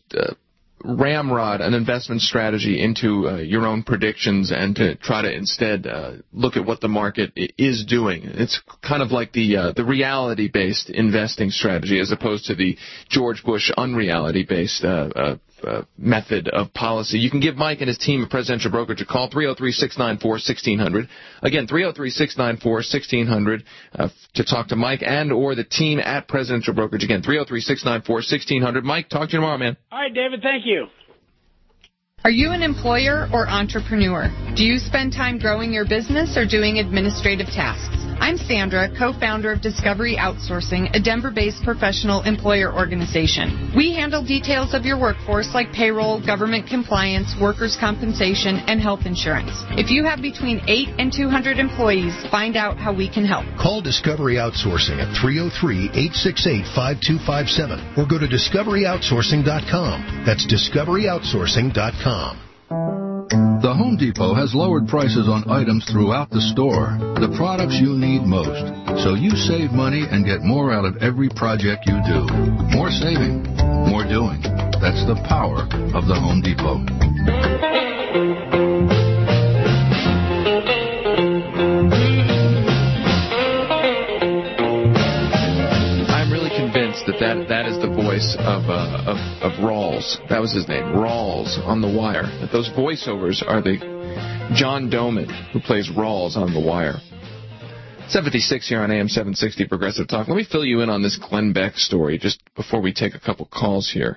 ramrod an investment strategy into your own predictions and to try to instead look at what the market is doing. It's kind of like the reality-based investing strategy as opposed to the George Bush unreality-based method of policy. You can give Mike and his team at Presidential Brokerage a call, 303-694-1600. Again, 303-694-1600 to talk to Mike and or the team at Presidential Brokerage. Again, 303-694-1600. Mike, talk to you tomorrow, man. All right, David, thank you. Are you an employer or entrepreneur? Do you spend time growing your business or doing administrative tasks? I'm Sandra, co-founder of Discovery Outsourcing, a Denver-based professional employer organization. We handle details of your workforce like payroll, government compliance, workers' compensation, and health insurance. If you have between 8 and 200 employees, find out how we can help. Call Discovery Outsourcing at 303-868-5257 or go to discoveryoutsourcing.com. That's discoveryoutsourcing.com. The Home Depot has lowered prices on items throughout the store, the products you need most. So you save money and get more out of every project you do. More saving, more doing. That's the power of the Home Depot. That is the voice of Rawls. That was his name, Rawls, on The Wire. That those voiceovers are the John Doman who plays Rawls on The Wire. 7:56 here on AM 760 Progressive Talk. Let me fill you in on this Glenn Beck story just before we take a couple calls here.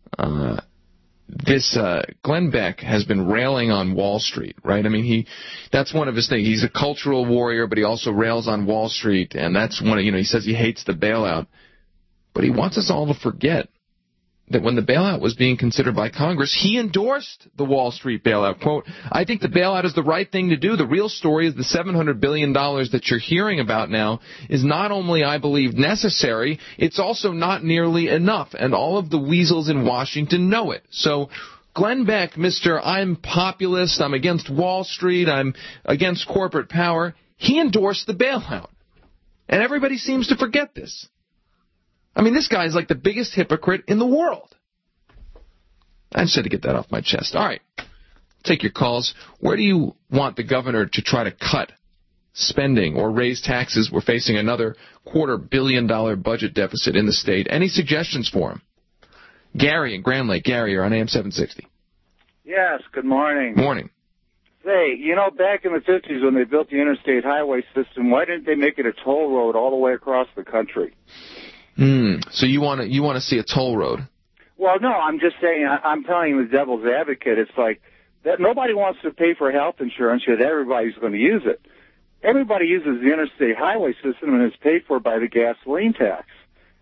Glenn Beck has been railing on Wall Street, right? I mean, that's one of his things. He's a cultural warrior, but he also rails on Wall Street, and that's one of, he says he hates the bailout. But he wants us all to forget that when the bailout was being considered by Congress, he endorsed the Wall Street bailout. Quote, I think the bailout is the right thing to do. The real story is the $700 billion that you're hearing about now is not only, I believe, necessary, it's also not nearly enough. And all of the weasels in Washington know it. So Glenn Beck, Mr. I'm populist, I'm against Wall Street, I'm against corporate power, he endorsed the bailout. And everybody seems to forget this. I mean, this guy is like the biggest hypocrite in the world. I just had to get that off my chest. All right. Take your calls. Where do you want the governor to try to cut spending or raise taxes? We're facing another $250 million budget deficit in the state. Any suggestions for him? Gary in Grand Lake. Gary, you're on AM 760. Yes, good morning. Morning. Say, back in the 50s when they built the interstate highway system, why didn't they make it a toll road all the way across the country? So you want to see a toll road? Well, no, I'm just saying, I'm telling you the devil's advocate. It's like that nobody wants to pay for health insurance, yet everybody's going to use it. Everybody uses the interstate highway system, and it's paid for by the gasoline tax.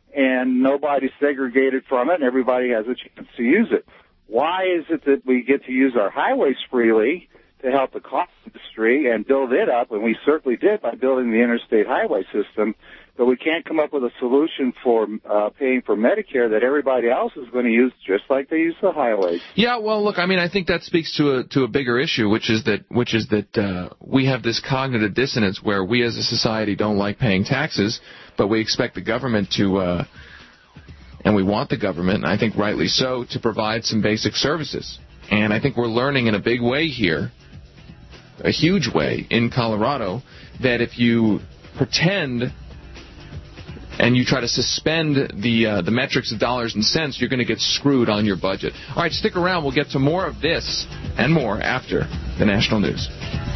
and nobody's segregated from it, and everybody has a chance to use it. Why is it that we get to use our highways freely to help the car industry and build it up, and we certainly did by building the interstate highway system, but we can't come up with a solution for paying for Medicare that everybody else is going to use just like they use the highways? Yeah, well, look, I mean, I think that speaks to a bigger issue, which is that we have this cognitive dissonance where we as a society don't like paying taxes, but we expect the government to, and we want the government, and I think rightly so, to provide some basic services. And I think we're learning in a big way here, a huge way in Colorado, that if you pretend and you try to suspend the metrics of dollars and cents, you're going to get screwed on your budget. All right, stick around. We'll get to more of this and more after the national news.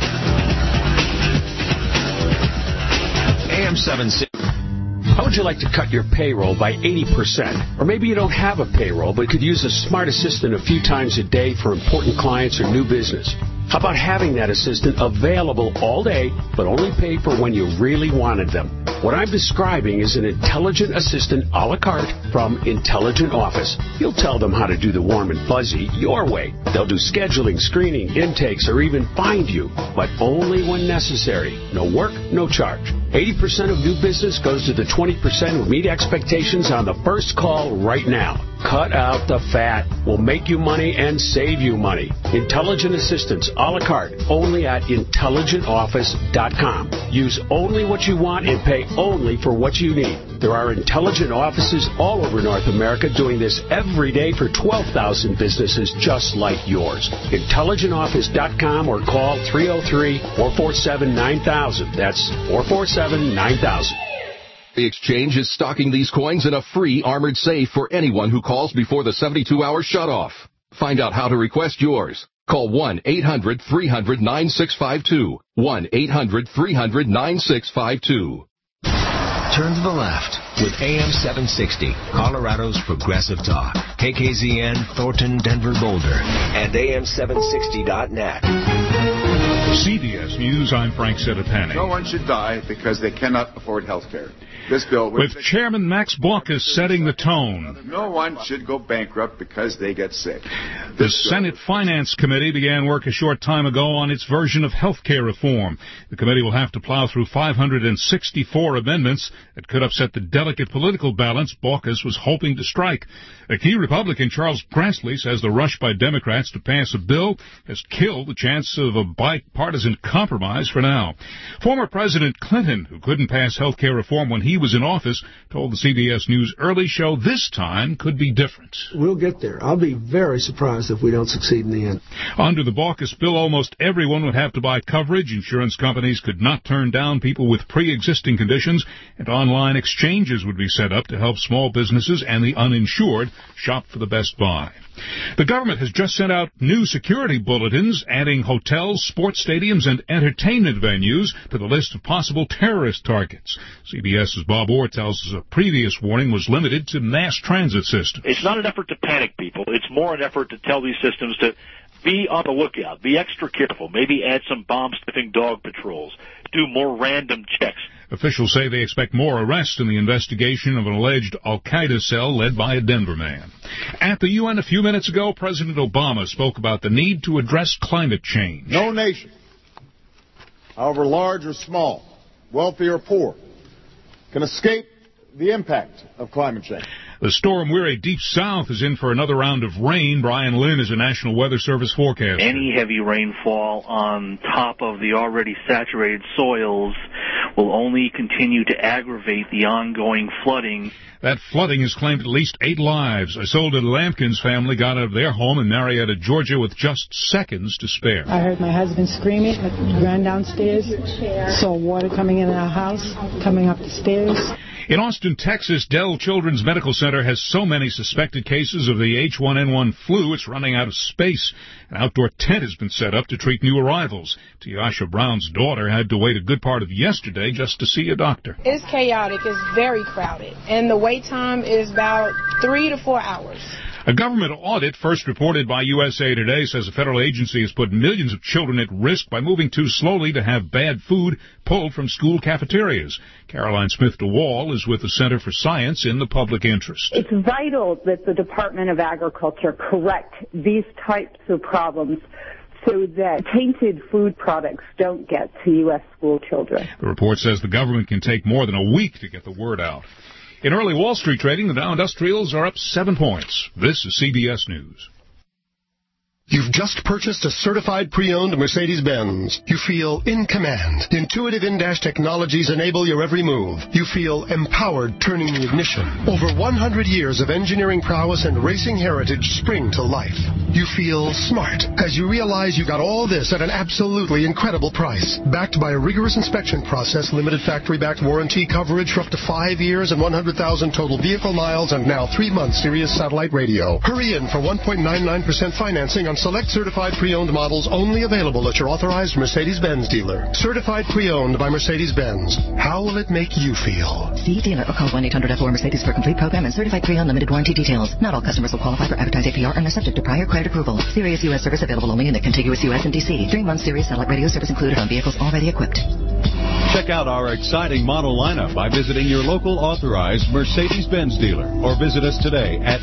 AM 760. How would you like to cut your payroll by 80%? Or maybe you don't have a payroll but could use a smart assistant a few times a day for important clients or new business. How about having that assistant available all day, but only pay for when you really wanted them? What I'm describing is an intelligent assistant a la carte from Intelligent Office. You'll tell them how to do the warm and fuzzy your way. They'll do scheduling, screening, intakes, or even find you, but only when necessary. No work, no charge. 80% of new business goes to the 20% who meet expectations on the first call right now. Cut out the fat. We'll make you money and save you money. Intelligent assistants a la carte, only at intelligentoffice.com. Use only what you want and pay only for what you need. There are intelligent offices all over North America doing this every day for 12,000 businesses just like yours. IntelligentOffice.com or call 303-447-9000. That's 447-9000. The exchange is stocking these coins in a free armored safe for anyone who calls before the 72-hour shutoff. Find out how to request yours. Call 1-800-300-9652. 1-800-300-9652. Turn to the left with AM 760, Colorado's Progressive Talk. KKZN, Thornton, Denver, Boulder, and AM760.net. CBS News, I'm Frank Sedapani. No one should die because they cannot afford health care. This bill with Chairman Max Baucus setting the tone. No one should go bankrupt because they get sick. The Senate Finance Committee began work a short time ago on its version of health care reform. The committee will have to plow through 564 amendments that could upset the delicate political balance Baucus was hoping to strike. A key Republican, Charles Grassley, says the rush by Democrats to pass a bill has killed the chance of a bipartisan compromise for now. Former President Clinton, who couldn't pass health care reform when he was in office, told the CBS News Early Show this time could be different. We'll get there. I'll be very surprised if we don't succeed in the end. Under the Baucus bill, almost everyone would have to buy coverage. Insurance companies could not turn down people with pre-existing conditions, and online exchanges would be set up to help small businesses and the uninsured shop for the best buy. The government has just sent out new security bulletins adding hotels, sports stadiums, and entertainment venues to the list of possible terrorist targets. CBS's Bob Orr tells us a previous warning was limited to mass transit systems. It's not an effort to panic people. It's more an effort to tell these systems to be on the lookout, be extra careful, maybe add some bomb-sniffing dog patrols, do more random checks. Officials say they expect more arrests in the investigation of an alleged al-Qaeda cell led by a Denver man. At the UN a few minutes ago, President Obama spoke about the need to address climate change. No nation, however large or small, wealthy or poor, can escape the impact of climate change. The storm-weary Deep South is in for another round of rain. Brian Lynn is a National Weather Service forecaster. Any heavy rainfall on top of the already saturated soils will only continue to aggravate the ongoing flooding. That flooding has claimed at least 8 lives. Isolde Lampkin's family got out of their home in Marietta, Georgia, with just seconds to spare. I heard my husband screaming, ran downstairs, saw water coming in our house, coming up the stairs. In Austin, Texas, Dell Children's Medical Center has so many suspected cases of the H1N1 flu, it's running out of space. An outdoor tent has been set up to treat new arrivals. Tiasha Brown's daughter had to wait a good part of yesterday just to see a doctor. It's chaotic. It's very crowded. And the wait time is about 3 to 4 hours. A government audit first reported by USA Today says a federal agency has put millions of children at risk by moving too slowly to have bad food pulled from school cafeterias. Caroline Smith DeWall is with the Center for Science in the Public Interest. It's vital that the Department of Agriculture correct these types of problems so that tainted food products don't get to U.S. school children. The report says the government can take more than a week to get the word out. In early Wall Street trading, the Dow Industrials are up 7 points. This is CBS News. You've just purchased a certified pre-owned Mercedes-Benz. You feel in command. Intuitive in-dash technologies enable your every move. You feel empowered turning the ignition. Over 100 years of engineering prowess and racing heritage spring to life. You feel smart as you realize you got all this at an absolutely incredible price. Backed by a rigorous inspection process, limited factory-backed warranty coverage for up to 5 years and 100,000 total vehicle miles, and now 3 months Sirius satellite radio. Hurry in for 1.99% financing on select certified pre-owned models only available at your authorized Mercedes-Benz dealer. Certified pre-owned by Mercedes-Benz. How will it make you feel? See dealer or call 1-800-F4-Mercedes for complete program and certified pre-owned limited warranty details. Not all customers will qualify for advertised APR and are subject to prior credit approval. Sirius U.S. service available only in the contiguous U.S. and D.C. 3 months Sirius satellite radio service included on vehicles already equipped. Check out our exciting model lineup by visiting your local authorized Mercedes-Benz dealer or visit us today at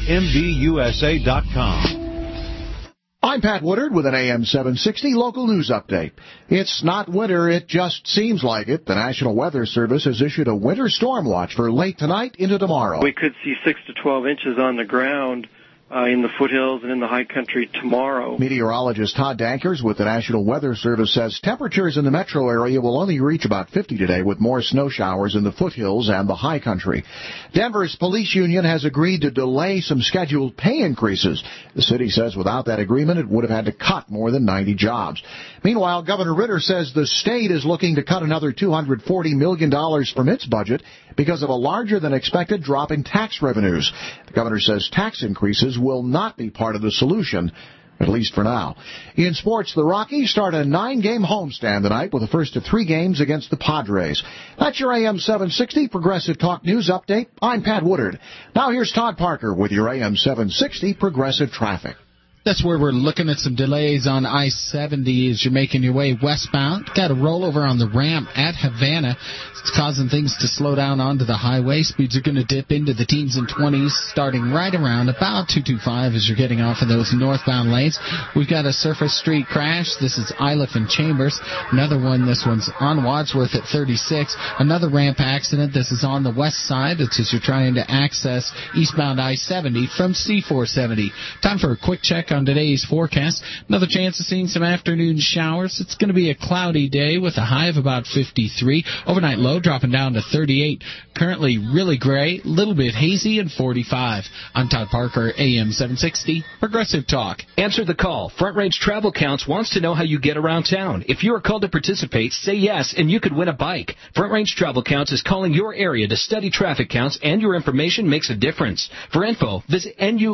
mbusa.com. I'm Pat Woodard with an AM 760 local news update. It's not winter, it just seems like it. The National Weather Service has issued a winter storm watch for late tonight into tomorrow. We could see 6 to 12 inches on the ground in the foothills and in the high country tomorrow. Meteorologist Todd Dankers with the National Weather Service says temperatures in the metro area will only reach about 50 today, with more snow showers in the foothills and the high country. Denver's police union has agreed to delay some scheduled pay increases. The city says without that agreement, it would have had to cut more than 90 jobs. Meanwhile, Governor Ritter says the state is looking to cut another $240 million from its budget because of a larger than expected drop in tax revenues. The governor says tax increases will not be part of the solution, at least for now. In sports, the Rockies start a 9-game homestand tonight with the first of 3 games against the Padres. That's your AM 760 Progressive Talk News Update. I'm Pat Woodard. Now here's Todd Parker with your AM 760 Progressive Traffic. That's where we're looking at some delays on I-70 as you're making your way westbound. Got a rollover on the ramp at Havana. It's causing things to slow down onto the highway. Speeds are going to dip into the teens and 20s, starting right around about 225 as you're getting off of those northbound lanes. We've got a Surface Street crash. This is Iliff and Chambers. Another one, this one's on Wadsworth at 36. Another ramp accident. This is on the west side. It's as you're trying to access eastbound I-70 from C-470. Time for a quick check on today's forecast. Another chance of seeing some afternoon showers. It's going to be a cloudy day with a high of about 53. Overnight low dropping down to 38. Currently really gray, a little bit hazy, and 45. I'm Todd Parker, AM 760, Progressive Talk. Answer the call. Front Range Travel Counts wants to know how you get around town. If you are called to participate, say yes, and you could win a bike. Front Range Travel Counts is calling your area to study traffic counts, and your information makes a difference. For info, visit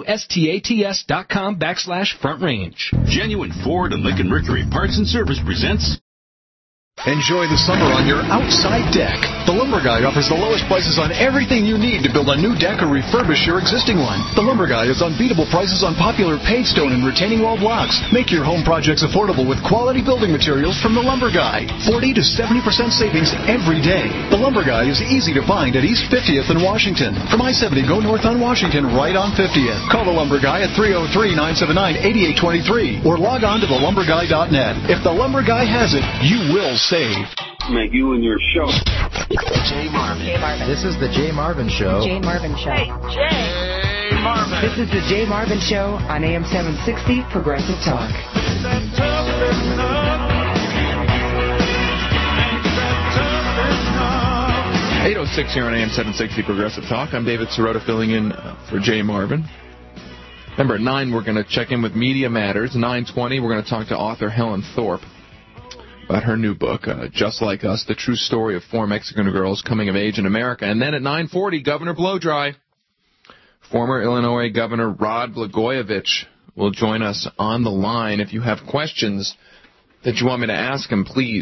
NUSTATS.com/Front Range. Genuine Ford and Lincoln Mercury Parts and Service presents Enjoy the summer on your outside deck. The Lumber Guy offers the lowest prices on everything you need to build a new deck or refurbish your existing one. The Lumber Guy has unbeatable prices on popular paid stone and retaining wall blocks. Make your home projects affordable with quality building materials from The Lumber Guy. 40 to 70% savings every day. The Lumber Guy is easy to find at East 50th in Washington. From I-70, go north on Washington, right on 50th. Call The Lumber Guy at 303-979-8823 or log on to thelumberguy.net. If The Lumber Guy has it, you will save. Make you and your show. Jay Marvin. This is the Jay Marvin Show. Jay Marvin Show. Hey, Jay Marvin. This is the Jay Marvin Show on AM 760 Progressive Talk. 8:06 here on AM 760 Progressive Talk. I'm David Sirota filling in for Jay Marvin. Remember, at 9, we're going to check in with Media Matters. 9:20, we're going to talk to author Helen Thorpe about her new book, Just Like Us, the true story of 4 Mexican girls coming of age in America. And then at 9:40, Governor Blowdry. Former Illinois Governor Rod Blagojevich will join us on the line. If you have questions that you want me to ask him, please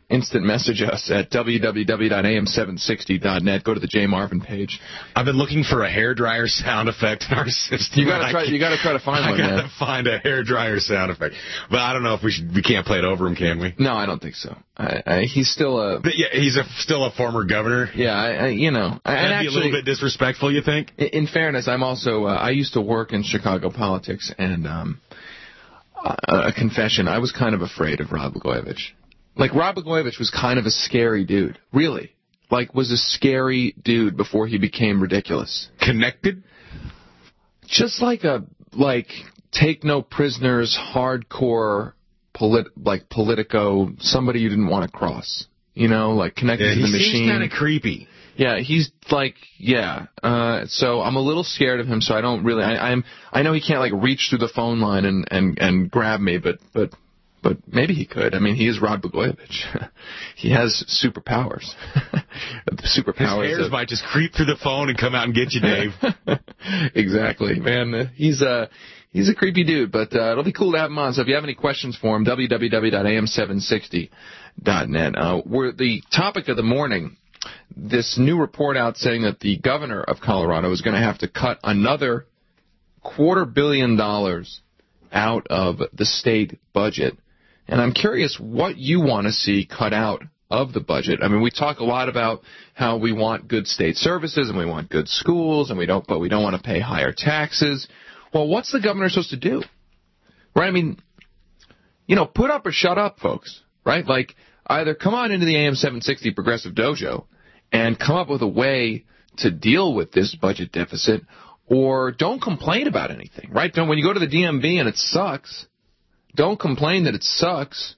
instant message us at www.am760.net. Go to the Jay Marvin page. I've been looking for a hairdryer sound effect in our system. You gotta try to find one. I gotta find a hairdryer sound effect. But I don't know if we can't play it over him, can we? No, I don't think so. He's still a. But yeah, he's still a former governor. Yeah, That'd be a little bit disrespectful, you think? In fairness, I'm also. I used to work in Chicago politics, and a confession: I was kind of afraid of Rod Blagojevich. Like, Rod Blagojevich was kind of a scary dude. Really. Like, was a scary dude before he became ridiculous. Connected? Just like take no prisoners, hardcore, Politico, somebody you didn't want to cross. You know, like connected to the machine. He seems kind of creepy. Yeah, he's like, so I'm a little scared of him, so I don't really, I know he can't, like, reach through the phone line and grab me, but maybe he could. I mean, he is Rod Blagojevich. He has superpowers. His hairs might just creep through the phone and come out and get you, Dave. Exactly, man. He's a creepy dude, but it'll be cool to have him on. So if you have any questions for him, www.am760.net. The topic of the morning, this new report out saying that the governor of Colorado is going to have to cut another $250 million out of the state budget. And I'm curious what you want to see cut out of the budget. I mean, we talk a lot about how we want good state services and we want good schools, and we don't want to pay higher taxes. Well, what's the governor supposed to do? Right? I mean, put up or shut up, folks. Right? Like, either come on into the AM 760 Progressive Dojo and come up with a way to deal with this budget deficit, or don't complain about anything. Right? When you go to the DMV and it sucks, don't complain that it sucks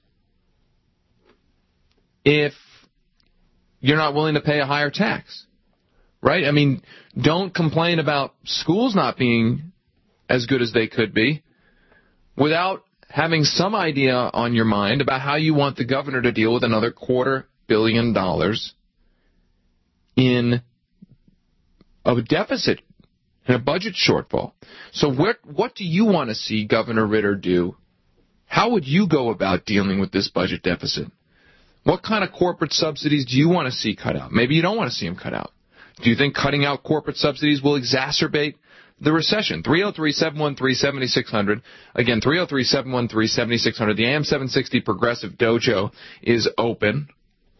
if you're not willing to pay a higher tax, right? I mean, don't complain about schools not being as good as they could be without having some idea on your mind about how you want the governor to deal with another $250 million in a deficit and a budget shortfall. So what do you want to see Governor Ritter do? How would you go about dealing with this budget deficit? What kind of corporate subsidies do you want to see cut out? Maybe you don't want to see them cut out. Do you think cutting out corporate subsidies will exacerbate the recession? 303-713-7600. Again, 303-713-7600. The AM 760 Progressive Dojo is open.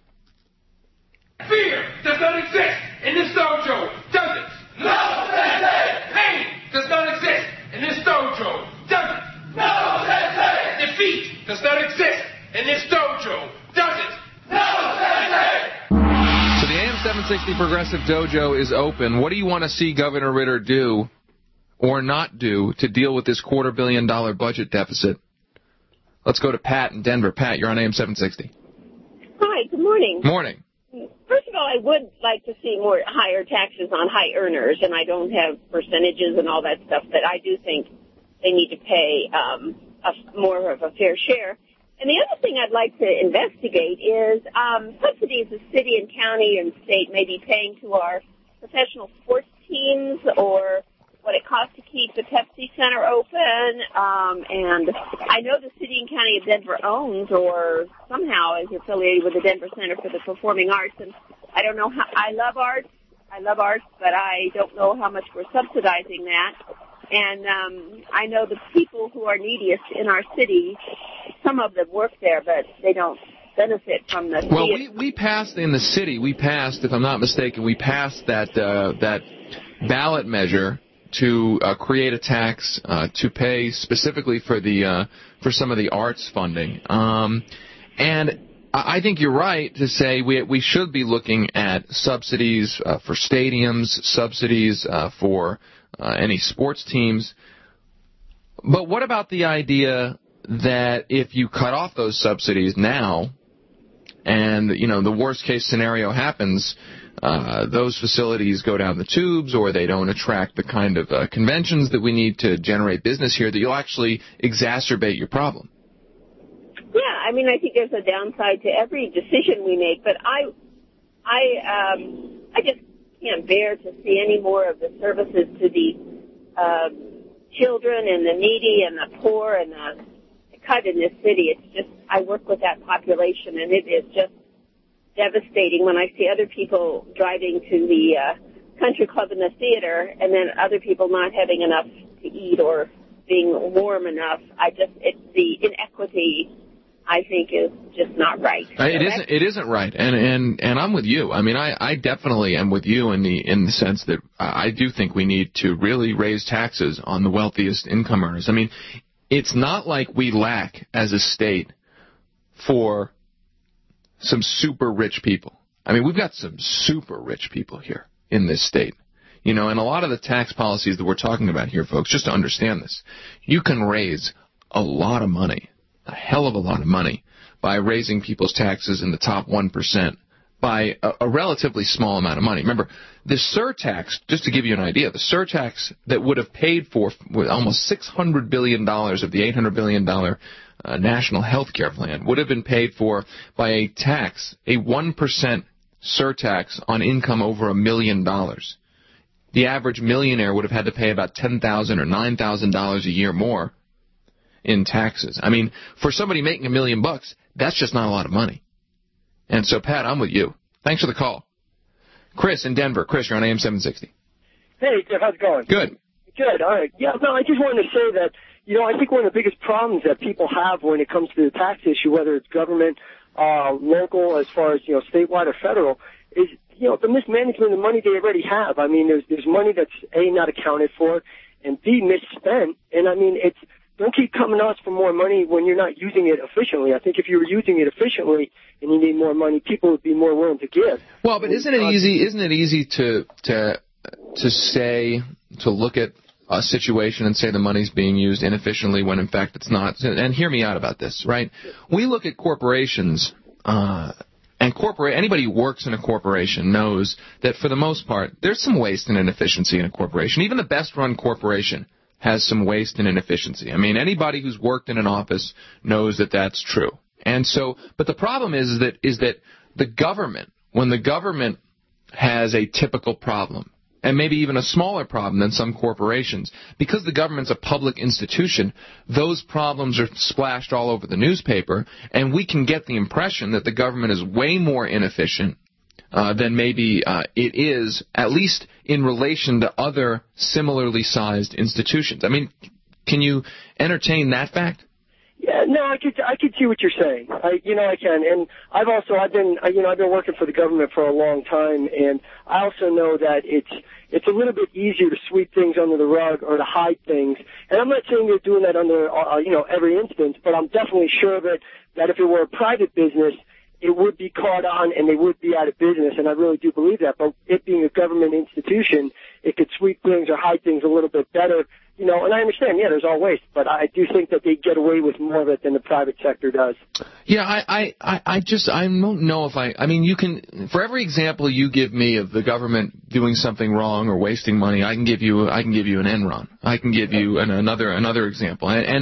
Fear does not exist in this dojo, does it? No, Sensei! Pain does not exist in this dojo, does it? No, Sensei! Defeat does not exist in this dojo, does it? No, Sensei! So the AM 760 Progressive Dojo is open. What do you want to see Governor Ritter do or not do to deal with this $250 million budget deficit? Let's go to Pat in Denver. Pat, you're on AM 760. Hi, good morning. Morning. First of all, I would like to see more higher taxes on high earners, and I don't have percentages and all that stuff, but I do think they need to pay more of a fair share. And the other thing I'd like to investigate is subsidies the city and county and state may be paying to our professional sports teams, or what it costs to keep the Pepsi Center open. And I know the city and county of Denver owns or somehow is affiliated with the Denver Center for the Performing Arts. And I don't know how, I love arts, but I don't know how much we're subsidizing that. And I know the people who are neediest in our city, some of them work there, but they don't benefit from the Well, we passed in the city, if I'm not mistaken, we passed that ballot measure to create a tax to pay specifically for some of the arts funding. And I think you're right to say we should be looking at subsidies for stadiums, subsidies for any sports teams. But what about the idea that if you cut off those subsidies now and, the worst case scenario happens, those facilities go down the tubes or they don't attract the kind of conventions that we need to generate business here, that you'll actually exacerbate your problem? Yeah, I think there's a downside to every decision we make, but I just can't bear to see any more of the services to the children and the needy and the poor and the cut in this city. It's just, I work with that population, and it is just devastating when I see other people driving to the country club and the theater, and then other people not having enough to eat or being warm enough. The inequity, I think, is just not right. It isn't right, and I'm with you. I mean, I definitely am with you in the sense that I do think we need to really raise taxes on the wealthiest income earners. I mean, it's not like we lack as a state for some super rich people. I mean, we've got some super rich people here in this state. You know, and a lot of the tax policies that we're talking about here, folks, just to understand this, you can raise a lot of money, a hell of a lot of money, by raising people's taxes in the top 1% by a relatively small amount of money. Remember, the surtax, just to give you an idea, the surtax that would have paid for almost $600 billion of the $800 billion national health care plan would have been paid for by a tax, a 1% surtax on income over $1 million. The average millionaire would have had to pay about $10,000 or $9,000 a year more in taxes. I mean, for somebody making $1 million, that's just not a lot of money. And so, Pat, I'm with you. Thanks for the call. Chris in Denver. Chris, you're on AM 760. Hey, Jeff, how's it going? Good. Good, all right. Yeah, no, I just wanted to say that, you know, I think one of the biggest problems that people have when it comes to the tax issue, whether it's government, local, as far as, you know, statewide or federal, is, you know, the mismanagement of the money they already have. I mean, there's money that's, A, not accounted for, and B, misspent. And, I mean, don't keep coming to us for more money when you're not using it efficiently. I think if you were using it efficiently and you need more money, people would be more willing to give. Well, but isn't it easy to look at a situation and say the money's being used inefficiently when in fact it's not? And hear me out about this, right? We look at corporations, and anybody who works in a corporation knows that for the most part there's some waste and inefficiency in a corporation. Even the best run corporation has some waste and inefficiency. I mean, anybody who's worked in an office knows that that's true. And so, but the problem is that the government, when the government has a typical problem, and maybe even a smaller problem than some corporations, because the government's a public institution, those problems are splashed all over the newspaper, and we can get the impression that the government is way more inefficient than maybe it is, at least in relation to other similarly sized institutions. I mean, can you entertain that fact? Yeah, no, I could see what you're saying. I can. And I've been working for the government for a long time, and I also know that it's a little bit easier to sweep things under the rug or to hide things. And I'm not saying they're doing that under, every instance, but I'm definitely sure that if it were a private business, it would be caught on and they would be out of business, and I really do believe that. But it being a government institution, it could sweep things or hide things a little bit better, and I understand, there's all waste, but I do think that they get away with more of it than the private sector does. Yeah, I don't know if I mean, you can, for every example you give me of the government doing something wrong or wasting money, I can give you an Enron. I can give you another example. And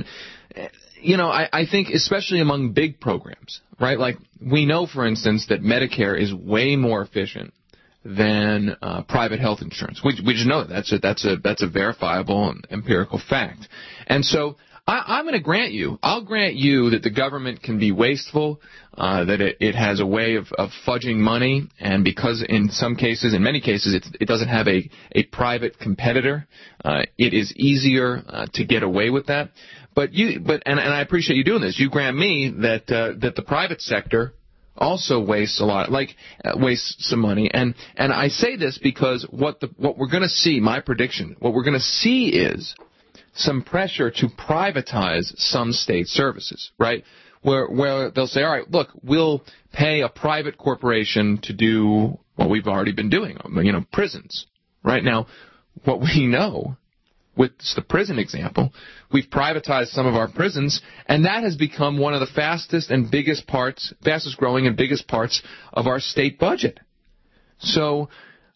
I think especially among big programs, right? Like we know, for instance, that Medicare is way more efficient than private health insurance. We just know that. That's a verifiable and empirical fact. And so I'm going to grant you. I'll grant you that the government can be wasteful, that it has a way of fudging money, and because in many cases, it doesn't have a private competitor, it is easier to get away with that. But I appreciate you doing this. You grant me that the private sector also wastes wastes some money, and I say this because what we're going to see, my prediction, what we're going to see is some pressure to privatize some state services, right? Where they'll say, all right, look, we'll pay a private corporation to do what we've already been doing, prisons. Right now, what we know with the prison example, we've privatized some of our prisons, and that has become one of the fastest growing and biggest parts of our state budget. So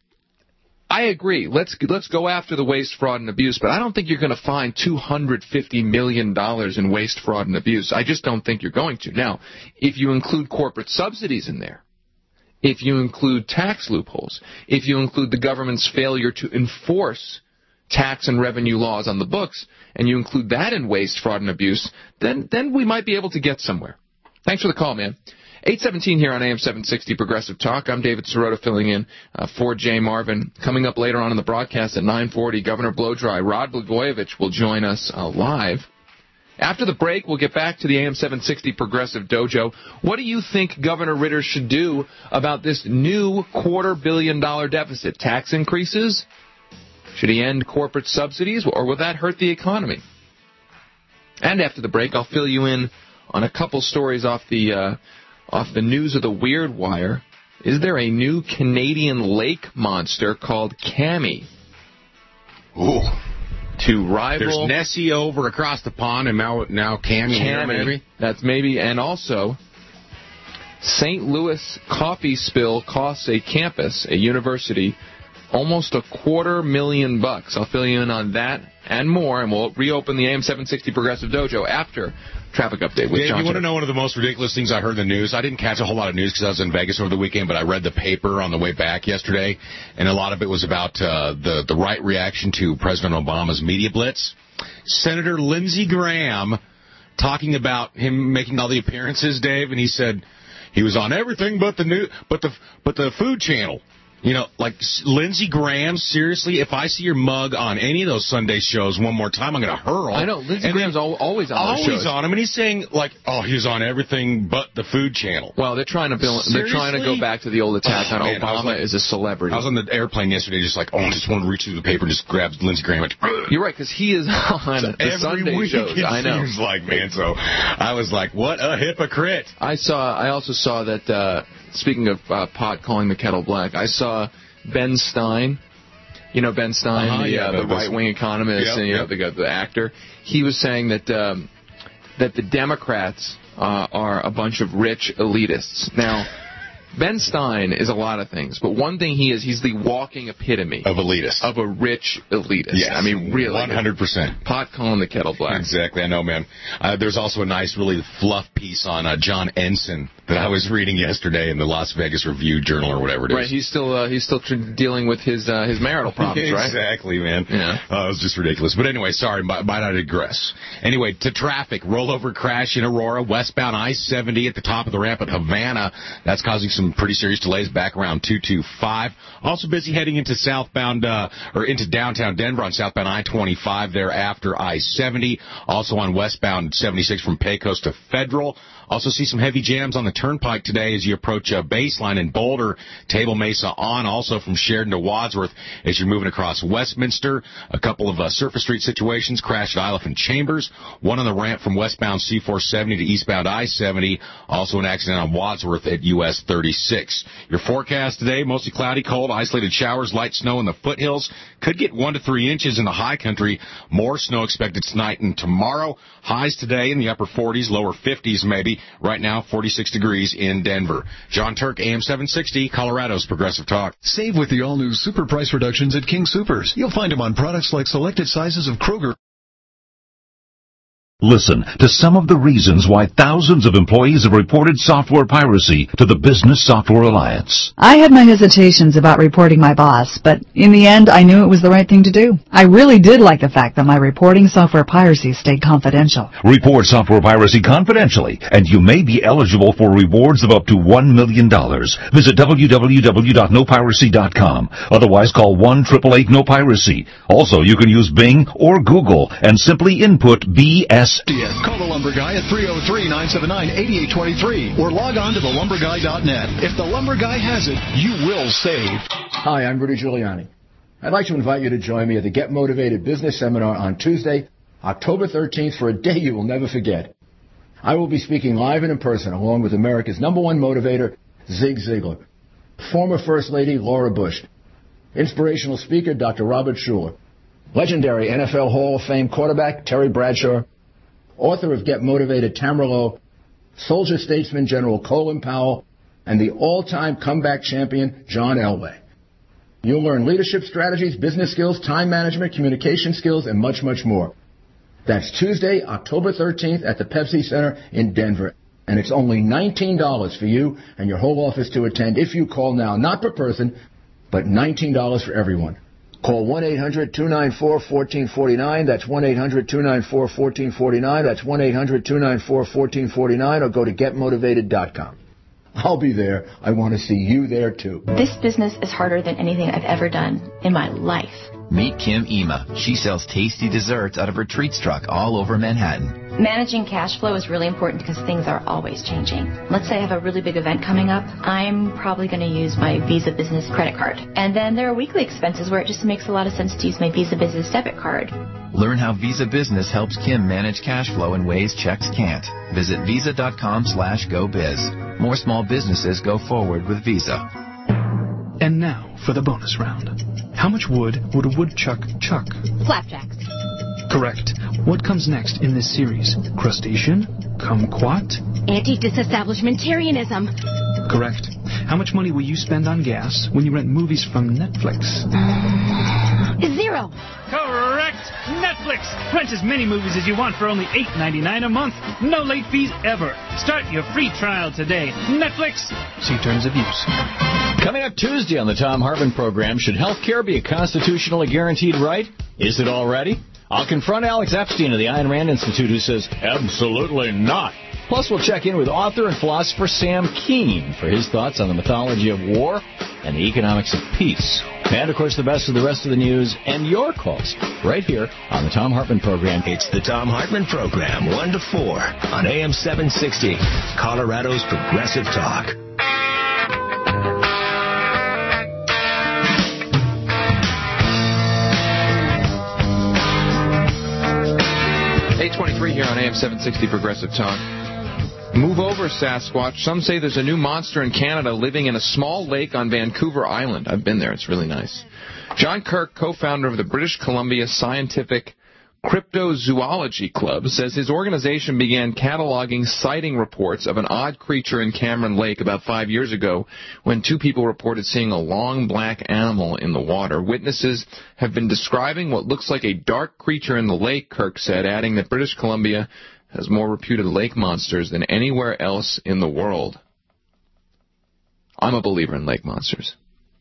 I agree. Let's go after the waste, fraud, and abuse, but I don't think you're going to find $250 million in waste, fraud, and abuse. I just don't think you're going to. Now, if you include corporate subsidies in there, if you include tax loopholes, if you include the government's failure to enforce tax and revenue laws on the books, and you include that in waste, fraud, and abuse, then we might be able to get somewhere. Thanks for the call, man. 8:17 here on AM 760 Progressive Talk. I'm David Sirota filling in for Jay Marvin. Coming up later on in the broadcast at 9:40, Governor Blowdry, Rod Blagojevich, will join us live. After the break, we'll get back to the AM 760 Progressive Dojo. What do you think Governor Ritter should do about this new $250 million deficit? Tax increases? Should he end corporate subsidies, or will that hurt the economy? And after the break, I'll fill you in on a couple stories off the news of the Weird Wire. Is there a new Canadian lake monster called Cami? Ooh. To rival... There's Nessie over across the pond, and now Cami here, maybe? That's maybe. And also, St. Louis coffee spill costs a campus, a university, almost $250,000. I'll fill you in on that and more, and we'll reopen the AM 760 Progressive Dojo after Traffic Update with Dave, John. You want to know one of the most ridiculous things I heard in the news? I didn't catch a whole lot of news because I was in Vegas over the weekend, but I read the paper on the way back yesterday, and a lot of it was about the right reaction to President Obama's media blitz. Senator Lindsey Graham talking about him making all the appearances, Dave, and he said he was on everything but the Food Channel. You know, like, Lindsey Graham, seriously, if I see your mug on any of those Sunday shows one more time, I'm going to hurl. I know. Lindsey Graham's always on those shows. Always on him, and he's saying, like, oh, he was on everything but the Food Channel. Well, they're trying to go back to the old attack on Obama as a celebrity. I was on the airplane yesterday just like, I just want to reach through the paper and just grab Lindsey Graham. You're right, because he is on the Sunday shows. I know. It seems like, man, so I was like, what a hypocrite. I also saw that, speaking of pot calling the kettle black, I saw Ben Stein. You know Ben Stein, the right-wing economist, and the actor. He was saying that the Democrats are a bunch of rich elitists. Now, Ben Stein is a lot of things, but one thing he's the walking epitome of elitist, of a rich elitist. Yes, I mean, really, 100%. Pot calling the kettle black. Exactly, I know, man. There's also a nice, really fluff piece on John Ensign that I was reading yesterday in the Las Vegas Review-Journal or whatever it is. Right, he's still dealing with his marital problems, right? Exactly, man. Yeah, it was just ridiculous. But anyway, sorry, might I digress. Anyway, to traffic, rollover crash in Aurora, westbound I-70 at the top of the ramp at Havana. That's causing some pretty serious delays back around 225. Also busy heading into into downtown Denver on southbound I-25 there after I-70. Also on westbound 76 from Pecos to Federal. Also see some heavy jams on the Turnpike today as you approach Baseline in Boulder, Table Mesa on. Also from Sheridan to Wadsworth as you're moving across Westminster. A couple of surface street situations. Crash at Isle and Chambers. One on the ramp from westbound C-470 to eastbound I-70. Also an accident on Wadsworth at US 36. Your forecast today, mostly cloudy, cold, isolated showers, light snow in the foothills. Could get 1 to 3 inches in the high country. More snow expected tonight and tomorrow. Highs today in the upper 40s, lower 50s maybe. Right now, 46 degrees in Denver. John Turk, AM 760, Colorado's Progressive Talk. Save with the all-new super price reductions at King Soopers. You'll find them on products like selected sizes of Kroger. Listen to some of the reasons why thousands of employees have reported software piracy to the Business Software Alliance. I had my hesitations about reporting my boss, but in the end, I knew it was the right thing to do. I really did like the fact that my reporting software piracy stayed confidential. Report software piracy confidentially, and you may be eligible for rewards of up to $1 million. Visit www.nopiracy.com. Otherwise, call 1-888-NO-PIRACY. Also, you can use Bing or Google and simply input BS. Call the Lumber Guy at 303-979-8823 or log on to thelumberguy.net. If the Lumber Guy has it, you will save. Hi, I'm Rudy Giuliani. I'd like to invite you to join me at the Get Motivated Business Seminar on Tuesday, October 13th for a day you will never forget. I will be speaking live and in person along with America's #1 motivator, Zig Ziglar, former First Lady Laura Bush, inspirational speaker Dr. Robert Schuller, legendary NFL Hall of Fame quarterback Terry Bradshaw, author of Get Motivated, Tamara Lowe, soldier statesman General Colin Powell, and the all-time comeback champion John Elway. You'll learn leadership strategies, business skills, time management, communication skills, and much, much more. That's Tuesday, October 13th at the Pepsi Center in Denver. And it's only $19 for you and your whole office to attend if you call now, not per person, but $19 for everyone. Call 1-800-294-1449. That's 1-800-294-1449. That's 1-800-294-1449. Or go to getmotivated.com. I'll be there. I want to see you there, too. This business is harder than anything I've ever done in my life. Meet Kim Ema. She sells tasty desserts out of her treats truck all over Manhattan. Managing cash flow is really important because things are always changing. Let's say I have a really big event coming up. I'm probably going to use my Visa Business credit card. And then there are weekly expenses where it just makes a lot of sense to use my Visa Business debit card. Learn how Visa Business helps Kim manage cash flow in ways checks can't. Visit visa.com/gobiz. More small businesses go forward with Visa. And now for the bonus round. How much wood would a woodchuck chuck? Flapjacks. Correct. What comes next in this series? Crustacean? Kumquat? Anti-disestablishmentarianism. Correct. How much money will you spend on gas when you rent movies from Netflix? 0. Correct! Netflix! Rent as many movies as you want for only $8.99 a month. No late fees ever. Start your free trial today. Netflix! See terms of use. Coming up Tuesday on the Tom Hartman program, should health care be a constitutionally guaranteed right? Is it already? I'll confront Alex Epstein of the Ayn Rand Institute, who says, absolutely not. Plus, we'll check in with author and philosopher Sam Keane for his thoughts on the mythology of war and the economics of peace. And, of course, the best of the rest of the news and your calls right here on the Tom Hartman program. It's the Tom Hartman program, 1 to 4 on AM 760, Colorado's Progressive Talk. 8:23 here on AM 760 Progressive Talk. Move over, Sasquatch. Some say there's a new monster in Canada living in a small lake on Vancouver Island. I've been there. It's really nice. John Kirk, co-founder of the British Columbia Scientific Cryptozoology Club, says his organization began cataloging sighting reports of an odd creature in Cameron Lake about 5 years ago when 2 people reported seeing a long black animal in the water. Witnesses have been describing what looks like a dark creature in the lake, Kirk said, adding that British Columbia has more reputed lake monsters than anywhere else in the world. I'm a believer in lake monsters.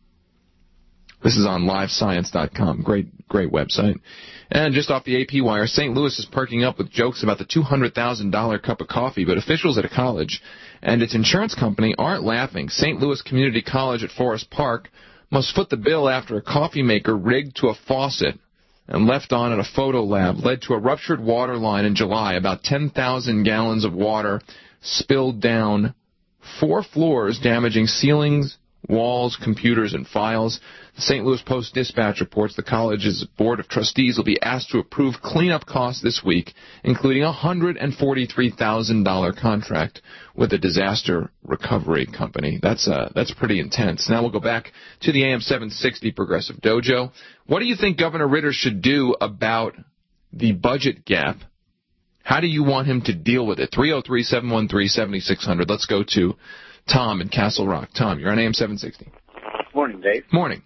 This is on livescience.com. Great website. And just off the AP wire, St. Louis is perking up with jokes about the $200,000 cup of coffee, but officials at a college and its insurance company aren't laughing. St. Louis Community College at Forest Park must foot the bill after a coffee maker rigged to a faucet and left on at a photo lab led to a ruptured water line in July. About 10,000 gallons of water spilled down 4 floors, damaging ceilings, walls, computers, and files. The St. Louis Post-Dispatch reports the college's Board of Trustees will be asked to approve cleanup costs this week, including a $143,000 contract with a disaster recovery company. That's pretty intense. Now we'll go back to the AM 760 Progressive Dojo. What do you think Governor Ritter should do about the budget gap? How do you want him to deal with it? 303-713-7600. Let's go to Tom in Castle Rock. Tom, you're on AM 760. Morning, Dave. Morning.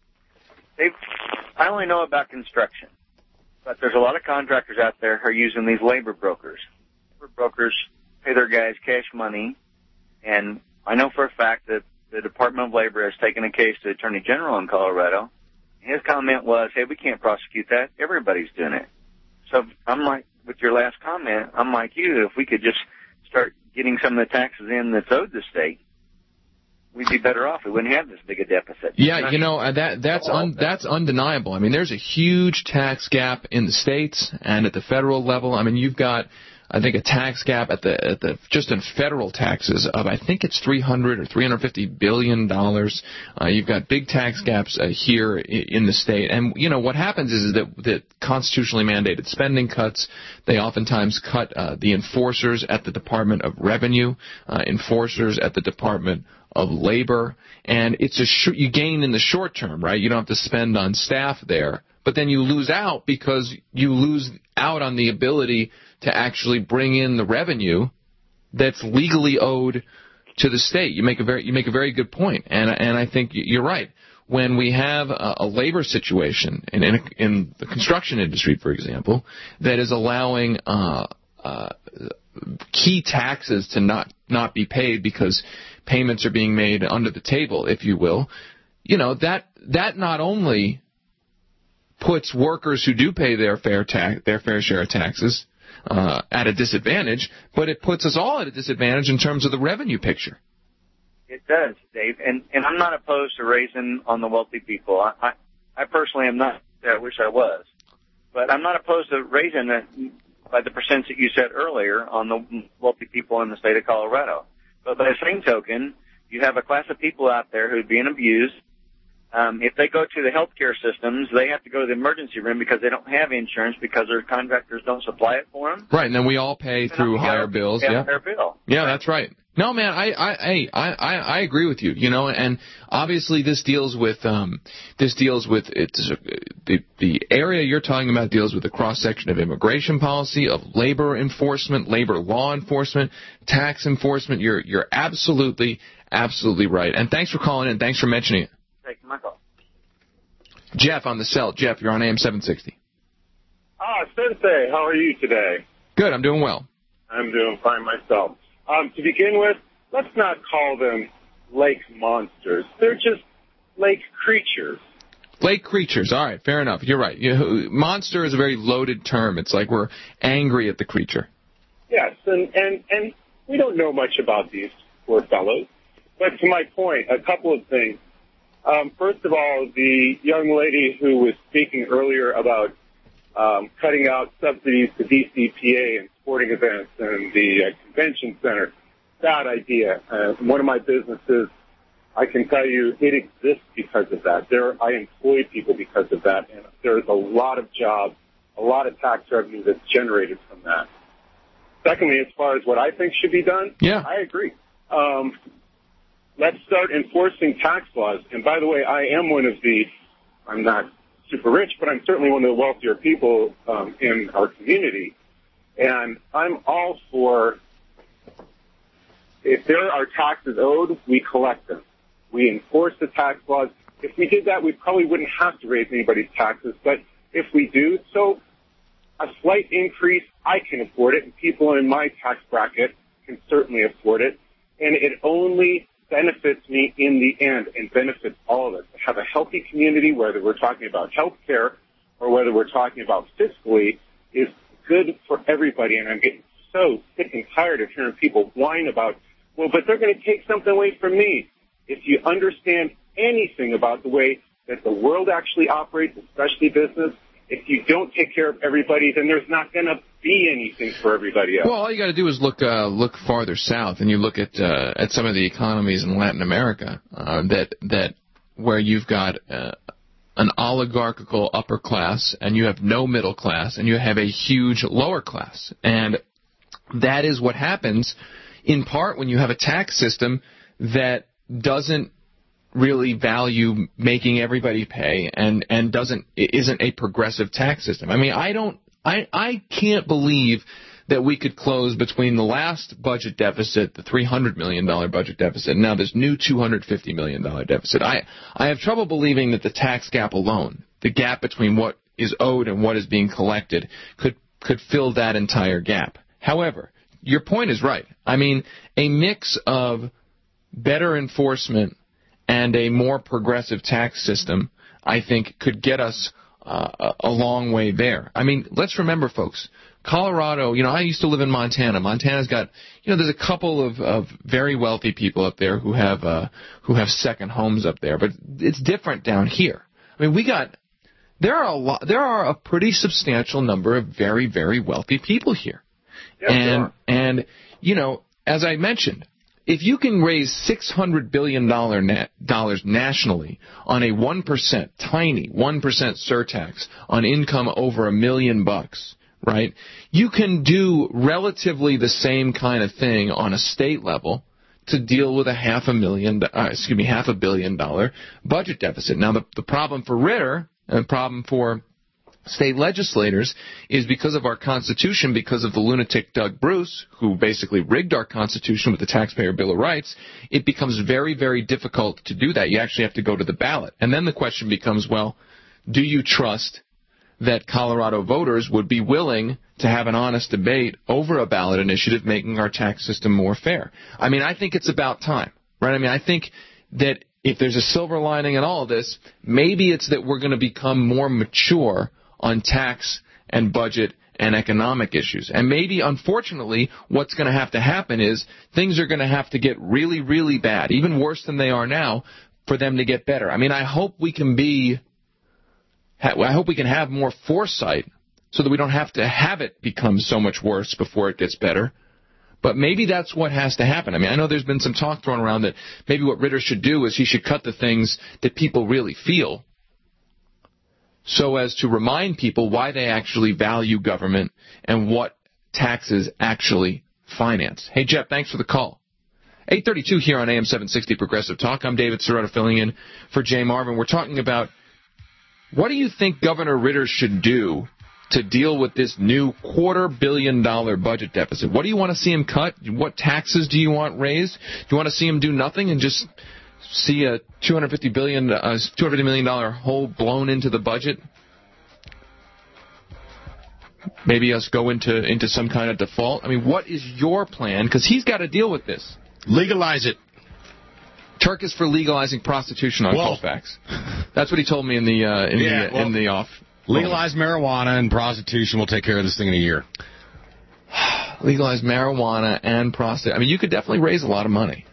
Dave, I only know about construction, but there's a lot of contractors out there who are using these labor brokers. Labor brokers pay their guys cash money, and I know for a fact that the Department of Labor has taken a case to the Attorney General in Colorado. His comment was, hey, we can't prosecute that. Everybody's doing it. So I'm like, with your last comment, I'm like you, if we could just start getting some of the taxes in that's owed the state, we'd be better off. We wouldn't have this big a deficit. Yeah, you know, that's undeniable. I mean, there's a huge tax gap in the states and at the federal level. I mean, you've got, I think, a tax gap at the just in federal taxes of, I think it's $300 or $350 billion. You've got big tax gaps here in the state. And, you know, what happens is that constitutionally mandated spending cuts, they oftentimes cut the enforcers at the Department of Revenue, enforcers at the Department of Labor, and it's you gain in the short term, right? You don't have to spend on staff there, but then you lose out because you lose out on the ability to actually bring in the revenue that's legally owed to the state. You make a very good point, and I think you're right. When we have a labor situation in the construction industry, for example, that is allowing key taxes to not be paid because payments are being made under the table, if you will, you know, that not only puts workers who do pay their fair share of taxes at a disadvantage, but it puts us all at a disadvantage in terms of the revenue picture. It does, Dave, and I'm not opposed to raising on the wealthy people. I personally am not. I wish I was, but I'm not opposed to raising it by the percents that you said earlier on the wealthy people in the state of Colorado. But by the same token, you have a class of people out there who are being abused. If they go to the healthcare systems, they have to go to the emergency room because they don't have insurance because their contractors don't supply it for them. Right, and then we all pay through higher bills. Yeah, higher bill. Yeah, that's right. No, man, I agree with you. You know, and obviously this deals with the area you're talking about deals with the cross section of immigration policy, of labor enforcement, labor law enforcement, tax enforcement. You're absolutely right. And thanks for calling in. Thanks for mentioning it. Take my call. Jeff on the cell. Jeff, you're on AM 760. Sensei, how are you today? Good, I'm doing well. I'm doing fine myself. To begin with, let's not call them lake monsters. They're just lake creatures. Lake creatures. All right, fair enough. You're right. Monster is a very loaded term. It's like we're angry at the creature. Yes, and we don't know much about these poor fellows. But to my point, a couple of things. First of all, the young lady who was speaking earlier about cutting out subsidies to DCPA and sporting events and the convention center, bad idea. One of my businesses, I can tell you, it exists because of that. I employ people because of that, and there's a lot of jobs, a lot of tax revenue that's generated from that. Secondly, as far as what I think should be done, yeah, I agree. Let's start enforcing tax laws. And by the way, I am I'm not super rich, but I'm certainly one of the wealthier people in our community. And I'm all for, if there are taxes owed, we collect them. We enforce the tax laws. If we did that, we probably wouldn't have to raise anybody's taxes. But if we do, so a slight increase, I can afford it, and people in my tax bracket can certainly afford it. And it only benefits me in the end and benefits all of us. To have a healthy community, whether we're talking about health care or whether we're talking about fiscally, is good for everybody. And I'm getting so sick and tired of hearing people whine about, well, but they're going to take something away from me. If you understand anything about the way that the world actually operates, especially business, if you don't take care of everybody, then there's not going to be anything for everybody else. Well, all you got to do is look farther south, and you look at some of the economies in Latin America that where you've got an oligarchical upper class, and you have no middle class, and you have a huge lower class, and that is what happens in part when you have a tax system that doesn't really value making everybody pay and isn't a progressive tax system. I mean, I can't believe that we could close between the last budget deficit, the $300 million budget deficit, and now this new $250 million deficit. I have trouble believing that the tax gap alone, the gap between what is owed and what is being collected, could fill that entire gap. However, your point is right. I mean, a mix of better enforcement and a more progressive tax system, I think, could get us a long way there. I mean, let's remember, folks, Colorado, I used to live in Montana. Montana's got, there's a couple of very wealthy people up there who have second homes up there, but it's different down here. I mean, there are a pretty substantial number of very, very wealthy people here. Yes, and as I mentioned, if you can raise $600 billion nationally on a 1%, tiny 1% surtax on income over $1 million, right? You can do relatively the same kind of thing on a state level to deal with a $500 million budget deficit. Now, the problem for Ritter and the problem for state legislators is because of our Constitution, because of the lunatic Doug Bruce, who basically rigged our Constitution with the Taxpayer Bill of Rights, it becomes very, very difficult to do that. You actually have to go to the ballot. And then the question becomes, well, do you trust that Colorado voters would be willing to have an honest debate over a ballot initiative making our tax system more fair? I mean, I think it's about time, right? I mean, I think that if there's a silver lining in all of this, maybe it's that we're going to become more mature on tax and budget and economic issues. And maybe, unfortunately, what's going to happen is things are going to have to get really, really bad, even worse than they are now, for them to get better. I mean, I hope we can have more foresight so that we don't have to have it become so much worse before it gets better. But maybe that's what has to happen. I mean, I know there's been some talk thrown around that maybe what Ritter should do is he should cut the things that people really feel so as to remind people why they actually value government and what taxes actually finance. Hey, Jeff, thanks for the call. 8:32 here on AM 760 Progressive Talk. I'm David Sirota filling in for Jay Marvin. We're talking about what do you think Governor Ritter should do to deal with this new $250 million budget deficit? What do you want to see him cut? What taxes do you want raised? Do you want to see him do nothing and just see a $250 million hole blown into the budget? Maybe us go into some kind of default? I mean, what is your plan? Because he's got to deal with this. Legalize it. Turk is for legalizing prostitution on Colfax. That's what he told me in the off. Legalize marijuana and prostitution. We'll take care of this thing in a year. Legalize marijuana and prostitution. I mean, you could definitely raise a lot of money.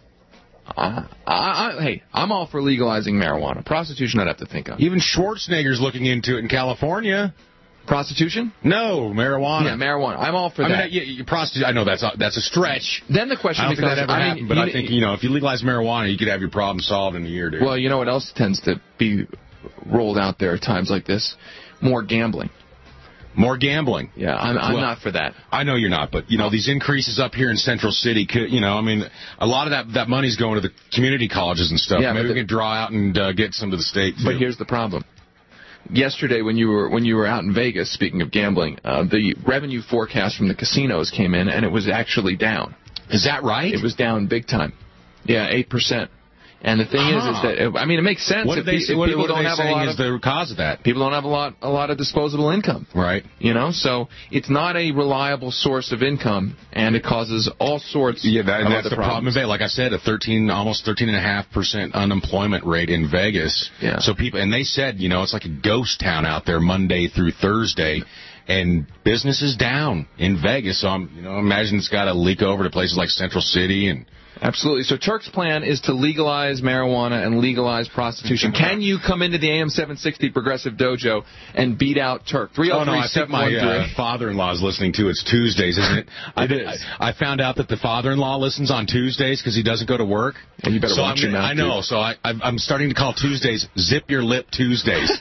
Hey, I'm all for legalizing marijuana. Prostitution I'd have to think of. Even Schwarzenegger's looking into it in California. Prostitution? No, marijuana. Yeah, marijuana. I'm all for that. I mean, prostitution. I know that's a stretch. Then the question becomes, I don't think that ever happened, but I think if you legalize marijuana, you could have your problem solved in a year, dude. Well, you know what else tends to be rolled out there at times like this? More gambling. More gambling. Yeah, I'm not for that. I know you're not, but these increases up here in Central City, I mean, a lot of that money's going to the community colleges and stuff. Yeah, maybe we can draw out and get some to the state too. But here's the problem. Yesterday, when you were out in Vegas, speaking of gambling, the revenue forecast from the casinos came in, and it was actually down. Is that right? It was down big time. Yeah, 8%. And the thing is that it makes sense. What are they saying is the cause of that? People don't have a lot of disposable income, right? So it's not a reliable source of income, and it causes all sorts. Yeah, that's the problem in Vegas. Like I said, almost 13.5% unemployment rate in Vegas. Yeah. So people, and they said, it's like a ghost town out there Monday through Thursday. And business is down in Vegas, so imagine it's got to leak over to places like Central City and. Absolutely. So Turk's plan is to legalize marijuana and legalize prostitution. Can you come into the AM 760 Progressive Dojo and beat out Turk? 303-713. Oh, no, I think my father-in-law is listening to It's Tuesdays, isn't it? I found out that the father-in-law listens on Tuesdays because he doesn't go to work. Well, you better watch him out. I know. So I'm starting to call Tuesdays Zip Your Lip Tuesdays.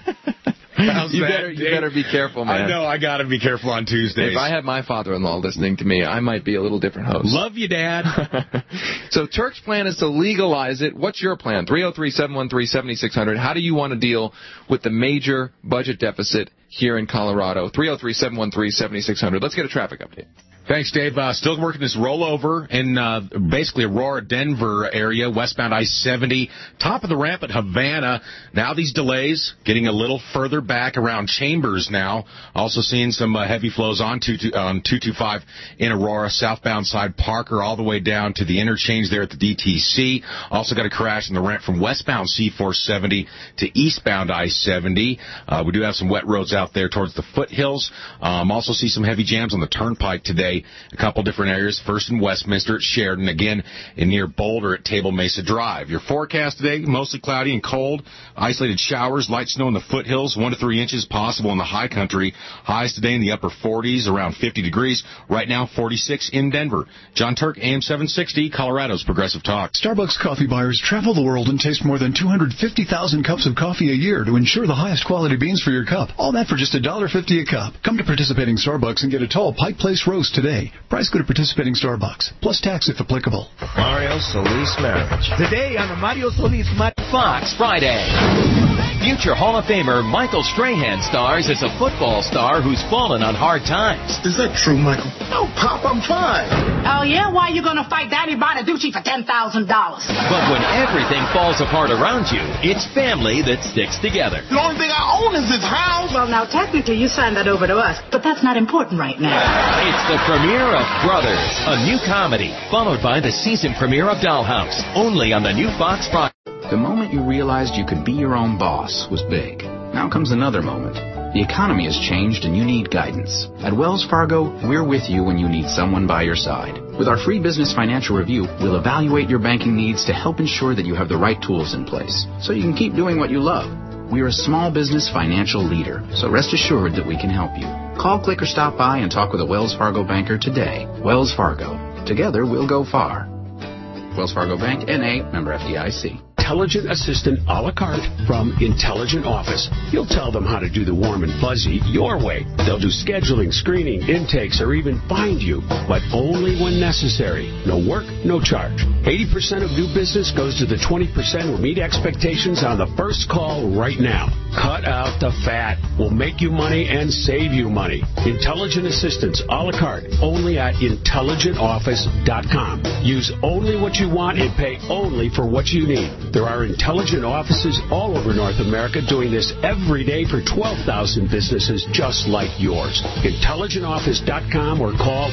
You better be careful, man. I know, I got to be careful on Tuesdays. If I had my father-in-law listening to me, I might be a little different host. Love you, Dad. So Turk's plan is to legalize it. What's your plan? 303-713-7600. How do you want to deal with the major budget deficit here in Colorado? 303-713-7600. Let's get a traffic update. Thanks, Dave. Still working this rollover in basically Aurora, Denver area, westbound I-70, top of the ramp at Havana. Now these delays getting a little further back around Chambers now. Also seeing some heavy flows on 225 in Aurora, southbound side Parker, all the way down to the interchange there at the DTC. Also got a crash in the ramp from westbound C-470 to eastbound I-70. We do have some wet roads out there towards the foothills. Also see some heavy jams on the turnpike today. A couple different areas. First in Westminster at Sheridan. Again, in near Boulder at Table Mesa Drive. Your forecast today, mostly cloudy and cold. Isolated showers, light snow in the foothills, 1 to 3 inches possible in the high country. Highs today in the upper 40s, around 50 degrees. Right now, 46 in Denver. John Turk, AM 760, Colorado's Progressive Talk. Starbucks coffee buyers travel the world and taste more than 250,000 cups of coffee a year to ensure the highest quality beans for your cup. All that for just $1.50 a cup. Come to participating Starbucks and get a tall Pike Place roast today. Price good at participating Starbucks, plus tax if applicable. Mario Solis Marriage. Today on the Mario Solis Marriage Fox Friday. Future Hall of Famer Michael Strahan stars as a football star who's fallen on hard times. Is that true, Michael? No, Pop, I'm fine. Oh, yeah? Why are you going to fight Danny Bonaducci for $10,000? But when everything falls apart around you, it's family that sticks together. The only thing I own is this house. Well, now, technically, you signed that over to us, but that's not important right now. It's the premiere of Brothers, a new comedy, followed by the season premiere of Dollhouse, only on the new Fox Friday. The moment you realized you could be your own boss was big. Now comes another moment. The economy has changed and you need guidance. At Wells Fargo, we're with you when you need someone by your side. With our free business financial review, we'll evaluate your banking needs to help ensure that you have the right tools in place so you can keep doing what you love. We are a small business financial leader, so rest assured that we can help you. Call, click, or stop by and talk with a Wells Fargo banker today. Wells Fargo. Together, we'll go far. Wells Fargo Bank, N.A., member FDIC. Intelligent Assistant a la carte from Intelligent Office. You'll tell them how to do the warm and fuzzy your way. They'll do scheduling, screening, intakes, or even find you, but only when necessary. No work, no charge. 80% of new business goes to the 20% who meet expectations on the first call right now. Cut out the fat. We'll make you money and save you money. Intelligent Assistants a la carte, only at intelligentoffice.com. Use only what you want and pay only for what you need. There are intelligent offices all over North America doing this every day for 12,000 businesses just like yours. IntelligentOffice.com or call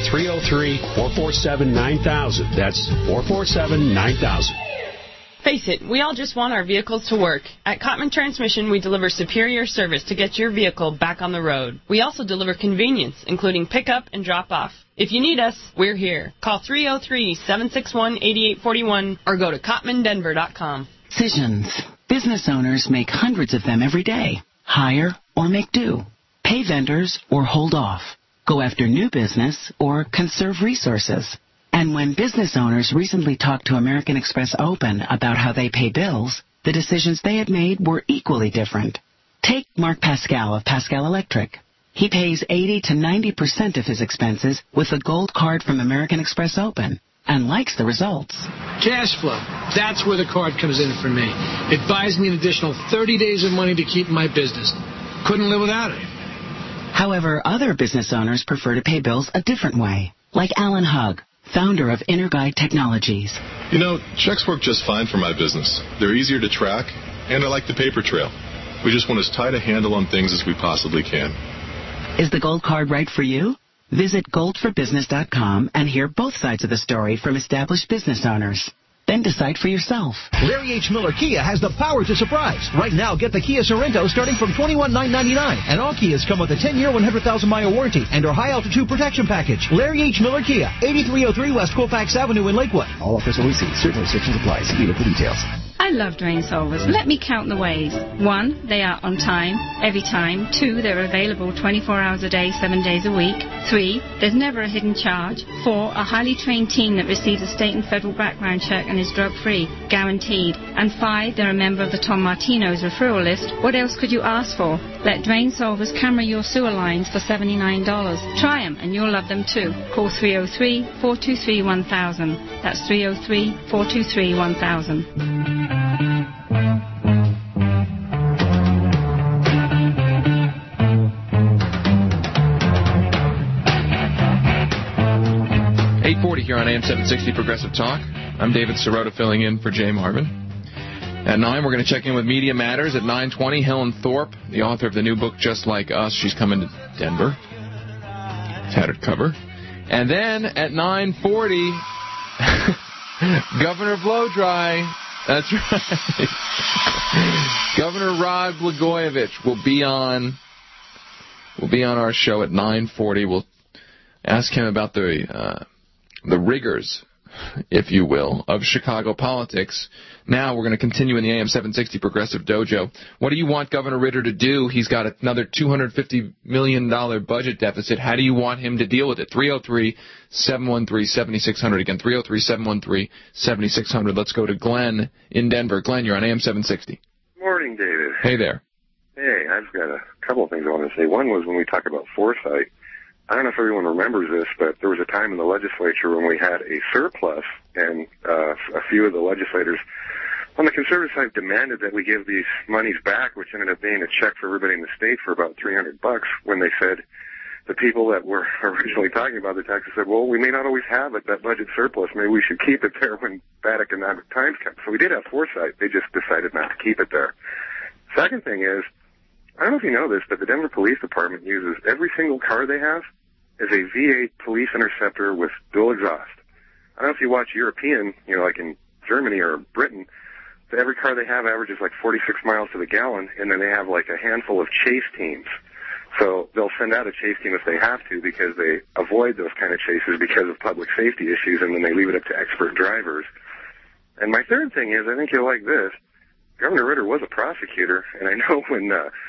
303-447-9000. That's 447-9000. Face it, we all just want our vehicles to work. At Cottman Transmission, we deliver superior service to get your vehicle back on the road. We also deliver convenience, including pickup and drop-off. If you need us, we're here. Call 303-761-8841 or go to CottmanDenver.com. Decisions. Business owners make hundreds of them every day. Hire or make do. Pay vendors or hold off. Go after new business or conserve resources. And when business owners recently talked to American Express Open about how they pay bills, the decisions they had made were equally different. Take Mark Pascal of Pascal Electric. He pays 80 to 90% of his expenses with a gold card from American Express Open and likes the results. Cash flow. That's where the card comes in for me. It buys me an additional 30 days of money to keep in my business. Couldn't live without it. However, other business owners prefer to pay bills a different way, like Alan Hugg, founder of Inner Guide Technologies. You know, checks work just fine for my business. They're easier to track, and I like the paper trail. We just want as tight a handle on things as we possibly can. Is the gold card right for you? Visit goldforbusiness.com and hear both sides of the story from established business owners. Then decide for yourself. Larry H. Miller Kia has the power to surprise. Right now, get the Kia Sorento starting from $21,999. And all Kias come with a 10-year, 100,000-mile warranty and our high-altitude protection package. Larry H. Miller Kia, 8303 West Colfax Avenue in Lakewood. All offers are received. Certain restrictions apply. See dealer for details. I love drain solvers. Let me count the ways. 1, they are on time, every time. 2, they're available 24 hours a day, 7 days a week. 3, there's never a hidden charge. 4, a highly trained team that receives a state and federal background check and is drug-free, guaranteed. And 5, they're a member of the Tom Martino's referral list. What else could you ask for? Let drain solvers camera your sewer lines for $79. Try them and you'll love them too. Call 303-423-1000. That's 303-423-1000. 840 here on AM 760 Progressive Talk. I'm David Sirota filling in for Jay Marvin. At 9, we're going to check in with Media Matters. At 9:20, Helen Thorpe, the author of the new book Just Like Us. She's coming to Denver. Tattered cover. And then at 9:40, Governor Blowdry. That's right. Governor Rod Blagojevich will be on our show at 9:40. We'll ask him about the rigors, if you will, of Chicago politics. Now we're going to continue in the AM 760 Progressive Dojo. What do you want Governor Ritter to do? He's got another $250 million budget deficit. How do you want him to deal with it? 303-713-7600. Again, 303-713-7600. Let's go to Glenn in Denver. Glenn, you're on AM 760. Morning, David. Hey there. Hey, I've got a couple of things I want to say. One was when we talk about foresight. I don't know if everyone remembers this, but there was a time in the legislature when we had a surplus, and a few of the legislators on the conservative side demanded that we give these monies back, which ended up being a check for everybody in the state for about $300 when they said the people that were originally talking about the taxes said, well, we may not always have it, that budget surplus. Maybe we should keep it there when bad economic times come. So we did have foresight. They just decided not to keep it there. Second thing is, I don't know if you know this, but the Denver Police Department uses every single car they have as a V8 police interceptor with dual exhaust. I don't know if you watch European, like in Germany or Britain, every car they have averages like 46 miles to the gallon, and then they have like a handful of chase teams. So they'll send out a chase team if they have to because they avoid those kind of chases because of public safety issues, and then they leave it up to expert drivers. And my third thing is, I think you'll like this. Governor Ritter was a prosecutor, and I know when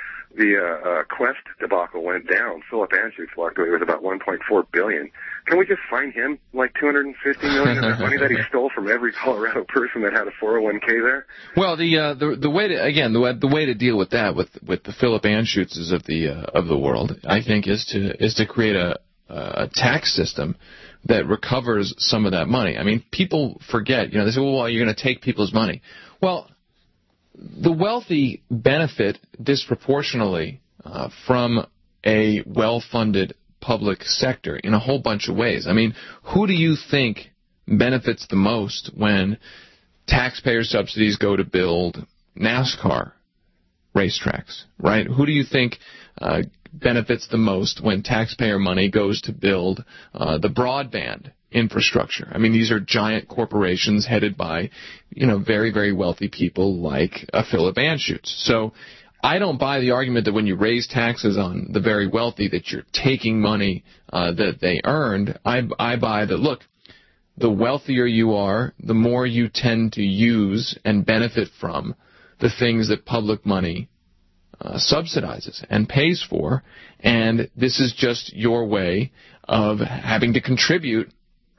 the Quest debacle went down, Philip Anschutz walked away with about $1.4 billion. Can we just fine him like $250 million of that money that he stole from every Colorado person that had a 401k there? Well, the way to again the way to deal with that with the Philip Anschutzes of the world, I think, is to create a tax system that recovers some of that money. I mean, people forget. They say, well, you're going to take people's money. Well, the wealthy benefit disproportionately from a well-funded public sector in a whole bunch of ways. I mean, who do you think benefits the most when taxpayer subsidies go to build NASCAR racetracks, right? Who do you think benefits the most when taxpayer money goes to build the broadband infrastructure? I mean, these are giant corporations headed by, very, very wealthy people like Philip Anschutz. So I don't buy the argument that when you raise taxes on the very wealthy that you're taking money that they earned. I buy that, look, the wealthier you are, the more you tend to use and benefit from the things that public money subsidizes and pays for, and this is just your way of having to contribute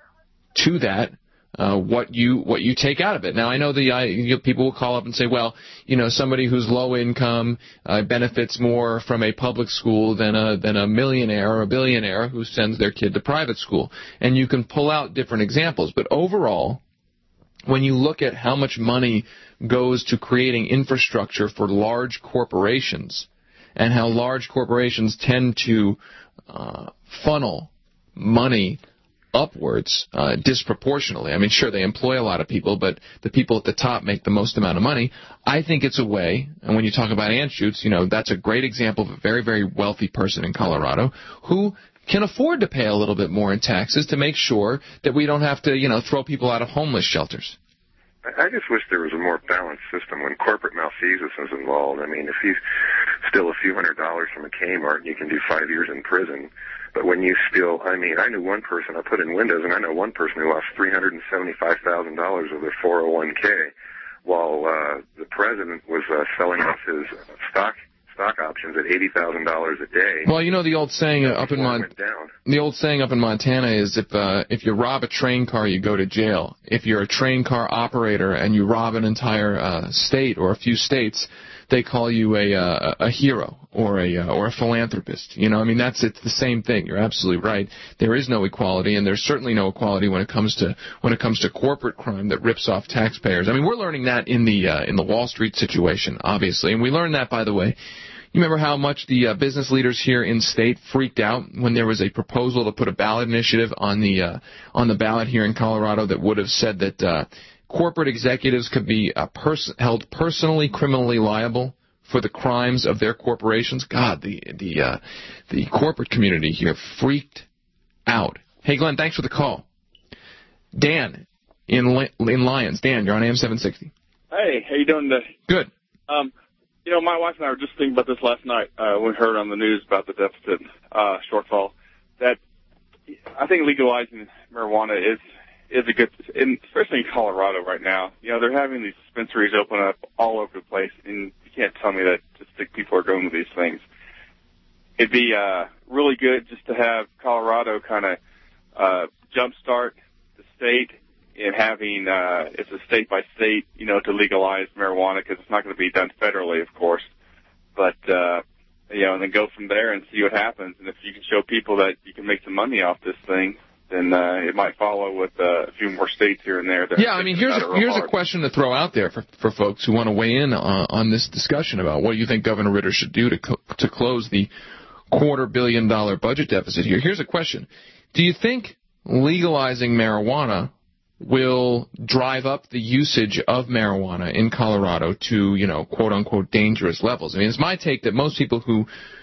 to that, what you take out of it. Now, I know people will call up and say, well, somebody who's low income benefits more from a public school than a millionaire or a billionaire who sends their kid to private school. And you can pull out different examples. But overall, when you look at how much money goes to creating infrastructure for large corporations and how large corporations tend to funnel money upwards disproportionately. I mean, sure, they employ a lot of people, but the people at the top make the most amount of money. I think it's a way, and when you talk about Anschutz, that's a great example of a very, very wealthy person in Colorado who can afford to pay a little bit more in taxes to make sure that we don't have to, throw people out of homeless shelters. I just wish there was a more balanced system when corporate malfeasance is involved. I mean, if you steal a few $100s from a Kmart, you can do 5 years in prison. But when you steal, I knew one person, I put in Windows, and I know one person who lost $375,000 of their 401k while the president was selling off his stock options at $80,000 a day. Well, the old saying up in Montana is if you rob a train car, you go to jail. If you're a train car operator and you rob an entire state or a few states, they call you a hero or a philanthropist. It's the same thing. You're absolutely right. There is no equality, and there's certainly no equality when it comes to corporate crime that rips off taxpayers. I mean, we're learning that in the Wall Street situation, obviously, and we learned that, by the way. You remember how much the business leaders here in state freaked out when there was a proposal to put a ballot initiative on the ballot here in Colorado that would have said that corporate executives could be held personally criminally liable for the crimes of their corporations. God, the corporate community here freaked out. Hey, Glenn, thanks for the call. Dan in Lyons. Dan, you're on AM 760. Hey, how you doing today? Good. My wife and I were just thinking about this last night when we heard on the news about the deficit shortfall. That I think legalizing marijuana is a good, especially in Colorado right now. They're having these dispensaries open up all over the place, and you can't tell me that just the people are going to these things. It'd be really good just to have Colorado kind of jumpstart the state in having it's a state by state, to legalize marijuana, because it's not going to be done federally, of course. But and then go from there and see what happens. And if you can show people that you can make some money off this thing, then it might follow with a few more states here and there. Yeah, I mean, here's a question to throw out there for folks who want to weigh in on this discussion about what you think Governor Ritter should do to close the $250 million budget deficit here. Here's a question. Do you think legalizing marijuana will drive up the usage of marijuana in Colorado to, quote-unquote, dangerous levels? I mean, it's my take that most people who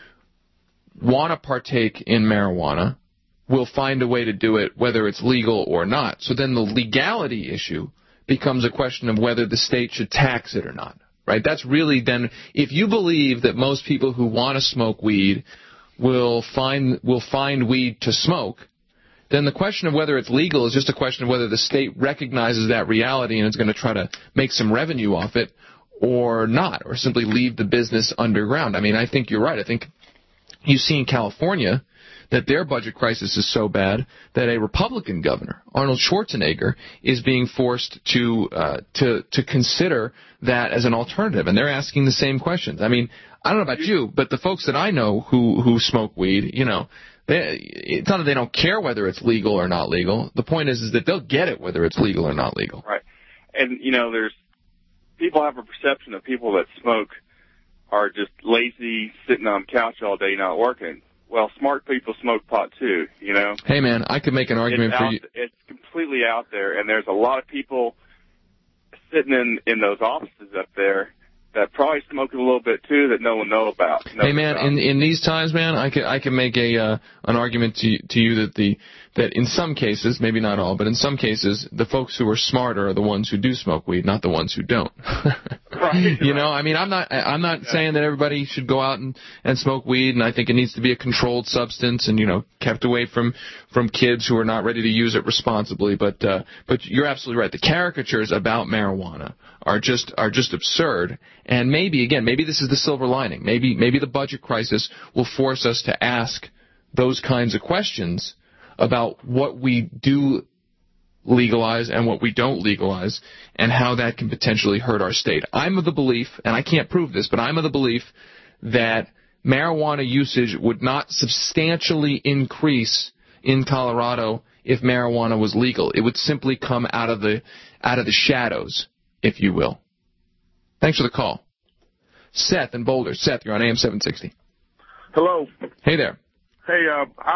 want to partake in marijuana will find a way to do it whether it's legal or not. So then the legality issue becomes a question of whether the state should tax it or not. Right? That's really then, if you believe that most people who want to smoke weed will find weed to smoke, then the question of whether it's legal is just a question of whether the state recognizes that reality and is going to try to make some revenue off it or not, or simply leave the business underground. I mean, I think you're right. I think you see in California that their budget crisis is so bad that a Republican governor, Arnold Schwarzenegger, is being forced to consider that as an alternative, and they're asking the same questions. I mean, I don't know about you, but the folks that I know who smoke weed, you know, it's not that they don't care whether it's legal or not legal. The point is that they'll get it whether it's legal or not legal. Right. And, you know, people have a perception of people that smoke are just lazy, sitting on the couch all day, not working. Well, smart people smoke pot too, you know. Hey, man, I could make an argument for you. It's completely out there, and there's a lot of people sitting in those offices up there that probably smoke a little bit too that no one knows about. Hey, man, in these times, man, I can make an argument to you that in some cases, maybe not all, but in some cases, the folks who are smarter are the ones who do smoke weed, not the ones who don't. Right. You know, I mean, I'm not saying that everybody should go out and smoke weed, and I think it needs to be a controlled substance and, you know, kept away from kids who are not ready to use it responsibly. But you're absolutely right. The caricatures about marijuana are just absurd. And maybe this is the silver lining. Maybe the budget crisis will force us to ask those kinds of questions about what we do legalize and what we don't legalize and how that can potentially hurt our state. I'm of the belief, and I can't prove this, but I'm of the belief that marijuana usage would not substantially increase in Colorado if marijuana was legal. It would simply come out of the shadows, if you will. Thanks for the call. Seth in Boulder. Seth, you're on AM 760. Hello. Hey there. Hey,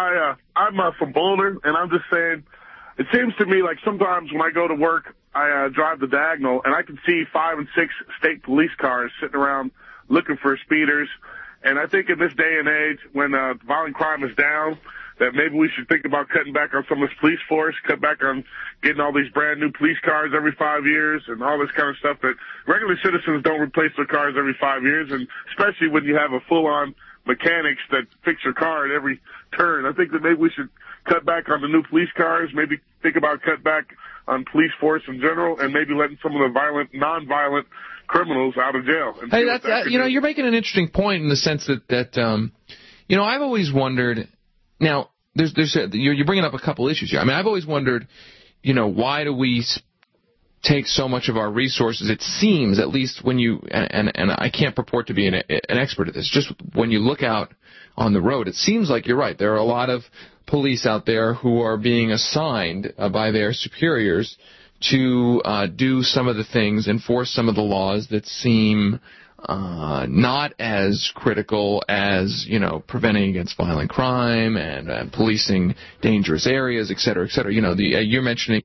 I'm from Boulder, and I'm just saying, it seems to me like sometimes when I go to work, I drive the diagonal, and I can see 5 and 6 state police cars sitting around looking for speeders. And I think in this day and age, when violent crime is down, that maybe we should think about cutting back on some of this police force, cut back on getting all these brand new police cars every 5 years and all this kind of stuff that regular citizens don't replace their cars every 5 years, and especially when you have a full-on mechanics that fix your car at every turn. I think that maybe we should cut back on the new police cars, maybe think about cut back on police force in general, and maybe letting some of the non-violent criminals out of jail. Hey, you're making an interesting point in the sense that I've always wondered. Now, you're bringing up a couple issues here. I mean, I've always wondered, why do we take so much of our resources? It seems, at least when you, and I can't purport to be an expert at this, just when you look out on the road, it seems like you're right. There are a lot of police out there who are being assigned by their superiors to do some of the things, enforce some of the laws that seem not as critical as, preventing against violent crime and policing dangerous areas, et cetera, et cetera. You're mentioning,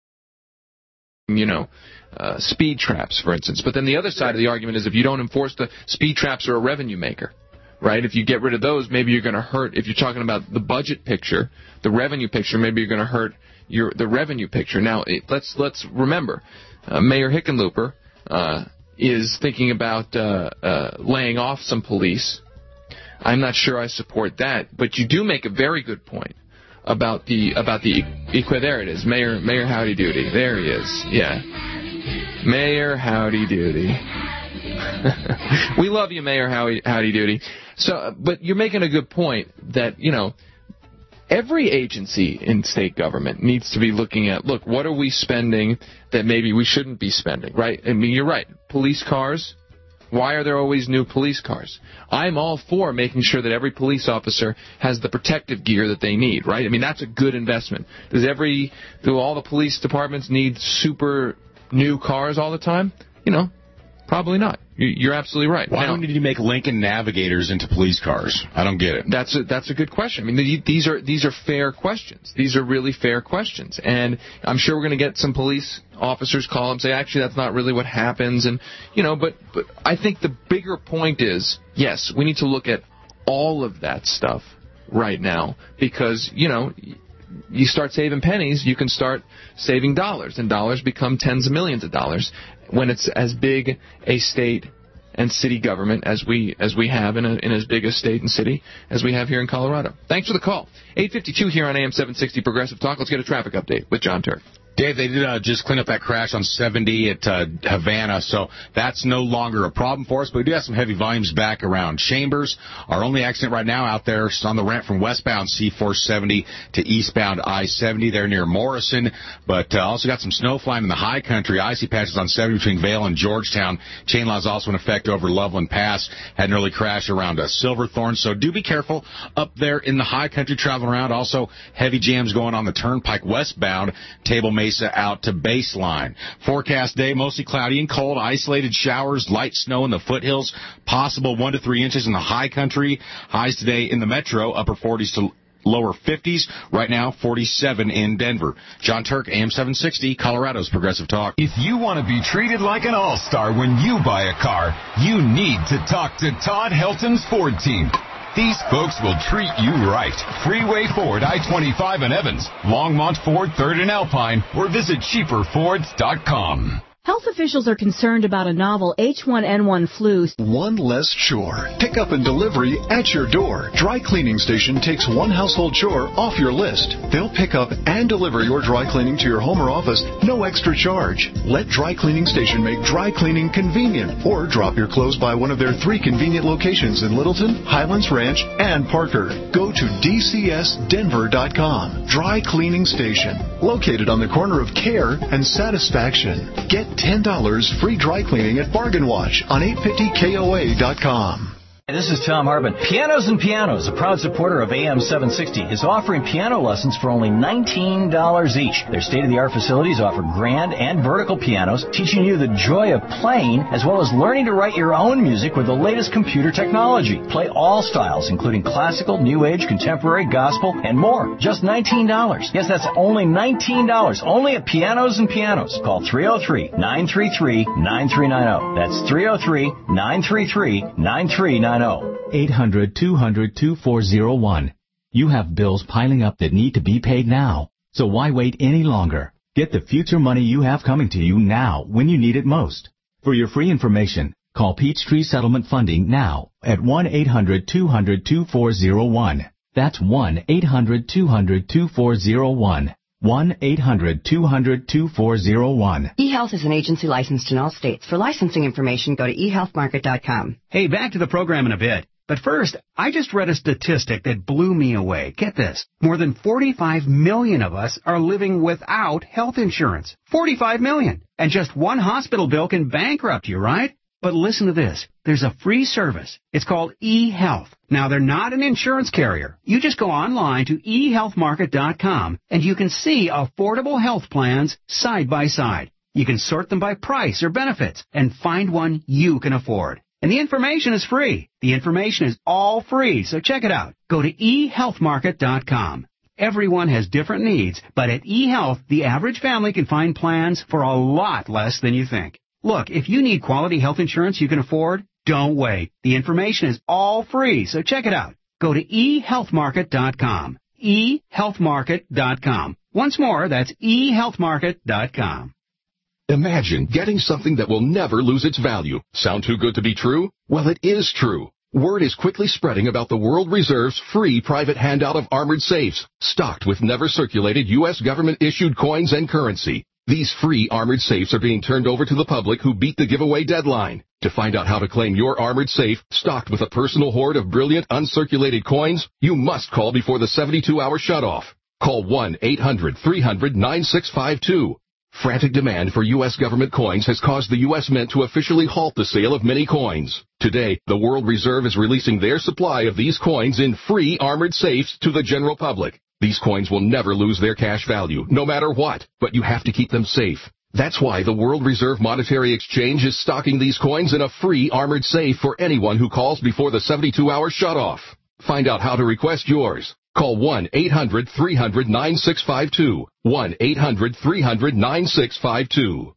speed traps, for instance. But then the other side of the argument is if you don't enforce the speed traps are a revenue maker, right? If you get rid of those, maybe you're going to hurt. If you're talking about the budget picture, the revenue picture, maybe you're going to hurt the revenue picture. Now, let's remember, Mayor Hickenlooper is thinking about laying off some police. I'm not sure I support that, but you do make a very good point about the there it is, Mayor Howdy Doody. There he is. Yeah, Mayor Howdy Doody. We love you, Mayor Howdy Doody. So, but you're making a good point that every agency in state government needs to be looking at, look, what are we spending that maybe we shouldn't be spending, right? I mean, you're right. Police cars, why are there always new police cars? I'm all for making sure that every police officer has the protective gear that they need, right? I mean, that's a good investment. Do all the police departments need super new cars all the time? Probably not. You're absolutely right. Why don't you make Lincoln Navigators into police cars? I don't get it. That's a good question. I mean, these are fair questions. These are really fair questions, and I'm sure we're going to get some police officers call and say, actually, that's not really what happens, and but I think the bigger point is, yes, we need to look at all of that stuff right now because you start saving pennies, you can start saving dollars, and dollars become tens of millions of dollars when it's as big a state and city government as we have in as big a state and city as we have here in Colorado. Thanks for the call. 8:52 here on AM 760 Progressive Talk. Let's get a traffic update with John Turk. Dave, they did just clean up that crash on 70 at Havana, so that's no longer a problem for us. But we do have some heavy volumes back around Chambers. Our only accident right now out there is on the ramp from westbound C470 to eastbound I-70 there near Morrison. But also got some snow flying in the high country. Icy patches on 70 between Vail and Georgetown. Chain law is also in effect over Loveland Pass. Had an early crash around Silverthorne, so do be careful up there in the high country traveling around. Also, heavy jams going on the Turnpike westbound, Table Mesa out to Baseline. Forecast day, mostly cloudy and cold, isolated showers, light snow in the foothills, possible 1 to 3 inches in the high country. Highs today in the metro, upper 40s to lower 50s. Right now, 47 in Denver. John Turk, AM 760, Colorado's Progressive Talk. If you want to be treated like an all-star when you buy a car, you need to talk to Todd Helton's Ford team. These folks will treat you right. Freeway Ford, I-25 in Evans, Longmont Ford, 3rd and Alpine, or visit cheaperfords.com. Health officials are concerned about a novel H1N1 flu. One less chore. Pickup and delivery at your door. Dry Cleaning Station takes one household chore off your list. They'll pick up and deliver your dry cleaning to your home or office, no extra charge. Let Dry Cleaning Station make dry cleaning convenient, or drop your clothes by one of their 3 convenient locations in Littleton, Highlands Ranch, and Parker. Go to dcsdenver.com. Dry Cleaning Station, located on the corner of Care and Satisfaction. Get $10 free dry cleaning at Bargain Watch on 850KOA.com. This is Tom Harbin. Pianos and Pianos, a proud supporter of AM 760, is offering piano lessons for only $19 each. Their state-of-the-art facilities offer grand and vertical pianos, teaching you the joy of playing, as well as learning to write your own music with the latest computer technology. Play all styles, including classical, new age, contemporary, gospel, and more. Just $19. Yes, that's only $19. Only at Pianos and Pianos. Call 303-933-9390. That's 303-933-9390. 800-200-2401. You have bills piling up that need to be paid now. So why wait any longer? Get the future money you have coming to you now when you need it most. For your free information, call Peachtree Settlement Funding now at 1-800-200-2401. That's 1-800-200-2401. 1-800-200-2401. eHealth is an agency licensed in all states. For licensing information, go to eHealthMarket.com. Hey, back to the program in a bit. But first, I just read a statistic that blew me away. Get this. More than 45 million of us are living without health insurance. 45 million. And just one hospital bill can bankrupt you, right? But listen to this. There's a free service. It's called eHealth. Now, they're not an insurance carrier. You just go online to eHealthMarket.com, and you can see affordable health plans side by side. You can sort them by price or benefits and find one you can afford. And the information is free. The information is all free, so check it out. Go to eHealthMarket.com. Everyone has different needs, but at eHealth, the average family can find plans for a lot less than you think. Look, if you need quality health insurance you can afford, don't wait. The information is all free, so check it out. Go to eHealthMarket.com. eHealthMarket.com. Once more, that's eHealthMarket.com. Imagine getting something that will never lose its value. Sound too good to be true? Well, it is true. Word is quickly spreading about the World Reserve's free private handout of armored safes, stocked with never circulated U.S. government-issued coins and currency. These free armored safes are being turned over to the public who beat the giveaway deadline. To find out how to claim your armored safe, stocked with a personal hoard of brilliant uncirculated coins, you must call before the 72-hour shutoff. Call 1-800-300-9652. Frantic demand for U.S. government coins has caused the U.S. Mint to officially halt the sale of many coins. Today, the World Reserve is releasing their supply of these coins in free armored safes to the general public. These coins will never lose their cash value, no matter what, but you have to keep them safe. That's why the World Reserve Monetary Exchange is stocking these coins in a free armored safe for anyone who calls before the 72-hour shutoff. Find out how to request yours. Call 1-800-300-9652. 1-800-300-9652.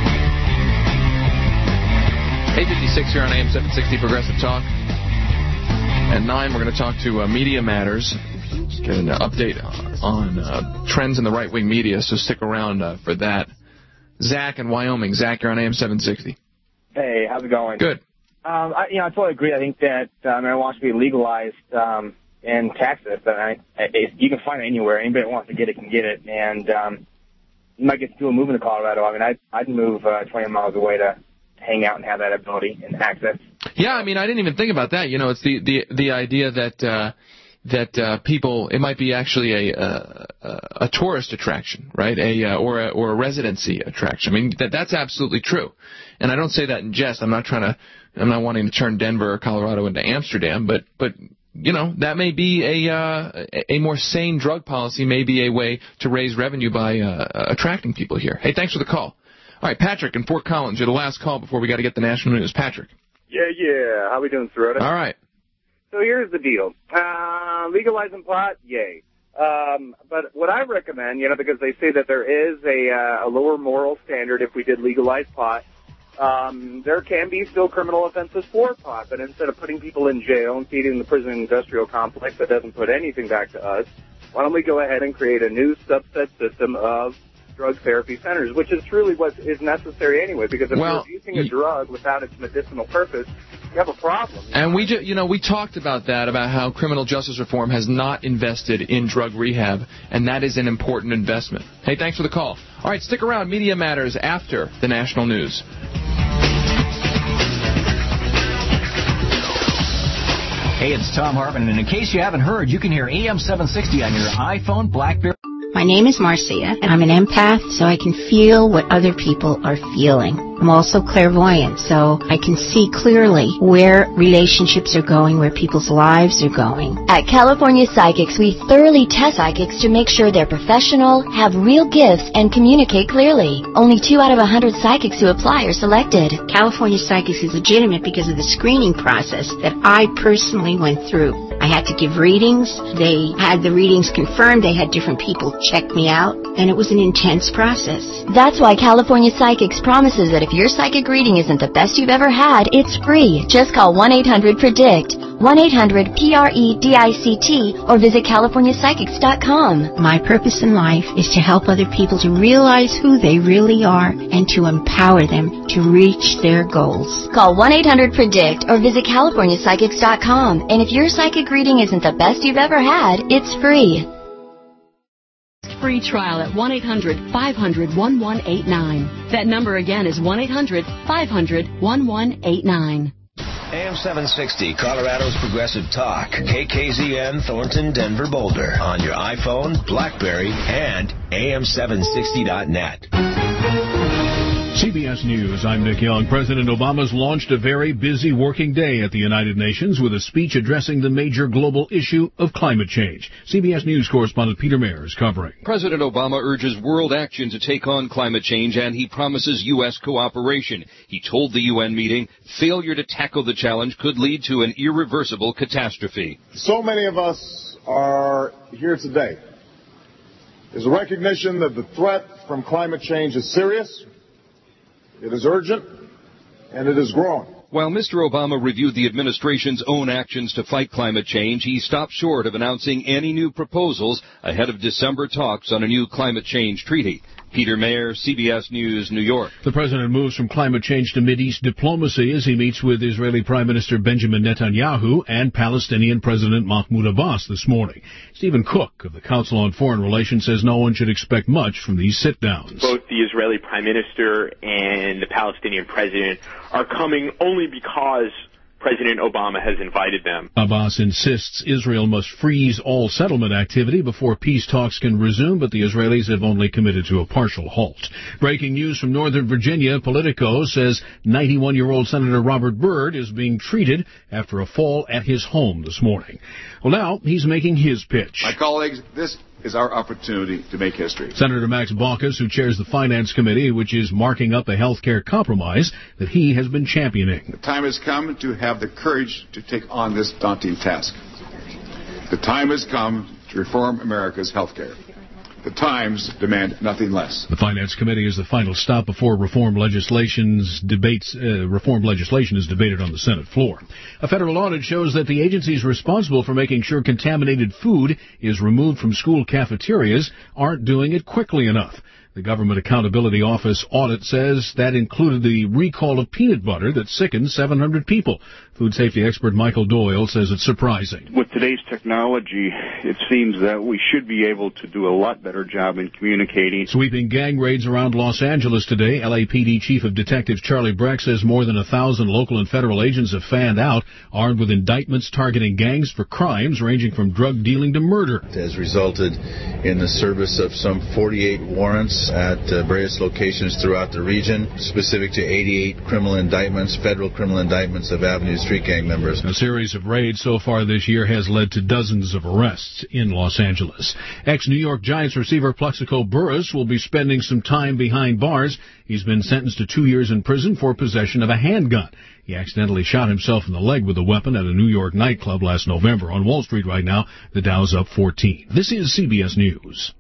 8:56 here on AM 760 Progressive Talk. At 9, we're going to talk to Media Matters, get an update on trends in the right-wing media, so stick around for that. Zach in Wyoming. Zach, you're on AM 760. Hey, how's it going? Good. I totally agree. I think that marijuana should be legalized in Texas. You can find it anywhere. Anybody that wants to get it can get it. And you might get to do a move into Colorado. I mean, I'd move 20 miles away to hang out and have that ability and access. Yeah, I mean, I didn't even think about that. You know, it's the idea that people, it might be actually a tourist attraction, right? Or a residency attraction. I mean, that's absolutely true. And I don't say that in jest. I'm not wanting to turn Denver or Colorado into Amsterdam, but you know, that may be a more sane drug policy, may be a way to raise revenue by attracting people here. Hey, thanks for the call. All right, Patrick in Fort Collins, you're the last call before we got to get the national news. Patrick. Yeah. How we doing, Sirota? All right. So here's the deal. Legalizing pot, yay. But what I recommend, because they say that there is a lower moral standard if we did legalize pot, there can be still criminal offenses for pot, but instead of putting people in jail and feeding the prison industrial complex that doesn't put anything back to us, why don't we go ahead and create a new subset system of drug therapy centers, which is truly what is necessary anyway, because if you're using a drug without its medicinal purpose, you have a problem. And we talked about that, about how criminal justice reform has not invested in drug rehab, and that is an important investment. Hey, thanks for the call. All right, stick around. Media Matters after the national news. Hey, it's Tom Hartman, and in case you haven't heard, you can hear AM 760 on your iPhone, BlackBerry. My name is Marcia, and I'm an empath, so I can feel what other people are feeling. I'm also clairvoyant, so I can see clearly where relationships are going, where people's lives are going. At California Psychics, we thoroughly test psychics to make sure they're professional, have real gifts, and communicate clearly. Only 2 out of 100 psychics who apply are selected. California Psychics is legitimate because of the screening process that I personally went through. I had to give readings. They had the readings confirmed. They had different people check me out, and it was an intense process. That's why California Psychics promises that if your psychic reading isn't the best you've ever had, it's free. Just call 1-800-PREDICT, 1-800-PREDICT, or visit CaliforniaPsychics.com. My purpose in life is to help other people to realize who they really are and to empower them to reach their goals. Call 1-800-PREDICT or visit CaliforniaPsychics.com. And if your psychic reading isn't the best you've ever had, it's free. Free trial at 1-800-500-1189. That number again is 1-800-500-1189. AM 760, Colorado's Progressive Talk. KKZN, Thornton, Denver, Boulder. On your iPhone, BlackBerry, and AM760.net. CBS News, I'm Nick Young. President Obama's launched a very busy working day at the United Nations with a speech addressing the major global issue of climate change. CBS News correspondent Peter Mayer is covering. President Obama urges world action to take on climate change, and he promises U.S. cooperation. He told the UN meeting failure to tackle the challenge could lead to an irreversible catastrophe. So many of us are here today. There's a recognition that the threat from climate change is serious. It is urgent, and it is growing. While Mr. Obama reviewed the administration's own actions to fight climate change, he stopped short of announcing any new proposals ahead of December talks on a new climate change treaty. Peter Mayer, CBS News, New York. The president moves from climate change to Mideast diplomacy as he meets with Israeli Prime Minister Benjamin Netanyahu and Palestinian President Mahmoud Abbas this morning. Stephen Cook of the Council on Foreign Relations says no one should expect much from these sit-downs. Both the Israeli Prime Minister and the Palestinian President are coming only because President Obama has invited them. Abbas insists Israel must freeze all settlement activity before peace talks can resume, but the Israelis have only committed to a partial halt. Breaking news from Northern Virginia, Politico says 91-year-old Senator Robert Byrd is being treated after a fall at his home this morning. Well, now he's making his pitch. My colleagues, this is our opportunity to make history. Senator Max Baucus, who chairs the Finance Committee, which is marking up a health care compromise that he has been championing. The time has come to have the courage to take on this daunting task. The time has come to reform America's health care. The times demand nothing less. The Finance Committee is the final stop before reform legislation is debated on the Senate floor. A federal audit shows that the agencies responsible for making sure contaminated food is removed from school cafeterias aren't doing it quickly enough. The Government Accountability Office audit says that included the recall of peanut butter that sickened 700 people. Food safety expert Michael Doyle says it's surprising. With today's technology, it seems that we should be able to do a lot better job in communicating. Sweeping gang raids around Los Angeles today, LAPD Chief of Detectives Charlie Breck says more than 1,000 local and federal agents have fanned out, armed with indictments targeting gangs for crimes ranging from drug dealing to murder. It has resulted in the service of some 48 warrants at various locations throughout the region, specific to 88 criminal indictments, federal criminal indictments of Avenue street gang members. A series of raids so far this year has led to dozens of arrests in Los Angeles. Ex-New York Giants receiver Plaxico Burress will be spending some time behind bars. He's been sentenced to 2 years in prison for possession of a handgun. He accidentally shot himself in the leg with a weapon at a New York nightclub last November. On Wall Street right now, the Dow's up 14. This is CBS News.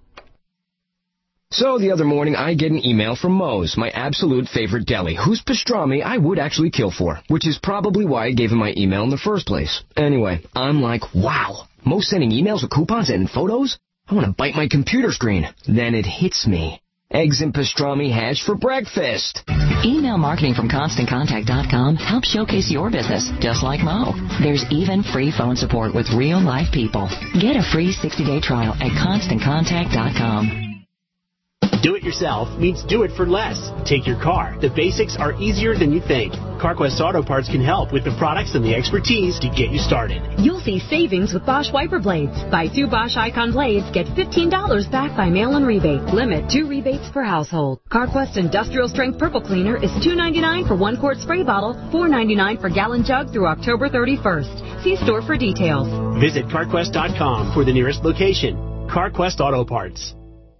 So the other morning, I get an email from Moe's, my absolute favorite deli, whose pastrami I would actually kill for, which is probably why I gave him my email in the first place. Anyway, I'm like, wow, Moe's sending emails with coupons and photos? I want to bite my computer screen. Then it hits me. Eggs and pastrami hash for breakfast. Email marketing from ConstantContact.com helps showcase your business, just like Mo. There's even free phone support with real-life people. Get a free 60-day trial at ConstantContact.com. Do it yourself means do it for less. Take your car. The basics are easier than you think. CarQuest Auto Parts can help with the products and the expertise to get you started. You'll see savings with Bosch wiper blades. Buy 2 Bosch Icon blades, get $15 back by mail-in rebate. Limit 2 rebates per household. CarQuest Industrial Strength Purple Cleaner is $2.99 for 1-quart spray bottle, $4.99 for gallon jug through October 31st. See store for details. Visit CarQuest.com for the nearest location. CarQuest Auto Parts.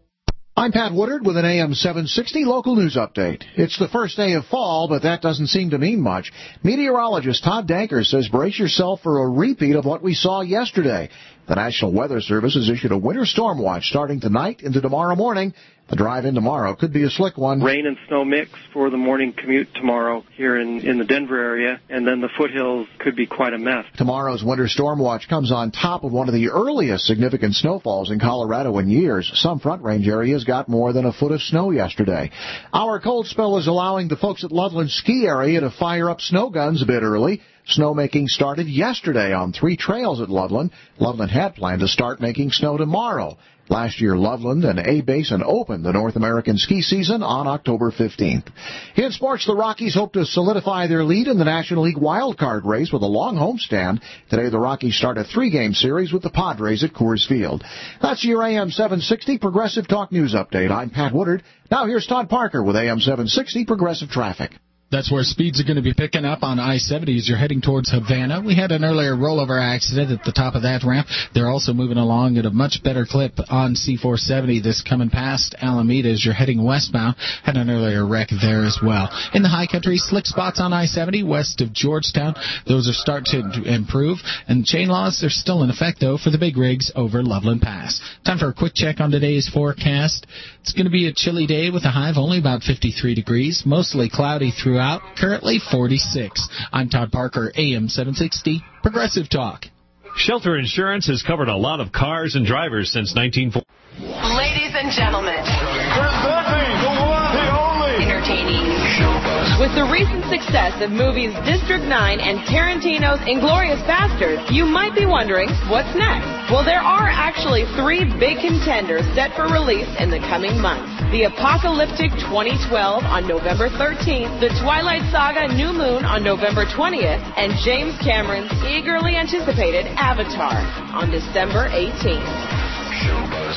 I'm Pat Woodard with an AM 760 local news update. It's the first day of fall, but that doesn't seem to mean much. Meteorologist Todd Danker says brace yourself for a repeat of what we saw yesterday. The National Weather Service has issued a winter storm watch starting tonight into tomorrow morning. The drive in tomorrow could be a slick one. Rain and snow mix for the morning commute tomorrow here in the Denver area, and then the foothills could be quite a mess. Tomorrow's winter storm watch comes on top of one of the earliest significant snowfalls in Colorado in years. Some Front Range areas got more than a foot of snow yesterday. Our cold spell is allowing the folks at Loveland Ski Area to fire up snow guns a bit early. Snowmaking started yesterday on 3 trails at Loveland. Loveland had planned to start making snow tomorrow. Last year, Loveland and A-Basin opened the North American ski season on October 15th. In sports, the Rockies hope to solidify their lead in the National League wildcard race with a long homestand. Today, the Rockies start a 3-game series with the Padres at Coors Field. That's your AM 760 Progressive Talk News Update. I'm Pat Woodard. Now here's Todd Parker with AM 760 Progressive Traffic. That's where speeds are going to be picking up on I-70 as you're heading towards Havana. We had an earlier rollover accident at the top of that ramp. They're also moving along at a much better clip on C-470. This coming past Alameda as you're heading westbound. Had an earlier wreck there as well. In the high country, slick spots on I-70 west of Georgetown. Those are starting to improve. And chain laws, they're still in effect, though, for the big rigs over Loveland Pass. Time for a quick check on today's forecast. It's going to be a chilly day with a high of only about 53 degrees. Mostly cloudy throughout. Currently 46. I'm Todd Parker, AM 760, Progressive Talk. Shelter Insurance has covered a lot of cars and drivers since 1940. Ladies and gentlemen, presenting the one, the only, entertaining, with the recent success of movies District 9 and Tarantino's Inglourious Basterds, you might be wondering, what's next? Well, there are actually 3 big contenders set for release in the coming months. The Apocalyptic 2012 on November 13th, The Twilight Saga New Moon on November 20th, and James Cameron's eagerly anticipated Avatar on December 18th. Showbuzz.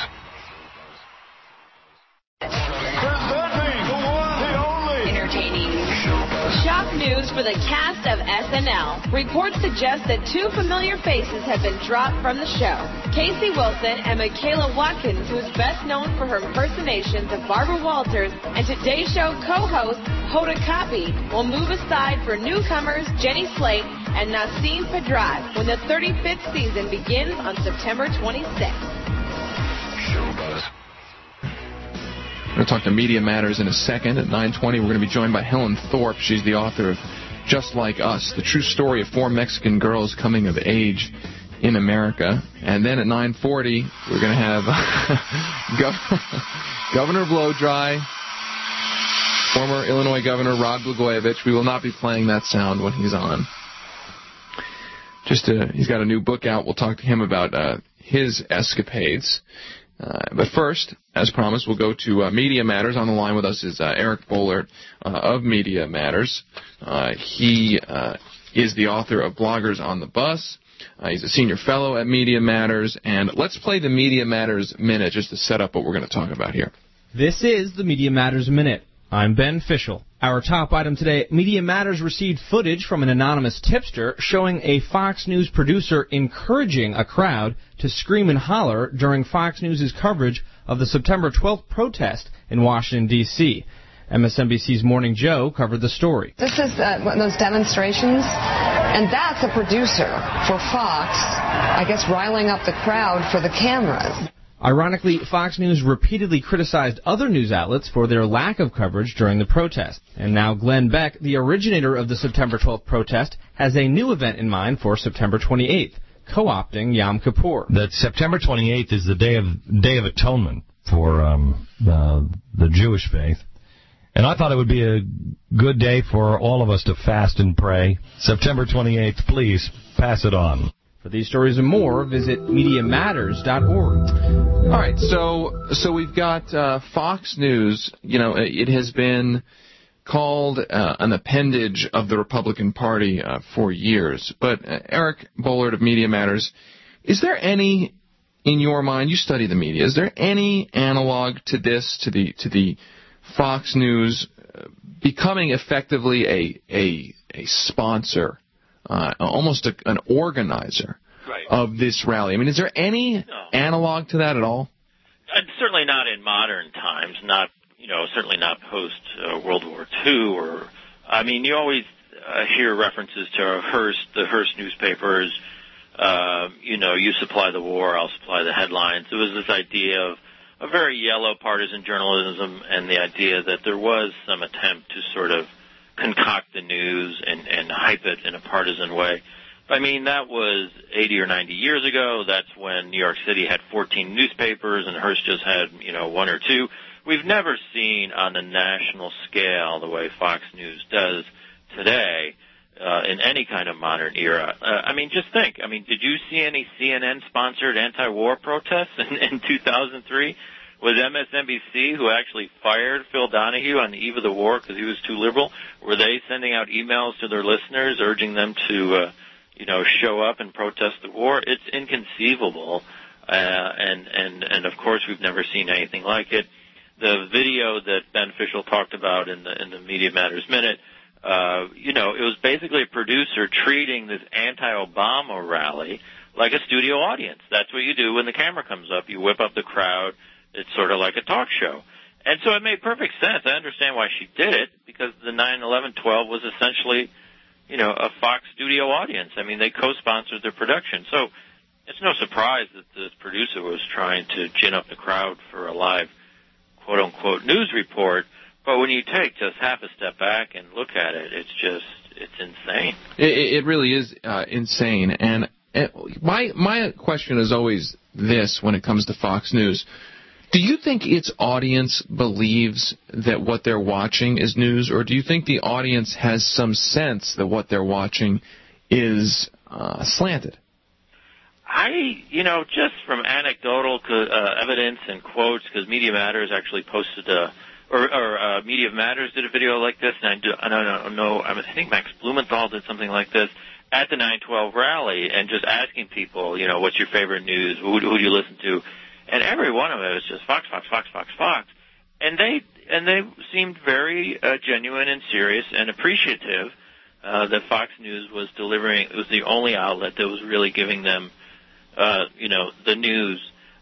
Presenting the one, the only, entertaining. Shock news for the cast of SNL. Reports suggest that 2 familiar faces have been dropped from the show. Casey Wilson and Michaela Watkins, who is best known for her impersonations of Barbara Walters, and Today Show co-host Hoda Kotb will move aside for newcomers Jenny Slate and Nasim Pedrad when the 35th season begins on September 26th. Showbuzz. going to talk to Media Matters in a second. At 9:20, we're going to be joined by Helen Thorpe. She's the author of Just Like Us, the true story of 4 Mexican girls coming of age in America. And then at 9:40, we're going to have Governor Blowdry, former Illinois Governor Rod Blagojevich. We will not be playing that sound when he's on. He's got a new book out. We'll talk to him about his escapades. But first, as promised, we'll go to Media Matters. On the line with us is Eric Boehlert of Media Matters. He is the author of Bloggers on the Bus. He's a senior fellow at Media Matters. And let's play the Media Matters Minute just to set up what we're going to talk about here. This is the Media Matters Minute. I'm Ben Fischel. Our top item today, Media Matters received footage from an anonymous tipster showing a Fox News producer encouraging a crowd to scream and holler during Fox News' coverage of the September 12th protest in Washington, D.C. MSNBC's Morning Joe covered the story. This is one of those demonstrations, and that's a producer for Fox, I guess, riling up the crowd for the cameras. Ironically, Fox News repeatedly criticized other news outlets for their lack of coverage during the protest. And now Glenn Beck, the originator of the September 12th protest, has a new event in mind for September 28th, co-opting Yom Kippur. That September 28th is the Day of Atonement for the Jewish faith. And I thought it would be a good day for all of us to fast and pray. September 28th, please pass it on. For these stories and more, visit MediaMatters.org. All right, so we've got Fox News. You know, it has been called an appendage of the Republican Party for years. But Eric Boehlert of Media Matters, is there any, in your mind, you study the media, is there any analog to this, to the Fox News becoming effectively a sponsor, almost an organizer of this rally? I mean, is there any analog to that at all? Certainly not in modern times. Certainly not post World War II. You always hear references to the Hearst newspapers. You supply the war, I'll supply the headlines. It was this idea of a very yellow partisan journalism, and the idea that there was some attempt to sort of concoct the news and hype it in a partisan way. I mean, that was 80 or 90 years ago. That's when New York City had 14 newspapers and Hearst just had, 1 or 2. We've never seen on a national scale the way Fox News does today in any kind of modern era. Just think. Did you see any CNN-sponsored anti-war protests in 2003? Was MSNBC, who actually fired Phil Donahue on the eve of the war because he was too liberal, were they sending out emails to their listeners urging them to, show up and protest the war? It's inconceivable, and of course we've never seen anything like it. The video that Ben Fischel talked about in the Media Matters Minute, it was basically a producer treating this anti-Obama rally like a studio audience. That's what you do when the camera comes up. You whip up the crowd. It's sort of like a talk show. And so it made perfect sense. I understand why she did it, because the 9/11/12 was essentially, a Fox studio audience. They co-sponsored the production. So it's no surprise that this producer was trying to gin up the crowd for a live, quote-unquote, news report. But when you take just half a step back and look at it, it's insane. It really is insane. And my question is always this when it comes to Fox News. Do you think its audience believes that what they're watching is news, or do you think the audience has some sense that what they're watching is slanted? Just from anecdotal evidence and quotes, because Media Matters actually posted Media Matters did a video like this, and I don't know, I think Max Blumenthal did something like this at the 9/12 rally, and just asking people, what's your favorite news, who do you listen to? And every one of it was just Fox, Fox, Fox, Fox, Fox. And they seemed very genuine and serious and appreciative that Fox News was delivering. It was the only outlet that was really giving them, the news.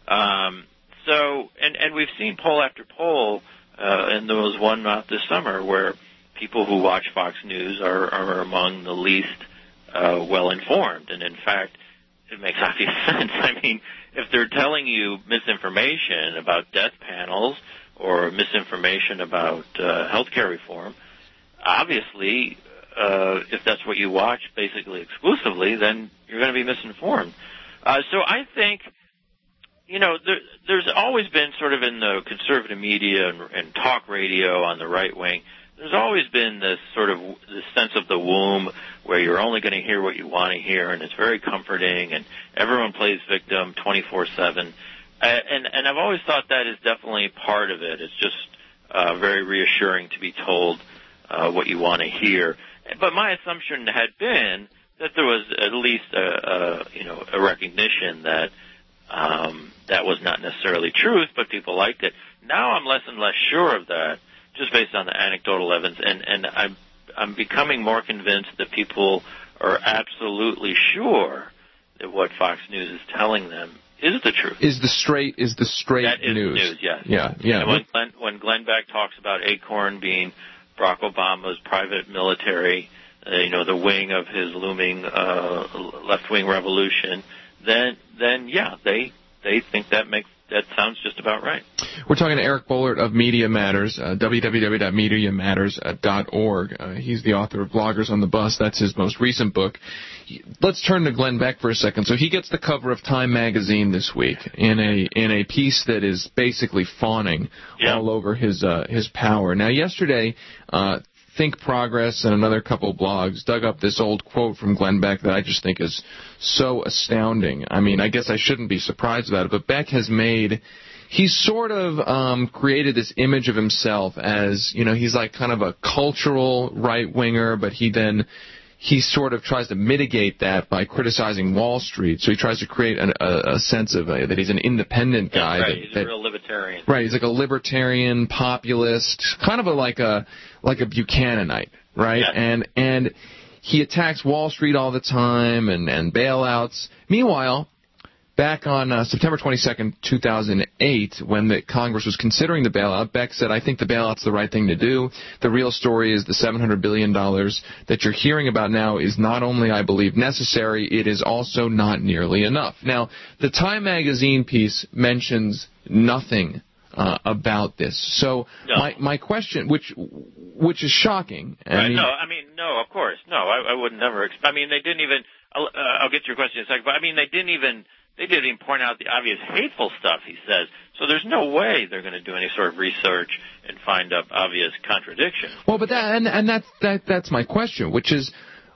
And we've seen poll after poll, and there was one out this summer where people who watch Fox News are among the least well-informed. And in fact, it makes obvious sense. If they're telling you misinformation about death panels or misinformation about healthcare reform. Obviously, if that's what you watch basically exclusively, then you're going to be misinformed. So I think, there's always been sort of in the conservative media and talk radio on the right wing, there's always been this sort of this sense of the womb where you're only going to hear what you want to hear, and it's very comforting, and everyone plays victim 24/7. And I've always thought that is definitely part of it. It's just very reassuring to be told what you want to hear. But my assumption had been that there was at least a recognition that that was not necessarily truth, but people liked it. Now I'm less and less sure of that, just based on the anecdotal evidence, and I'm becoming more convinced that people are absolutely sure that what Fox News is telling them is the truth. Is the straight that is news. News, yes. Yeah. And when Glenn Beck talks about Acorn being Barack Obama's private military, the wing of his looming left-wing revolution, then they think that sounds just about right. We're talking to Eric Boehlert of Media Matters, www.mediamatters.org. He's the author of Bloggers on the Bus. That's his most recent book. Let's turn to Glenn Beck for a second. So he gets the cover of Time magazine this week in a piece that is basically fawning all over his power. Now, yesterday, Think Progress and another couple of blogs dug up this old quote from Glenn Beck that I just think is so astounding. I mean, I guess I shouldn't be surprised about it, but Beck has he's sort of created this image of himself as, he's like kind of a cultural right-winger, but he sort of tries to mitigate that by criticizing Wall Street. So he tries to create a sense of that he's an independent guy. Right, he's a real libertarian. Right, he's like a libertarian, populist, kind of like a Buchananite, right? Yeah. And he attacks Wall Street all the time and bailouts. Meanwhile, back on September 22nd, 2008, when the Congress was considering the bailout, Beck said, I think the bailout's the right thing to do. The real story is the $700 billion that you're hearing about now is not only, I believe, necessary, it is also not nearly enough. Now, the Time magazine piece mentions nothing about this. So my question, which is shocking. Right, no, of course. No, I would never. They didn't even, I'll get to your question in a second, but they didn't even point out the obvious hateful stuff he says. So there's no way they're going to do any sort of research and find up obvious contradictions. Well, but that's my question, which is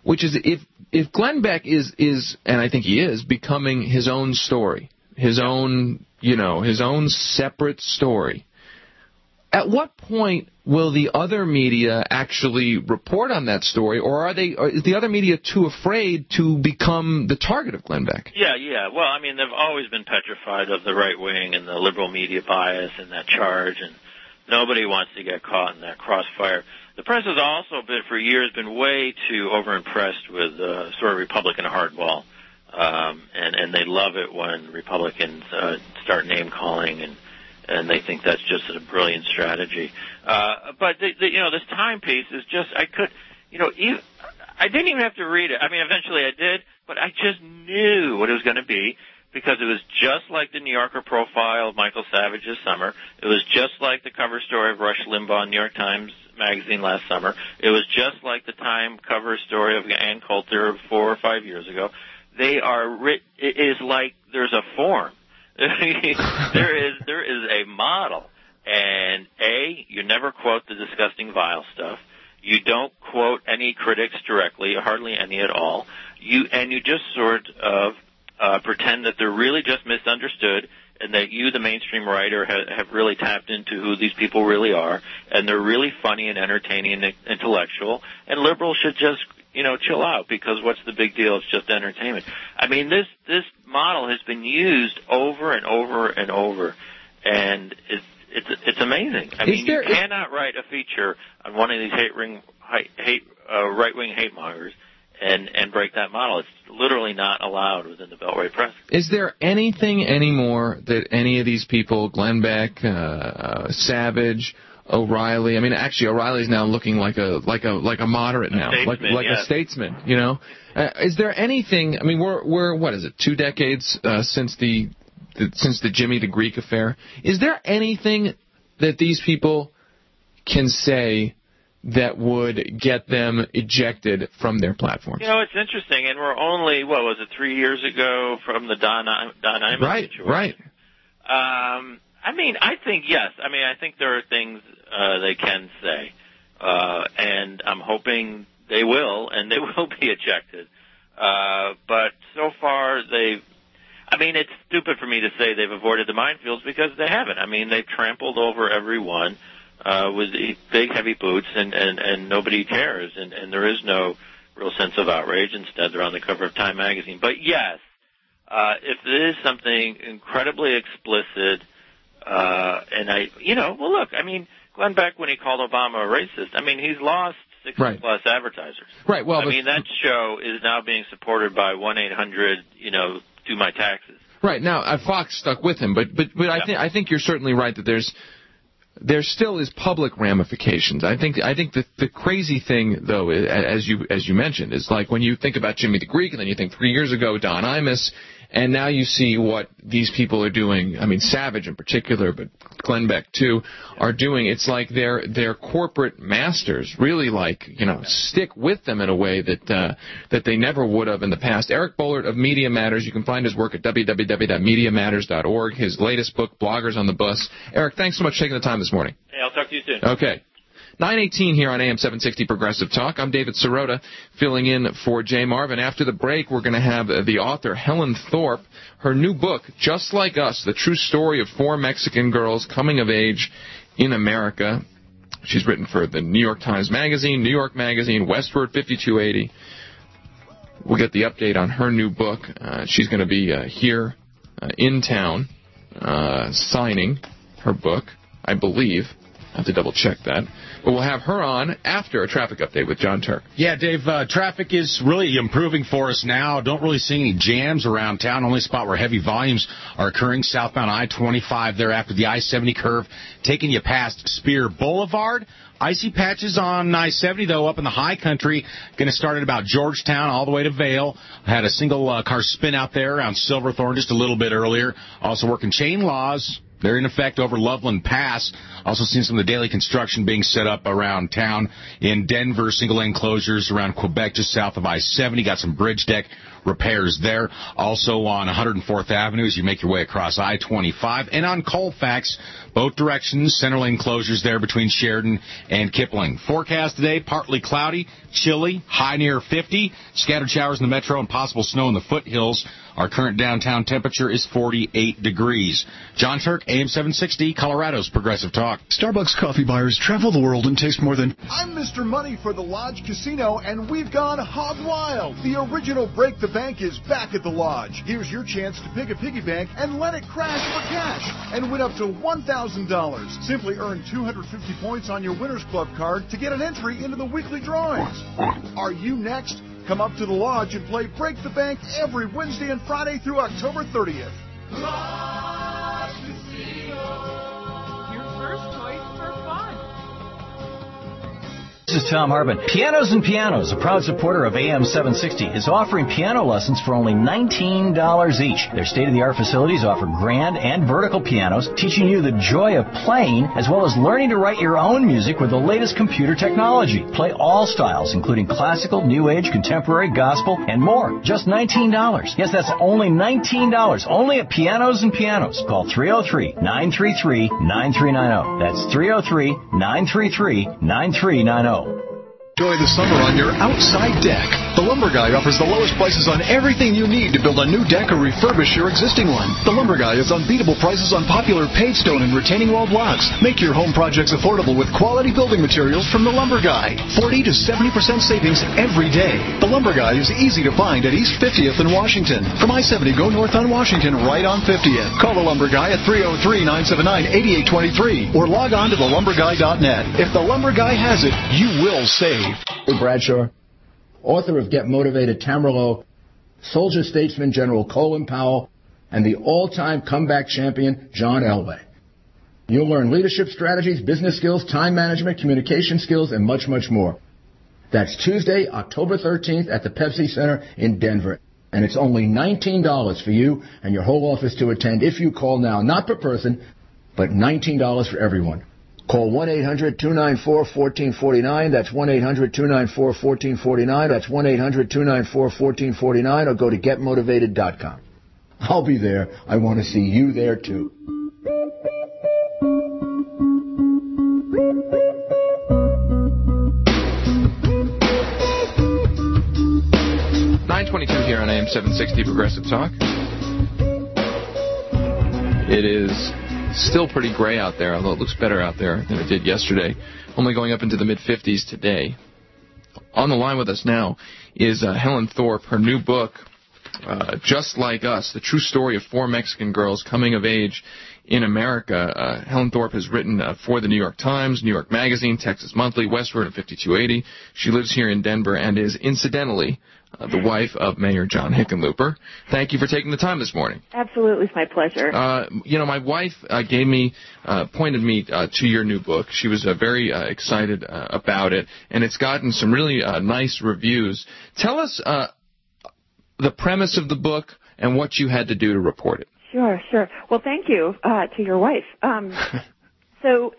if Glenn Beck is, and I think he is, becoming his own story, his own separate story, at what point will the other media actually report on that story, or is the other media too afraid to become the target of Glenn Beck? Yeah. Well, they've always been petrified of the right wing and the liberal media bias and that charge, and nobody wants to get caught in that crossfire. The press has also for years been way too overimpressed with sort of Republican hardball, and they love it when Republicans start name calling and they think that's just a brilliant strategy. But this Time piece is just, I didn't even have to read it. Eventually I did, but I just knew what it was going to be because it was just like the New Yorker profile of Michael Savage this summer. It was just like the cover story of Rush Limbaugh in New York Times Magazine last summer. It was just like the Time cover story of Ann Coulter 4 or 5 years ago. It is like there's a form. There is a model, and you never quote the disgusting, vile stuff. You don't quote any critics directly, hardly any at all. You just sort of pretend that they're really just misunderstood, and that you, the mainstream writer, have really tapped into who these people really are, and they're really funny and entertaining and intellectual, and liberals should just chill out, because what's the big deal? It's just entertainment. This model has been used over and over and over, and it's amazing. You cannot write a feature on one of these right-wing hate mongers and break that model. It's literally not allowed within the Beltway press. Is there anything anymore that any of these people, Glenn Beck, Savage, O'Reilly. Actually, O'Reilly's now looking like a moderate now, a statesman. Is there anything? We're what is it? 2 decades since the Jimmy the Greek affair. Is there anything that these people can say that would get them ejected from their platforms? You know, it's interesting, and we're only, 3 years ago from the Don Imus situation? Right. I mean, I think, yes. I mean, I think there are things they can say, and I'm hoping they will, and they will be ejected. But so far, it's stupid for me to say they've avoided the minefields because they haven't. I mean, they've trampled over everyone with big, heavy boots, and nobody cares, and there is no real sense of outrage. Instead, they're on the cover of Time magazine. But yes, if it is something incredibly explicit, look, I mean, Glenn Beck, when he called Obama a racist, I mean, he's lost 60-plus advertisers. Right. Well, that show is now being supported by 1-800, do my taxes. Right. Now, Fox stuck with him, but I think you're certainly right that there still is public ramifications. I think the crazy thing, though, as you mentioned, is like when you think about Jimmy the Greek, and then you think 3 years ago Don Imus, and now you see what these people are doing. I mean, Savage in particular, but Glenn Beck too, are doing. It's like they're corporate masters, really, stick with them in a way that they never would have in the past. Eric Boehlert of Media Matters. You can find his work at www.mediamatters.org. His latest book, Bloggers on the Bus. Eric, thanks so much for taking the time this morning. Hey, I'll talk to you soon. Okay. 9:18 here on AM 760 Progressive Talk. I'm David Sirota, filling in for Jay Marvin. After the break, we're going to have the author, Helen Thorpe, her new book, Just Like Us, the true story of 4 Mexican girls coming of age in America. She's written for the New York Times Magazine, New York Magazine, Westward 5280. We'll get the update on her new book. She's going to be here in town signing her book, I believe. I have to double-check that. But we'll have her on after a traffic update with John Turk. Yeah, Dave, traffic is really improving for us now. Don't really see any jams around town. Only spot where heavy volumes are occurring, southbound I-25 there after the I-70 curve, taking you past Spear Boulevard. Icy patches on I-70, though, up in the high country. Going to start at about Georgetown all the way to Vail. Had a single car spin out there around Silverthorne just a little bit earlier. Also working chain laws. They're in effect over Loveland Pass. Also seen some of the daily construction being set up around town. In Denver, single-lane closures around Quebec just south of I-70. Got some bridge deck repairs there. Also on 104th Avenue as you make your way across I-25. And on Colfax, both directions, center lane closures there between Sheridan and Kipling. Forecast today, partly cloudy, chilly, high near 50. Scattered showers in the metro and possible snow in the foothills. Our current downtown temperature is 48 degrees. John Turk, AM 760, Colorado's Progressive Talk. Starbucks coffee buyers travel the world and taste more than... I'm Mr. Money for the Lodge Casino, and we've gone hog wild. The original Break the Bank is back at the Lodge. Here's your chance to pick a piggy bank and let it crash for cash and win up to $1,000. Simply earn 250 points on your Winners Club card to get an entry into the weekly drawings. Are you next? Come up to the Lodge and play Break the Bank every Wednesday and Friday through October 30th. Lodge Casino. Your first choice for fun. This is Tom Harbin. Pianos and Pianos, a proud supporter of AM 760, is offering piano lessons for only $19 each. Their state-of-the-art facilities offer grand and vertical pianos, teaching you the joy of playing, as well as learning to write your own music with the latest computer technology. Play all styles, including classical, new age, contemporary, gospel, and more. Just $19. Yes, that's only $19. Only at Pianos and Pianos. Call 303-933-9390. That's 303-933-9390. Enjoy the summer on your outside deck. The Lumber Guy offers the lowest prices on everything you need to build a new deck or refurbish your existing one. The Lumber Guy has unbeatable prices on popular paved stone and retaining wall blocks. Make your home projects affordable with quality building materials from The Lumber Guy. 40 to 70% savings every day. The Lumber Guy is easy to find at East 50th in Washington. From I-70, go north on Washington, right on 50th. Call The Lumber Guy at 303-979-8823 or log on to thelumberguy.net. If The Lumber Guy has it, you will save. Bradshaw, author of Get Motivated, Tamerlow, soldier statesman General Colin Powell, and the all-time comeback champion John Elway. You'll learn leadership strategies, business skills, time management, communication skills, and much, much more. That's Tuesday, October 13th at the Pepsi Center in Denver. And it's only $19 for you and your whole office to attend if you call now, not per person, but $19 for everyone. Call 1-800-294-1449. That's 1-800-294-1449. That's 1-800-294-1449. Or go to getmotivated.com. I'll be there. I want to see you there, too. Here on AM 760 Progressive Talk. It is still pretty gray out there, although it looks better out there than it did yesterday. Only going up into the mid-50s today. On the line with us now is Helen Thorpe. Her new book, Just Like Us, the true story of 4 Mexican girls coming of age in America. Helen Thorpe has written for the New York Times, New York Magazine, Texas Monthly, Westword, and 5280. She lives here in Denver and is, incidentally, the wife of Mayor John Hickenlooper. Thank you for taking the time this morning. Absolutely, it's my pleasure. My wife pointed me to your new book. She was very excited about it, and it's gotten some really nice reviews. Tell us the premise of the book and what you had to do to report it. Sure. Well, thank you to your wife. So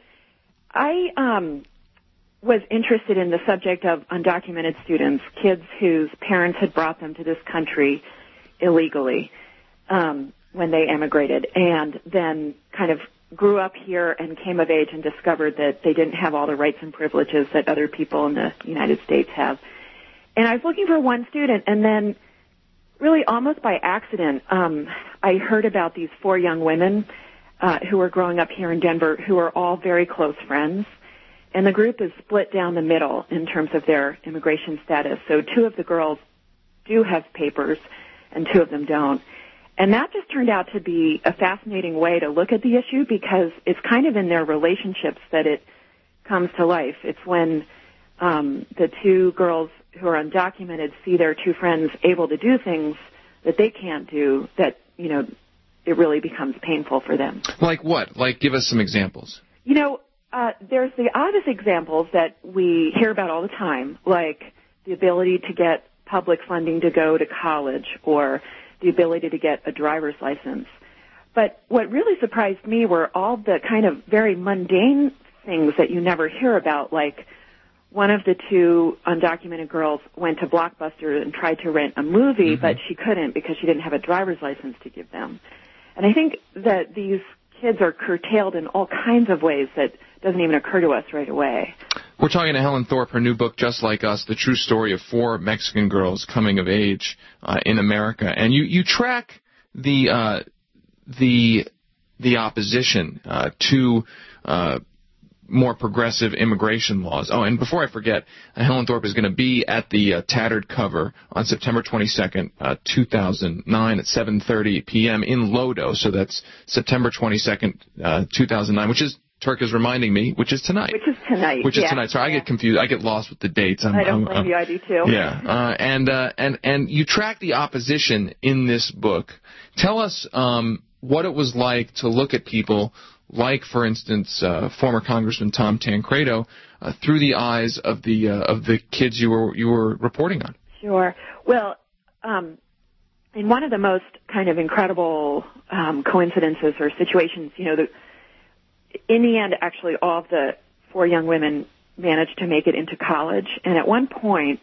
I was interested in the subject of undocumented students, kids whose parents had brought them to this country illegally when they emigrated, and then kind of grew up here and came of age and discovered that they didn't have all the rights and privileges that other people in the United States have. And I was looking for one student, and then really almost by accident, I heard about these 4 young women who were growing up here in Denver who are all very close friends. And the group is split down the middle in terms of their immigration status. So 2 of the girls do have papers and 2 of them don't. And that just turned out to be a fascinating way to look at the issue because it's kind of in their relationships that it comes to life. It's when the 2 girls who are undocumented see their 2 friends able to do things that they can't do that, it really becomes painful for them. Like what? Like give us some examples. There's the obvious examples that we hear about all the time, like the ability to get public funding to go to college or the ability to get a driver's license. But what really surprised me were all the kind of very mundane things that you never hear about, like one of the 2 undocumented girls went to Blockbuster and tried to rent a movie, but she couldn't because she didn't have a driver's license to give them. And I think that these kids are curtailed in all kinds of ways that doesn't even occur to us right away. We're talking to Helen Thorpe, her new book, Just Like Us, the true story of 4 Mexican girls coming of age in America. And you track the opposition to more progressive immigration laws. Oh, and before I forget, Helen Thorpe is going to be at the Tattered Cover on September 22nd, 2009 at 7:30 p.m. in Lodo. So that's September 22nd, 2009, which is, Turk is reminding me, which is tonight. Which is tonight. So I get confused. I get lost with the dates. I don't blame you. I do too. Yeah. And you track the opposition in this book. Tell us what it was like to look at people like, for instance, former Congressman Tom Tancredo through the eyes of the kids you were reporting on. Sure. Well, in one of the most kind of incredible coincidences or situations, in the end, actually, all of the 4 young women managed to make it into college. And at one point,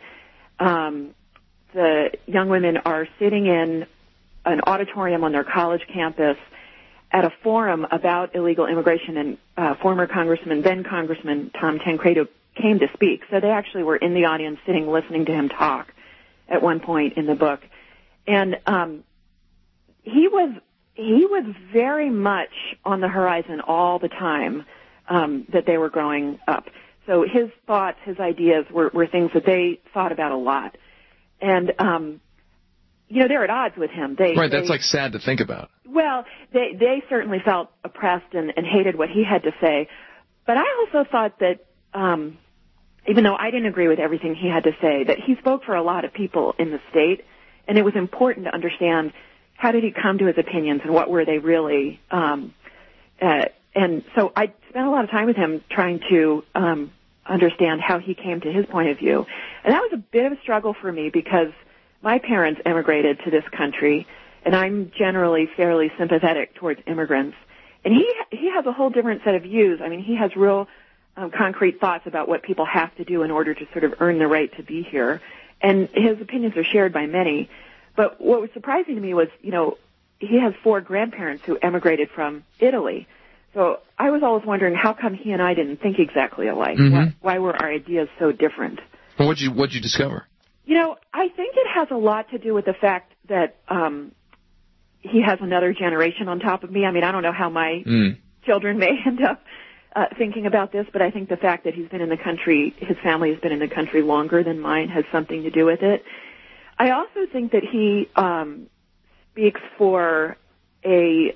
the young women are sitting in an auditorium on their college campus at a forum about illegal immigration, and former then Congressman Tom Tancredo came to speak. So they actually were in the audience sitting listening to him talk at one point in the book. And he was very much on the horizon all the time that they were growing up. So his thoughts, his ideas were things that they thought about a lot. And, they're at odds with him. That's like sad to think about. Well, they certainly felt oppressed and hated what he had to say. But I also thought that, even though I didn't agree with everything he had to say, that he spoke for a lot of people in the state, and it was important to understand how did he come to his opinions and what were they really. And so I spent a lot of time with him trying to understand how he came to his point of view. And that was a bit of a struggle for me because my parents emigrated to this country, and I'm generally fairly sympathetic towards immigrants. And he has a whole different set of views. I mean, he has real concrete thoughts about what people have to do in order to sort of earn the right to be here. And his opinions are shared by many. But what was surprising to me was, he has 4 grandparents who emigrated from Italy. So I was always wondering, how come he and I didn't think exactly alike? Mm-hmm. Why were our ideas so different? Well, what'd you discover? I think it has a lot to do with the fact that he has another generation on top of me. I mean, I don't know how my children may end up thinking about this, but I think the fact that he's been in the country, his family has been in the country longer than mine, has something to do with it. I also think that he speaks for a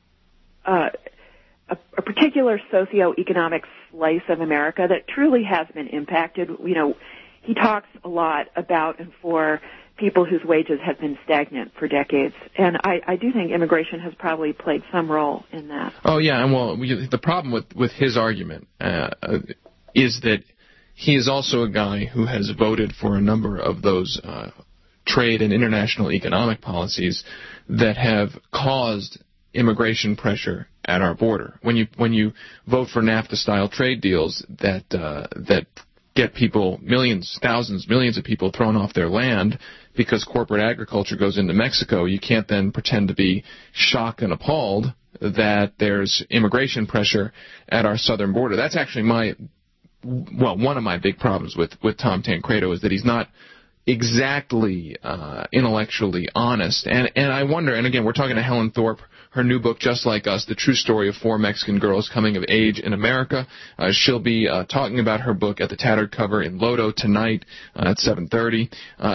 particular socioeconomic slice of America that truly has been impacted. He talks a lot about and for people whose wages have been stagnant for decades. And I do think immigration has probably played some role in that. Oh, yeah, and the problem with his argument is that he is also a guy who has voted for a number of those trade and international economic policies that have caused immigration pressure at our border. When you vote for NAFTA-style trade deals that get people thousands, millions of people thrown off their land because corporate agriculture goes into Mexico, you can't then pretend to be shocked and appalled that there's immigration pressure at our southern border. That's actually one of my big problems with Tom Tancredo is that he's not exactly intellectually honest. And I wonder, and again, we're talking to Helen Thorpe, her new book, Just Like Us, The True Story of 4 Mexican Girls Coming of Age in America. She'll be talking about her book at the Tattered Cover in Lodo tonight at 7:30.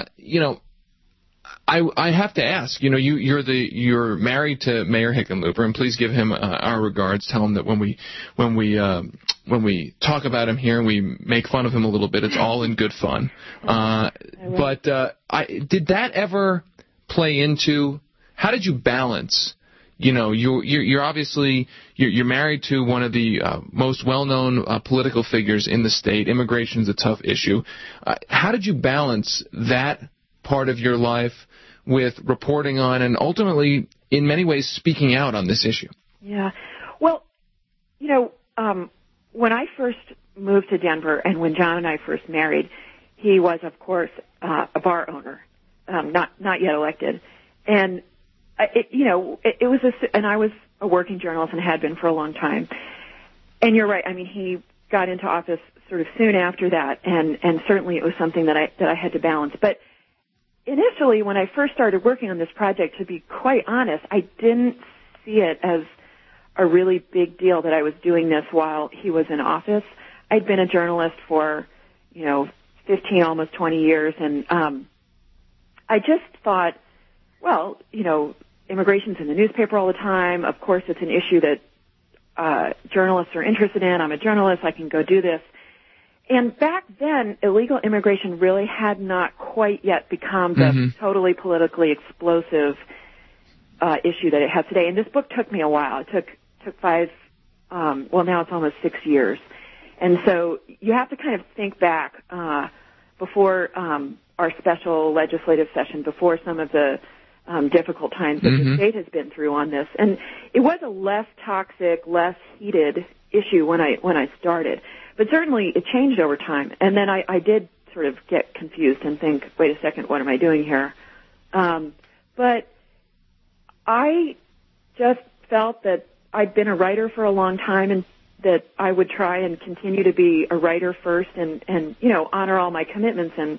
I have to ask, you're married to Mayor Hickenlooper, and please give him our regards. Tell him that when we talk about him here, we make fun of him a little bit. It's all in good fun. But did that ever play into how did you balance? You're obviously you're married to one of the most well-known political figures in the state. Immigration is a tough issue. How did you balance that part of your life with reporting on and ultimately, in many ways, speaking out on this issue? Yeah. Well, when I first moved to Denver and when John and I first married, he was, of course, a bar owner, not yet elected. And it was and I was a working journalist and had been for a long time. And you're right. I mean, he got into office sort of soon after that, and certainly it was something that I had to balance. But initially, when I first started working on this project, to be quite honest, I didn't see it as a really big deal that I was doing this while he was in office. I'd been a journalist for, 15, almost 20 years, and I just thought, well, immigration's in the newspaper all the time. Of course, it's an issue that journalists are interested in. I'm a journalist. I can go do this. And back then, illegal immigration really had not quite yet become the totally politically explosive issue that it has today. And this book took me a while. It took 5, now it's almost 6 years. And so you have to kind of think back before our special legislative session, before some of the difficult times that the state has been through on this. And it was a less toxic, less heated issue when I started. But certainly it changed over time. And then I did sort of get confused and think, wait a second, what am I doing here? But I just felt that I'd been a writer for a long time and that I would try and continue to be a writer first and honor all my commitments and,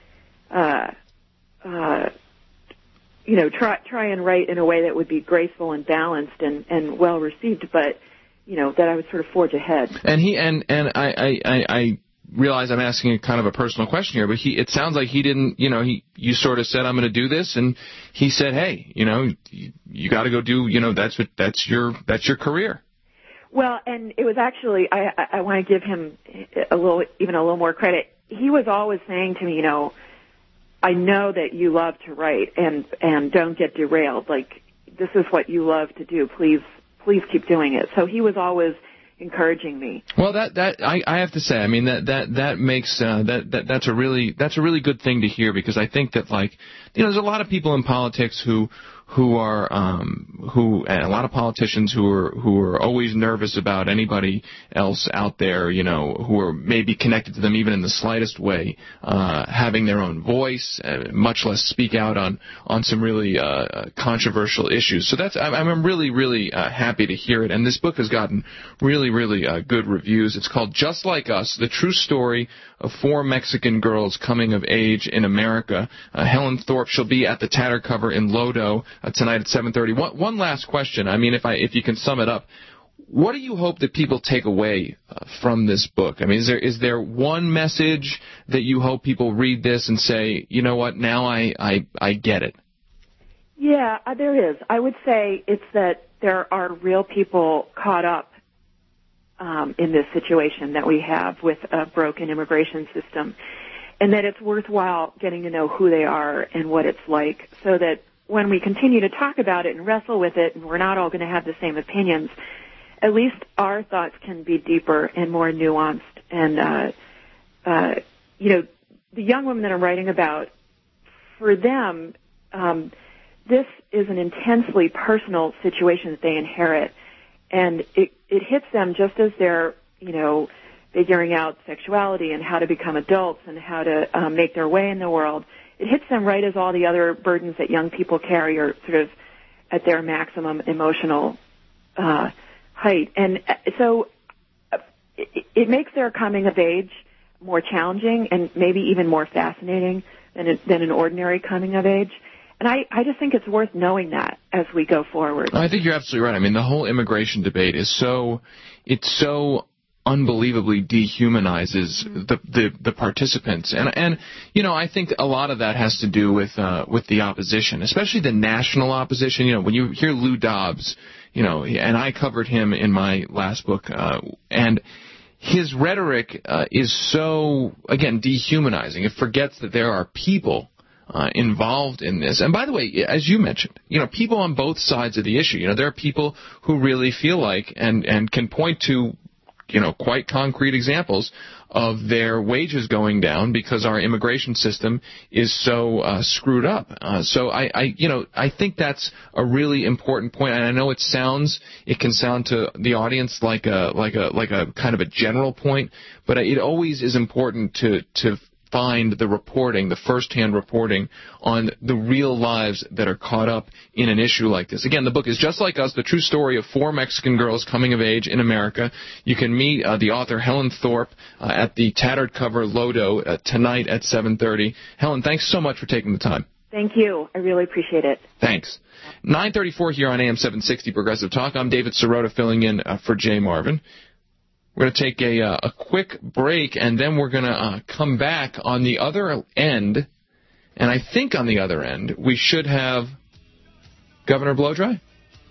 try and write in a way that would be graceful and balanced and well received, but that I would sort of forge ahead. And I realize I'm asking kind of a personal question here, but it sounds like he didn't, you sort of said, I'm going to do this, and he said, hey, you got to go do, that's your career. Well, and it was actually, I want to give him a little more credit. He was always saying to me, I know that you love to write and don't get derailed. Like, this is what you love to do. Please keep doing it. So he was always encouraging me. Well, I have to say, I mean, that makes that's a really good thing to hear, because I think that, there's a lot of people in politics who and a lot of politicians who are always nervous about anybody else out there, who are maybe connected to them even in the slightest way, having their own voice, much less speak out on some really controversial issues. So I'm really happy to hear it. And this book has gotten really good reviews. It's called Just Like Us: The True Story of 4 Mexican Girls Coming of Age in America. Helen Thorpe, she'll be at the Tattered Cover in Lodo tonight at 7:30. One last question. I mean, if you can sum it up, what do you hope that people take away from this book? I mean, is there one message that you hope people read this and say, you know what, now I get it? Yeah, there is. I would say it's that there are real people caught up in this situation that we have with a broken immigration system, and that it's worthwhile getting to know who they are and what it's like, so that when we continue to talk about it and wrestle with it, and we're not all going to have the same opinions, at least our thoughts can be deeper and more nuanced. And, the young women that I'm writing about, for them, this is an intensely personal situation that they inherit. And it hits them just as they're, figuring out sexuality and how to become adults and how to make their way in the world. It hits them right as all the other burdens that young people carry are sort of at their maximum emotional height. And so it makes their coming of age more challenging and maybe even more fascinating than an ordinary coming of age. And I just think it's worth knowing that as we go forward. I think you're absolutely right. I mean, the whole immigration debate is so unbelievably dehumanizes the participants, and I think a lot of that has to do with the opposition, especially the national opposition. When you hear Lou Dobbs, and I covered him in my last book, and his rhetoric is so, again, dehumanizing. It forgets that there are people involved in this. And by the way, as you mentioned, people on both sides of the issue. There are people who really feel like and can point to quite concrete examples of their wages going down because our immigration system is so screwed up. So I think that's a really important point. And I know it can sound to the audience like a kind of a general point, but it always is important to find the reporting, the first-hand reporting on the real lives that are caught up in an issue like this. Again, the book is Just Like Us: The True Story of 4 Mexican Girls Coming of Age in America. You can meet the author Helen Thorpe at the Tattered Cover Lodo tonight at 7:30. Helen, thanks so much for taking the time. Thank you. I really appreciate it. Thanks. 9:34 here on AM 760 Progressive Talk. I'm David Sirota filling in for Jay Marvin. We're going to take a quick break, and then we're going to come back on the other end. And I think on the other end, we should have Governor Blowdry.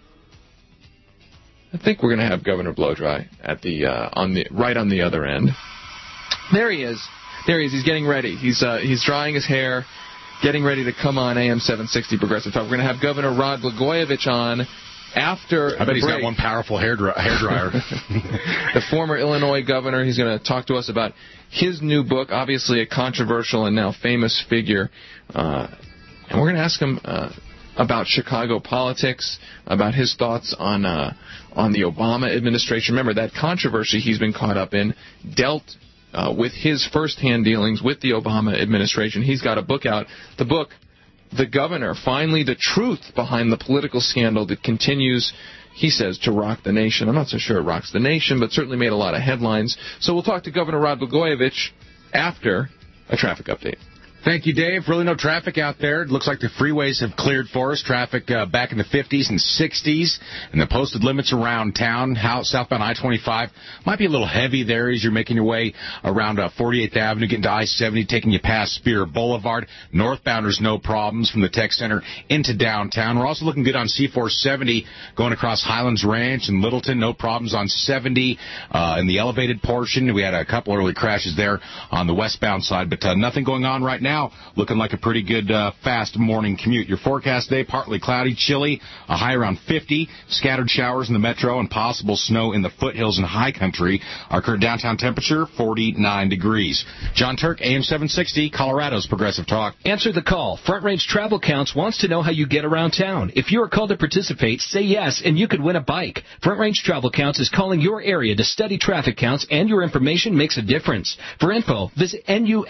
I think we're going to have Governor Blowdry at right on the other end. There he is. He's getting ready. He's drying his hair, getting ready to come on AM 760 Progressive Talk. We're going to have Governor Rod Blagojevich on after I bet he's got one powerful hairdryer. The former Illinois governor, he's going to talk to us about his new book, obviously a controversial and now famous figure. And we're going to ask him about Chicago politics, about his thoughts on the Obama administration. Remember, that controversy he's been caught up in dealt with his first-hand dealings with the Obama administration. He's got a book out. The book, The Governor, Finally the Truth Behind the Political Scandal That Continues, he says, to rock the nation. I'm not so sure it rocks the nation, but certainly made a lot of headlines. So we'll talk to Governor Rod Blagojevich after a traffic update. Thank you, Dave. Really no traffic out there. It looks like the freeways have cleared for us. Traffic back in the 50s and 60s. And the posted limits around town, southbound I-25, might be a little heavy there as you're making your way around 48th Avenue, getting to I-70, taking you past Spear Boulevard. Northbounders, no problems from the Tech Center into downtown. We're also looking good on C-470 going across Highlands Ranch and Littleton. No problems on 70 in the elevated portion. We had a couple early crashes there on the westbound side, but nothing going on right now. now, looking like a pretty good fast morning commute. Your forecast today, partly cloudy, chilly, a high around 50, scattered showers in the metro, and possible snow in the foothills and high country. Our current downtown temperature, 49 degrees. John Turk, AM 760, Colorado's Progressive Talk. Answer the call. Front Range Travel Counts wants to know how you get around town. If you are called to participate, say yes, and you could win a bike. Front Range Travel Counts is calling your area to study traffic counts, and your information makes a difference. For info, visit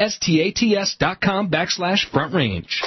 NUSTATS.com/Front Range.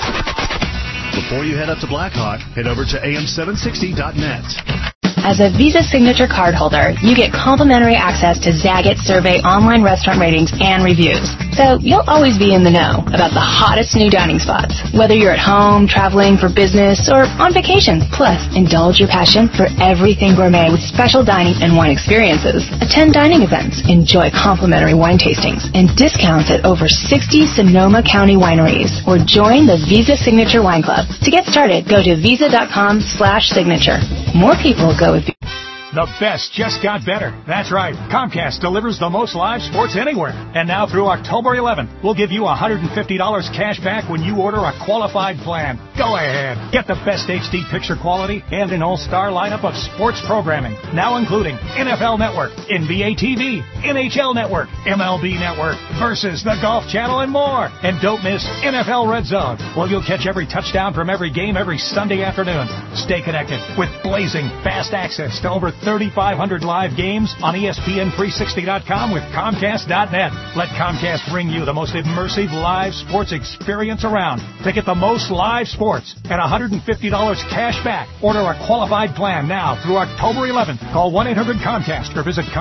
Before you head up to Blackhawk, head over to AM760.net. As a Visa Signature card holder, you get complimentary access to Zagat survey online restaurant ratings and reviews. So you'll always be in the know about the hottest new dining spots, whether you're at home, traveling for business, or on vacation. Plus, indulge your passion for everything gourmet with special dining and wine experiences. Attend dining events, enjoy complimentary wine tastings, and discounts at over 60 Sonoma County wineries, or join the Visa Signature Wine Club. To get started, go to visa.com/signature. More people go with The best just got better. That's right. Comcast delivers the most live sports anywhere. And now through October 11th, we'll give you $150 cash back when you order a qualified plan. Go ahead. Get the best HD picture quality and an all-star lineup of sports programming. Now including NFL Network, NBA TV, NHL Network, MLB Network, Versus, the Golf Channel, and more. And don't miss NFL Red Zone. Well, you'll catch every touchdown from every game every Sunday afternoon. Stay connected with blazing fast access to over 3,500 live games on ESPN360.com with Comcast.net. Let Comcast bring you the most immersive live sports experience around. To get the most live sports and $150 cash back, order a qualified plan now through October 11th. Call 1-800-COMCAST or visit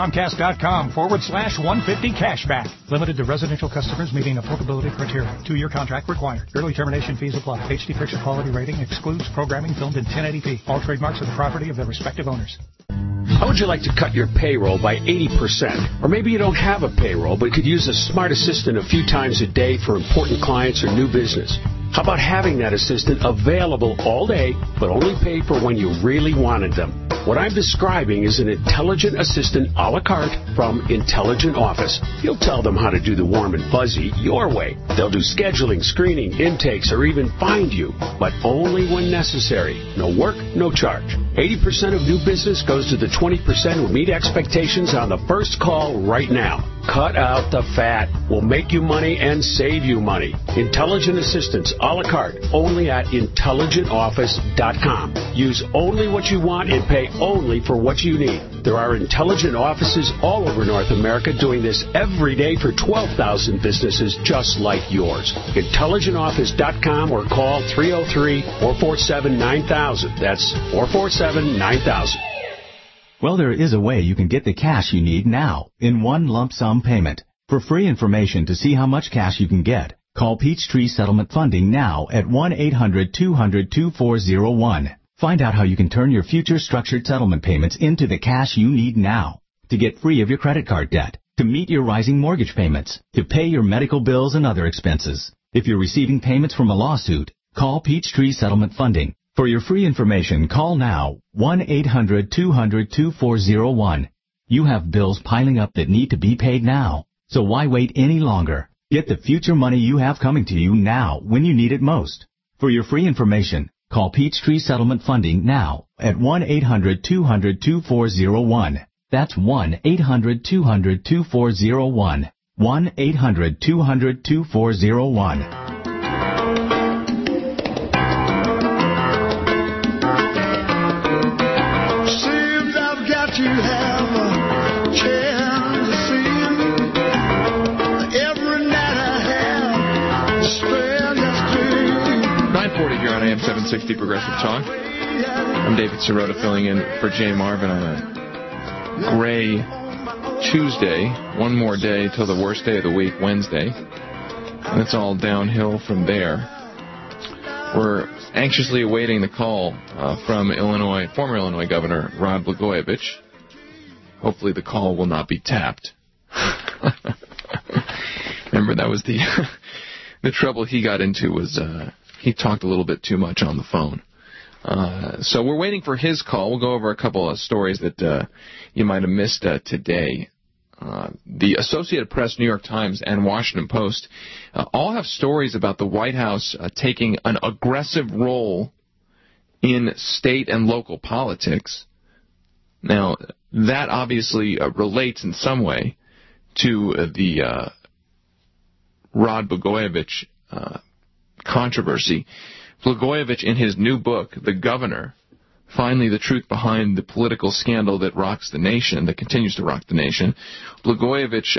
Comcast.com/150 cashback. Limited to residential customers meeting applicability criteria. 2-year contract required. Early termination fees apply. HD picture quality rating excludes programming filmed in 1080p. All trademarks are the property of their respective owners. How would you like to cut your payroll by 80%? Or maybe you don't have a payroll, but could use a smart assistant a few times a day for important clients or new business. How about having that assistant available all day, but only paid for when you really wanted them? What I'm describing is an intelligent assistant a la carte from Intelligent Office. You'll tell them how to do the warm and fuzzy your way. They'll do scheduling, screening, intakes, or even find you, but only when necessary. No work, no charge. 80% of new business goes to the 20% who meet expectations on the first call right now. Cut out the fat. We'll make you money and save you money. Intelligent assistants a la carte, only at intelligentoffice.com. Use only what you want and pay only for what you need. There are intelligent offices all over North America doing this every day for 12,000 businesses just like yours. IntelligentOffice.com or call 303-447-9000. That's 447-9000. Well, there is a way you can get the cash you need now in one lump sum payment. For free information to see how much cash you can get, call Peachtree Settlement Funding now at 1-800-200-2401. Find out how you can turn your future structured settlement payments into the cash you need now to get free of your credit card debt, to meet your rising mortgage payments, to pay your medical bills and other expenses. If you're receiving payments from a lawsuit, call Peachtree Settlement Funding. For your free information, call now 1-800-200-2401. You have bills piling up that need to be paid now. So why wait any longer? Get the future money you have coming to you now when you need it most. For your free information, call Peachtree Settlement Funding now at 1-800-200-2401. That's 1-800-200-2401. 1-800-200-2401. To have a chance to see you every night I have spend just to you. 940 here on AM 760 Progressive Talk. I'm David Sirota filling in for Jay Marvin on a gray Tuesday. One more day till the worst day of the week, Wednesday. And it's all downhill from there. We're anxiously awaiting the call from former Illinois Governor Rod Blagojevich. Hopefully the call will not be tapped. Remember, that was the trouble he got into was he talked a little bit too much on the phone. So we're waiting for his call. We'll go over a couple of stories that you might have missed today. the Associated Press, New York Times, and Washington Post all have stories about the White House taking an aggressive role in state and local politics. Now, that obviously relates in some way to the Rod Blagojevich controversy. Blagojevich, in his new book, The Governor, Finally the Truth Behind the Political Scandal That Rocks the Nation, that continues to rock the nation, Blagojevich,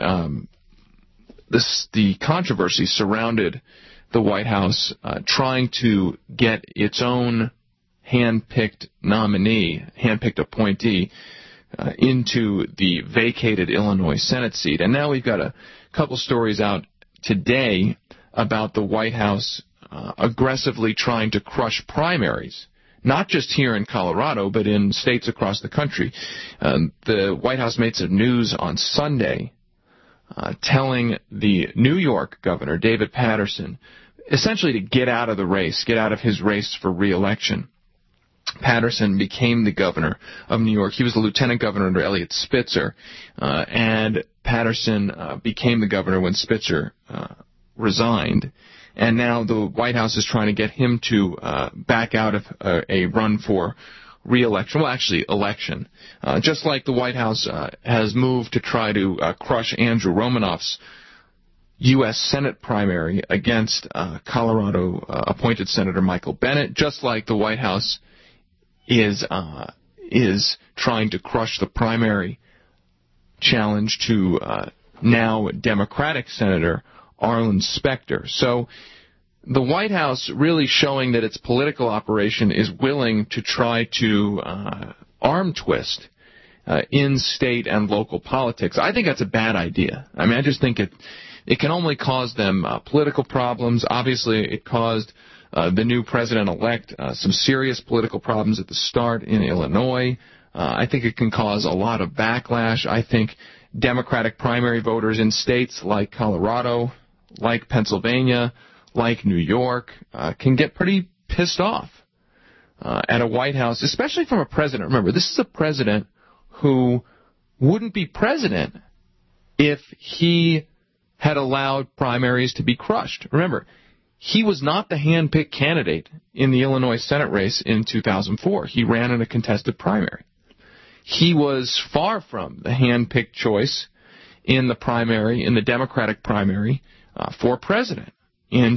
the controversy surrounded the White House trying to get its own hand-picked nominee, hand-picked appointee, into the vacated Illinois Senate seat. And now we've got a couple stories out today about the White House aggressively trying to crush primaries, not just here in Colorado, but in states across the country. The White House made some news on Sunday telling the New York governor, David Paterson, essentially to get out of the race, get out of his race for re-election. Patterson became the governor of New York. He was the lieutenant governor under Eliot Spitzer, and Patterson became the governor when Spitzer resigned. And now the White House is trying to get him to back out of a run for re-election, well, actually election. Just like the White House has moved to try to crush Andrew Romanoff's U.S. Senate primary against Colorado appointed Senator Michael Bennet, just like the White House is trying to crush the primary challenge to now Democratic Senator Arlen Specter. So the White House really showing that its political operation is willing to try to arm twist in state and local politics. I think that's a bad idea. I mean, I just think it can only cause them political problems. Obviously, it caused the new president-elect some serious political problems at the start in Illinois. I think it can cause a lot of backlash. I think Democratic primary voters in states like Colorado, like Pennsylvania, like New York, can get pretty pissed off at a White House, especially from a president. Remember, this is a president who wouldn't be president if he had allowed primaries to be crushed. Remember, he was not the hand-picked candidate in the Illinois Senate race in 2004. He ran in a contested primary. He was far from the hand-picked choice in the primary, in the Democratic primary, for president in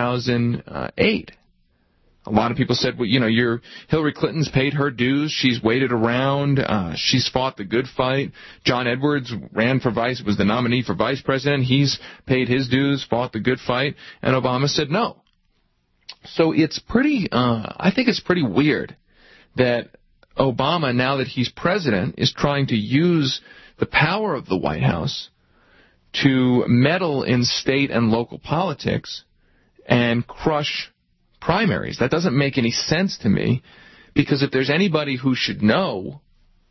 2008. A lot of people said, well, Hillary Clinton's paid her dues. She's waited around. She's fought the good fight. John Edwards ran for was the nominee for vice president. He's paid his dues, fought the good fight. And Obama said no. So it's I think it's pretty weird that Obama, now that he's president, is trying to use the power of the White House to meddle in state and local politics and crush primaries. That doesn't make any sense to me, because if there's anybody who should know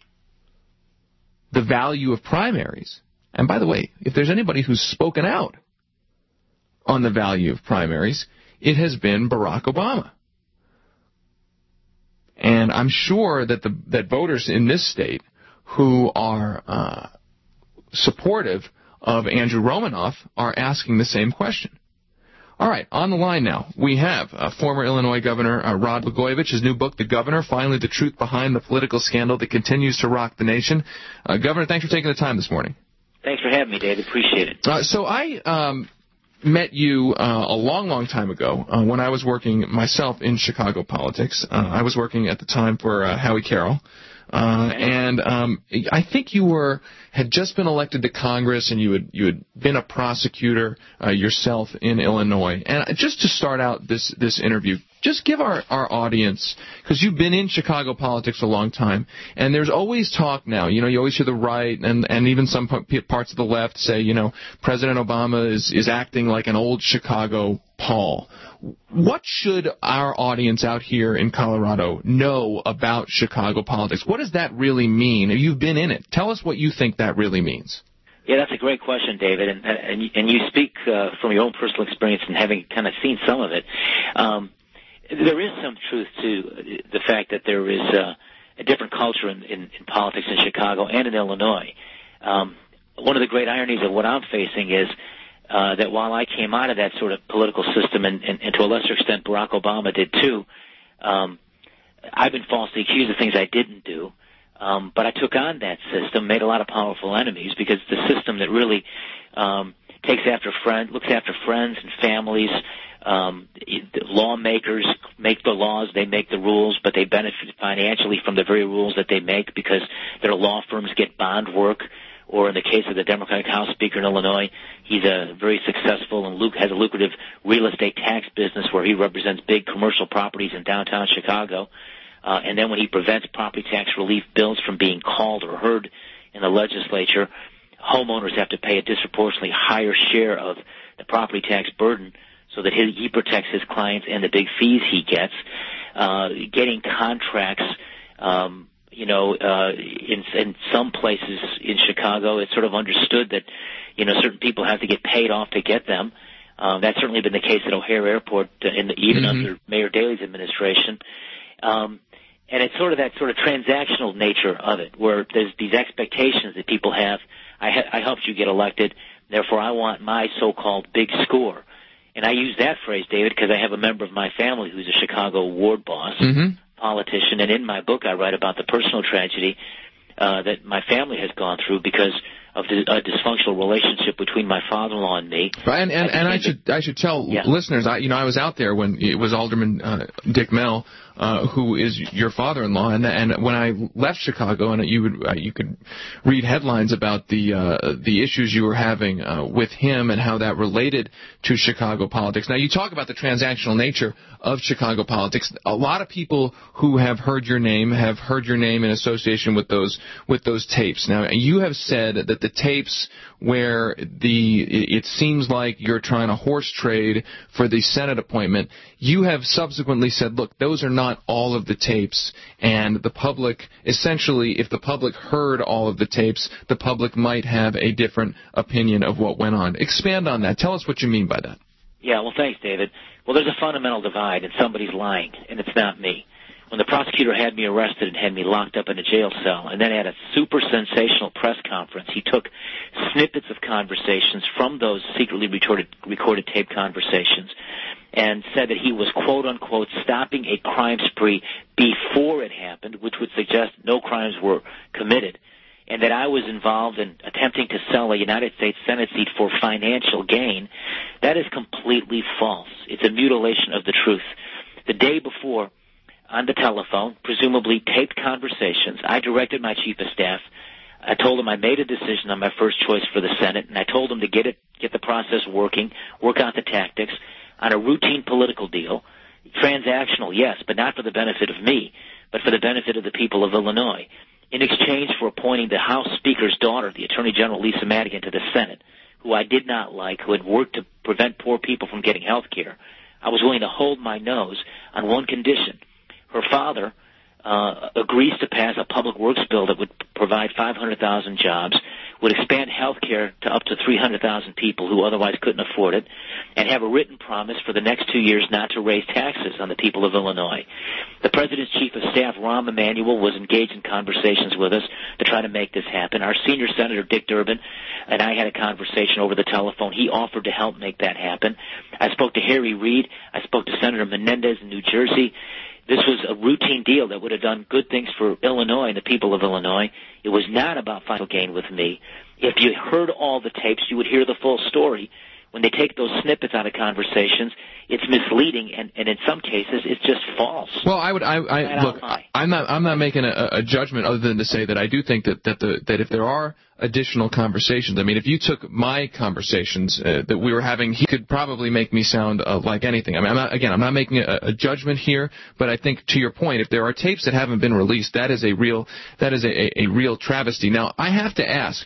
the value of primaries, and by the way, if there's anybody who's spoken out on the value of primaries, it has been Barack Obama. And I'm sure that that voters in this state who are supportive of Andrew Romanoff are asking the same question. All right, on the line now, we have former Illinois Governor Rod Blagojevich, his new book, The Governor, Finally the Truth Behind the Political Scandal That Continues to Rock the Nation. Governor, thanks for taking the time this morning. Thanks for having me, David. Appreciate it. So I met you a long, long time ago when I was working myself in Chicago politics. I was working at the time for Howie Carroll. And I think you had just been elected to Congress, and you had been a prosecutor yourself in Illinois. And just to start out this interview, just give our audience, because you've been in Chicago politics a long time, and there's always talk now. You always hear the right and even some parts of the left say, President Obama is acting like an old Chicago Paul. What should our audience out here in Colorado know about Chicago politics? What does that really mean? You've been in it. Tell us what you think that really means. Yeah, that's a great question, David, and you speak from your own personal experience and having kind of seen some of it. There is some truth to the fact that there is a different culture in politics in Chicago and in Illinois. one of the great ironies of what I'm facing is that while I came out of that sort of political system, and to a lesser extent Barack Obama did too, I've been falsely accused of things I didn't do. But I took on that system, made a lot of powerful enemies, because it's the system that really looks after friends and families. Lawmakers make the laws, they make the rules, but they benefit financially from the very rules that they make because their law firms get bond work. Or in the case of the Democratic House Speaker in Illinois, he's a very successful and has a lucrative real estate tax business where he represents big commercial properties in downtown Chicago. And then when he prevents property tax relief bills from being called or heard in the legislature, homeowners have to pay a disproportionately higher share of the property tax burden so that he protects his clients and the big fees he gets. Getting contracts, in some places in Chicago, it's sort of understood that, certain people have to get paid off to get them. That's certainly been the case at O'Hare Airport, even under Mayor Daley's administration. And it's sort of that sort of transactional nature of it, where there's these expectations that people have. I helped you get elected, therefore I want my so-called big score. And I use that phrase, David, because I have a member of my family who's a Chicago ward boss, politician, and in my book I write about the personal tragedy that my family has gone through because of a dysfunctional relationship between my father-in-law and me. Right, and I should tell listeners, I was out there when it was Alderman Dick Mell, who is your father-in-law, and when I left Chicago, and you could read headlines about the issues you were having with him and how that related to Chicago politics. Now, you talk about the transactional nature of Chicago politics. A lot of people who have heard your name in association with those tapes. Now, you have said that the tapes where it seems like you're trying to horse trade for the Senate appointment, you have subsequently said, look, those are not all of the tapes, and the public, essentially, if the public heard all of the tapes, the public might have a different opinion of what went on. Expand on that. Tell us what you mean by that. Yeah, well, thanks, David. Well, there's a fundamental divide, and somebody's lying, and it's not me. When the prosecutor had me arrested and had me locked up in a jail cell, and then at a super sensational press conference, he took snippets of conversations from those secretly recorded tape conversations and said that he was, quote-unquote, stopping a crime spree before it happened, which would suggest no crimes were committed, and that I was involved in attempting to sell a United States Senate seat for financial gain. That is completely false. It's a mutilation of the truth. The day before, on the telephone, presumably taped conversations, I directed my chief of staff. I told him I made a decision on my first choice for the Senate, and I told him to get the process working, work out the tactics on a routine political deal. Transactional, yes, but not for the benefit of me, but for the benefit of the people of Illinois. In exchange for appointing the House Speaker's daughter, the Attorney General Lisa Madigan, to the Senate, who I did not like, who had worked to prevent poor people from getting health care, I was willing to hold my nose on one condition. Her father agrees to pass a public works bill that would provide 500,000 jobs, would expand health care to up to 300,000 people who otherwise couldn't afford it, and have a written promise for the next 2 years not to raise taxes on the people of Illinois. The President's Chief of Staff, Rahm Emanuel, was engaged in conversations with us to try to make this happen. Our senior Senator, Dick Durbin, and I had a conversation over the telephone. He offered to help make that happen. I spoke to Harry Reid. I spoke to Senator Menendez in New Jersey. This was a routine deal that would have done good things for Illinois and the people of Illinois. It was not about financial gain with me. If you heard all the tapes, you would hear the full story. When they take those snippets out of conversations, it's misleading, and in some cases, it's just false. Well, I'm not making a judgment other than to say that I do think that if there are additional conversations, I mean, if you took my conversations that we were having, he could probably make me sound like anything. I mean, I'm not making a judgment here, but I think to your point, if there are tapes that haven't been released, that is a real travesty. Now, I have to ask,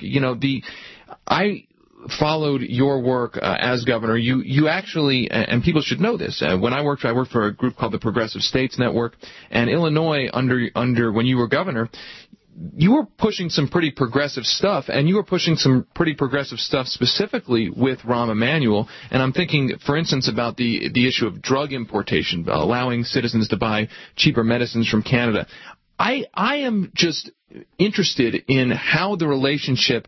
I followed your work as governor. You actually, and people should know this, when I worked for a group called the Progressive States Network, and Illinois, under when you were governor, you were pushing some pretty progressive stuff, and you were pushing some pretty progressive stuff specifically with Rahm Emanuel. And I'm thinking, for instance, about the issue of drug importation, allowing citizens to buy cheaper medicines from Canada. I am just interested in how did the relationship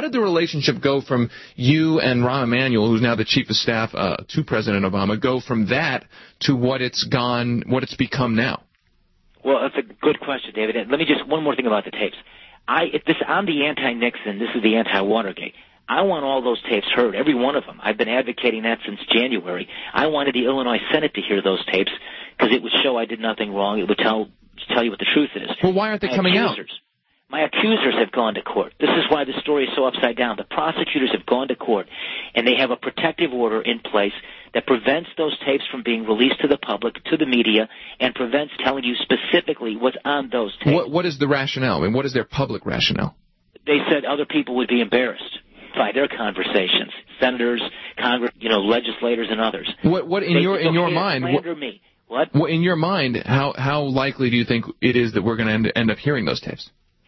go from you and Rahm Emanuel, who's now the chief of staff to President Obama, go from that to what it's become now? Well, that's a good question, David. And let me just, one more thing about the tapes. I'm the anti-Nixon. This is the anti-Watergate. I want all those tapes heard, every one of them. I've been advocating that since January. I wanted the Illinois Senate to hear those tapes because it would show I did nothing wrong. It would tell you what the truth is. Well, why aren't they coming out? My accusers have gone to court. This is why the story is so upside down. The prosecutors have gone to court, and they have a protective order in place that prevents those tapes from being released to the public, to the media, and prevents telling you specifically what's on those tapes. What is the rationale? I mean, what is their public rationale? They said other people would be embarrassed by their conversations, senators, Congress, legislators, and others. What in your mind? What? In your mind, how likely do you think it is that we're going to end up hearing those tapes?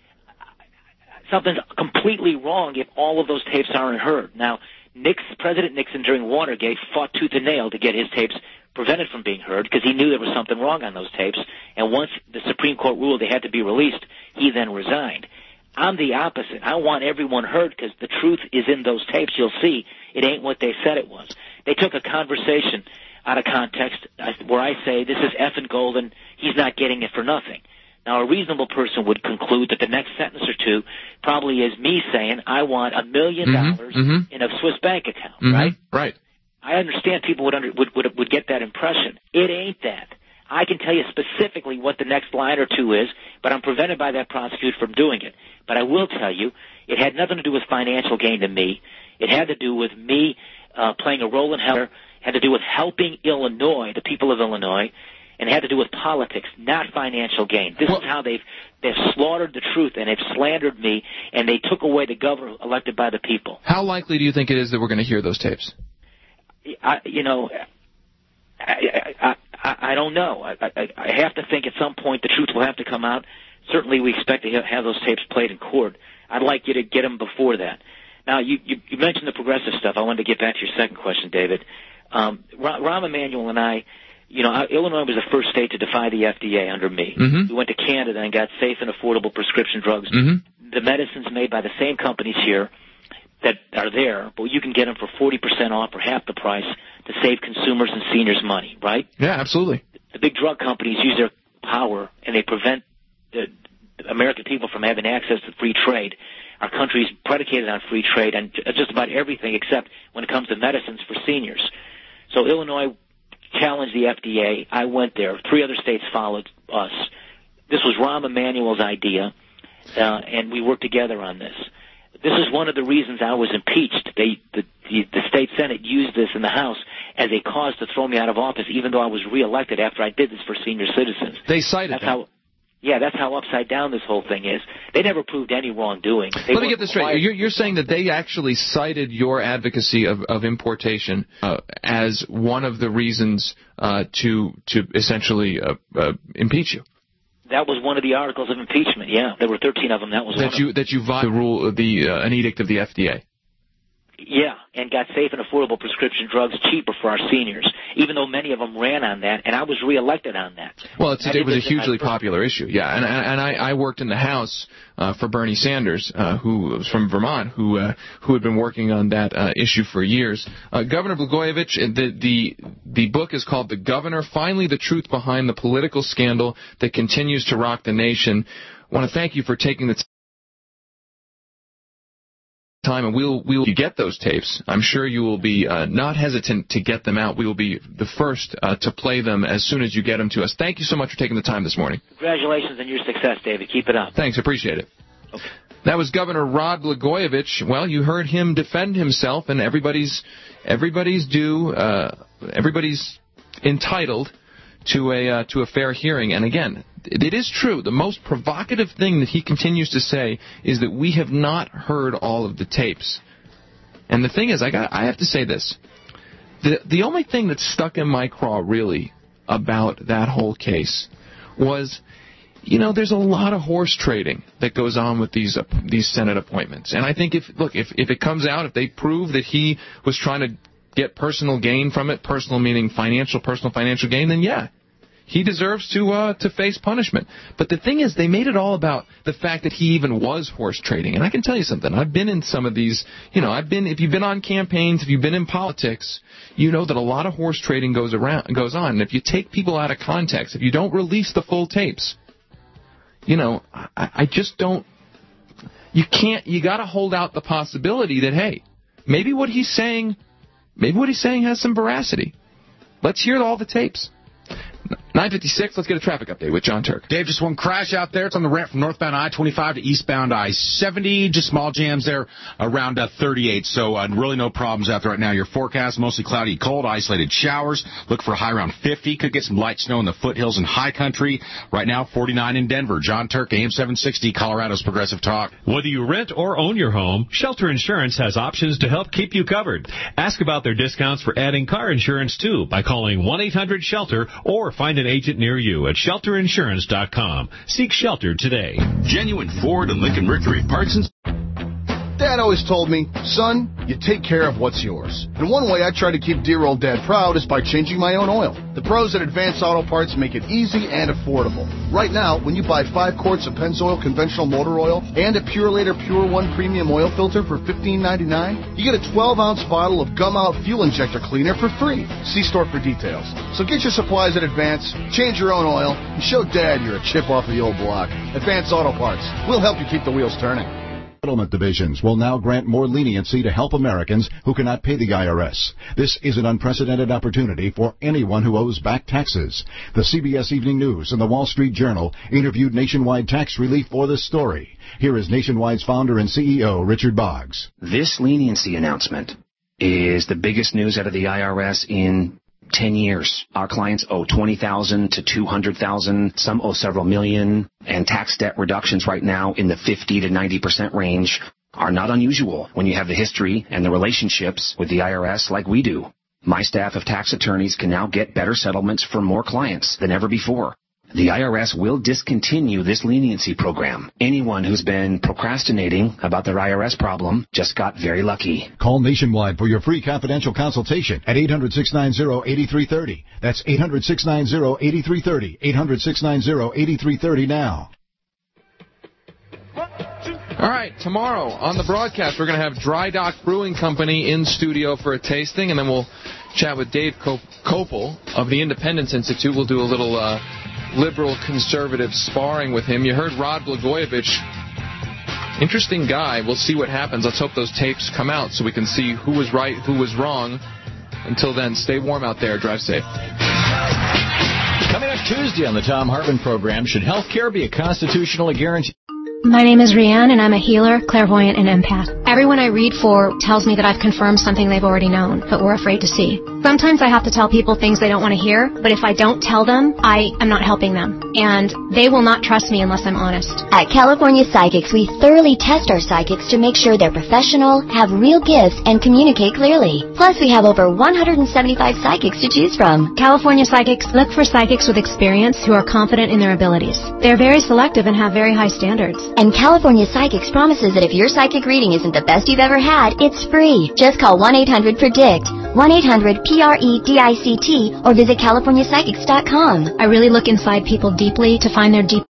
Something's completely wrong if all of those tapes aren't heard. Now, President Nixon during Watergate fought tooth and nail to get his tapes prevented from being heard because he knew there was something wrong on those tapes. And once the Supreme Court ruled they had to be released, he then resigned. I'm the opposite. I want everyone heard because the truth is in those tapes. You'll see it ain't what they said it was. They took a conversation out of context where I say this is effing golden. He's not getting it for nothing. Now, a reasonable person would conclude that the next sentence or two probably is me saying I want $1 million in a Swiss bank account, right? Right. I understand people would get that impression. It ain't that. I can tell you specifically what the next line or two is, but I'm prevented by that prosecutor from doing it. But I will tell you, it had nothing to do with financial gain to me. It had to do with me playing a role in health. It had to do with helping Illinois, the people of Illinois, and it had to do with politics, not financial gain. This is how they've slaughtered the truth, and they've slandered me, and they took away the governor elected by the people. How likely do you think it is that we're going to hear those tapes? I don't know. I have to think at some point the truth will have to come out. Certainly we expect to have those tapes played in court. I'd like you to get them before that. Now, you mentioned the progressive stuff. I wanted to get back to your second question, David. Rahm Emanuel and I, Illinois was the first state to defy the FDA under me. Mm-hmm. We went to Canada and got safe and affordable prescription drugs. Mm-hmm. The medicines made by the same companies here that are there, but you can get them for 40% off or half the price to save consumers and seniors money, right? Yeah, absolutely. The big drug companies use their power, and they prevent the American people from having access to free trade. Our country is predicated on free trade and just about everything except when it comes to medicines for seniors. So Illinois challenged the FDA. I went there. 3 other states followed us. This was Rahm Emanuel's idea, and we worked together on this. This is one of the reasons I was impeached. The state Senate used this in the House as a cause to throw me out of office, even though I was reelected after I did this for senior citizens. They cited that. That's how upside down this whole thing is. They never proved any wrongdoing. Let me get this straight. You're saying that they actually cited your advocacy of importation as one of the reasons to essentially impeach you. That was one of the articles of impeachment. Yeah, there were 13 of them. That was that you violated an edict of the FDA. Yeah, and got safe and affordable prescription drugs cheaper for our seniors, even though many of them ran on that, and I was reelected on that. Well, it was a hugely popular issue, yeah. And I worked in the House for Bernie Sanders, who was from Vermont, who had been working on that issue for years. Governor Blagojevich, the book is called The Governor, Finally the Truth Behind the Political Scandal That Continues to Rock the Nation. I want to thank you for taking the time, and we'll you get those tapes. I'm sure you will be not hesitant to get them out. We will be the first to play them as soon as you get them to us. Thank you so much for taking the time this morning. Congratulations on your success, David. Keep it up. Thanks. Appreciate it. Okay. That was Governor Rod Blagojevich. Well, you heard him defend himself, and everybody's entitled to a fair hearing. And again, it is true. The most provocative thing that he continues to say is that we have not heard all of the tapes. And the thing is, I have to say this. The only thing that stuck in my craw, really, about that whole case was, there's a lot of horse trading that goes on with these Senate appointments. And I think if it comes out, if they prove that he was trying to get personal gain from it, personal meaning personal financial gain, then yeah, he deserves to face punishment. But the thing is, they made it all about the fact that he even was horse trading. And I can tell you something. I've been in some of these, if you've been on campaigns, if you've been in politics, you know that a lot of horse trading goes on. And if you take people out of context, if you don't release the full tapes, I just don't. You got to hold out the possibility that, hey, maybe what he's saying has some veracity. Let's hear all the tapes. 9:56, let's get a traffic update with John Turk. Dave, just one crash out there. It's on the ramp from northbound I-25 to eastbound I-70. Just small jams there around 38. So really no problems out there right now. Your forecast, mostly cloudy, cold, isolated showers. Look for a high around 50. Could get some light snow in the foothills and high country. Right now, 49 in Denver. John Turk, AM 760, Colorado's Progressive Talk. Whether you rent or own your home, Shelter Insurance has options to help keep you covered. Ask about their discounts for adding car insurance, too, by calling 1-800-SHELTER or find an agent near you at shelterinsurance.com. Seek shelter today. Genuine Ford and Lincoln Mercury parts and... Dad always told me, son, you take care of what's yours. And one way I try to keep dear old Dad proud is by changing my own oil. The pros at Advanced Auto Parts make it easy and affordable. Right now, when you buy 5 quarts of Pennzoil conventional motor oil and a Purelator Pure One premium oil filter for $15.99, you get a 12-ounce bottle of Gum Out fuel injector cleaner for free. See store for details. So get your supplies at Advance, change your own oil, and show Dad you're a chip off the old block. Advanced Auto Parts. We'll help you keep the wheels turning. Settlement divisions will now grant more leniency to help Americans who cannot pay the IRS. This is an unprecedented opportunity for anyone who owes back taxes. The CBS Evening News and the Wall Street Journal interviewed Nationwide tax relief for this story. Here is Nationwide's founder and CEO, Richard Boggs. This leniency announcement is the biggest news out of the IRS in 10 years. Our clients owe $20,000 to $200,000. Some owe several million. And tax debt reductions right now in the 50 to 90% range are not unusual when you have the history and the relationships with the IRS like we do. My staff of tax attorneys can now get better settlements for more clients than ever before. The IRS will discontinue this leniency program. Anyone who's been procrastinating about their IRS problem just got very lucky. Call Nationwide for your free confidential consultation at 800-690-8330. That's 800-690-8330. 800-690-8330 now. All right, tomorrow on the broadcast, we're going to have Dry Dock Brewing Company in studio for a tasting, and then we'll chat with Dave Kopel of the Independence Institute. We'll do a little liberal conservative sparring with him. You heard Rod Blagojevich. Interesting guy. We'll see what happens. Let's hope those tapes come out so we can see who was right, who was wrong. Until then, stay warm out there. Drive safe. Coming up Tuesday on the Thom Hartmann program, should health care be a constitutionally guaranteed... My name is Rianne, and I'm a healer, clairvoyant, and empath. Everyone I read for tells me that I've confirmed something they've already known, but were afraid to see. Sometimes I have to tell people things they don't want to hear, but if I don't tell them, I am not helping them. And they will not trust me unless I'm honest. At California Psychics, we thoroughly test our psychics to make sure they're professional, have real gifts, and communicate clearly. Plus, we have over 175 psychics to choose from. California Psychics look for psychics with experience who are confident in their abilities. They're very selective and have very high standards. And California Psychics promises that if your psychic reading isn't the best you've ever had, it's free. Just call 1-800-PREDICT, 1-800-PREDICT, or visit CaliforniaPsychics.com. I really look inside people deeply to find their deep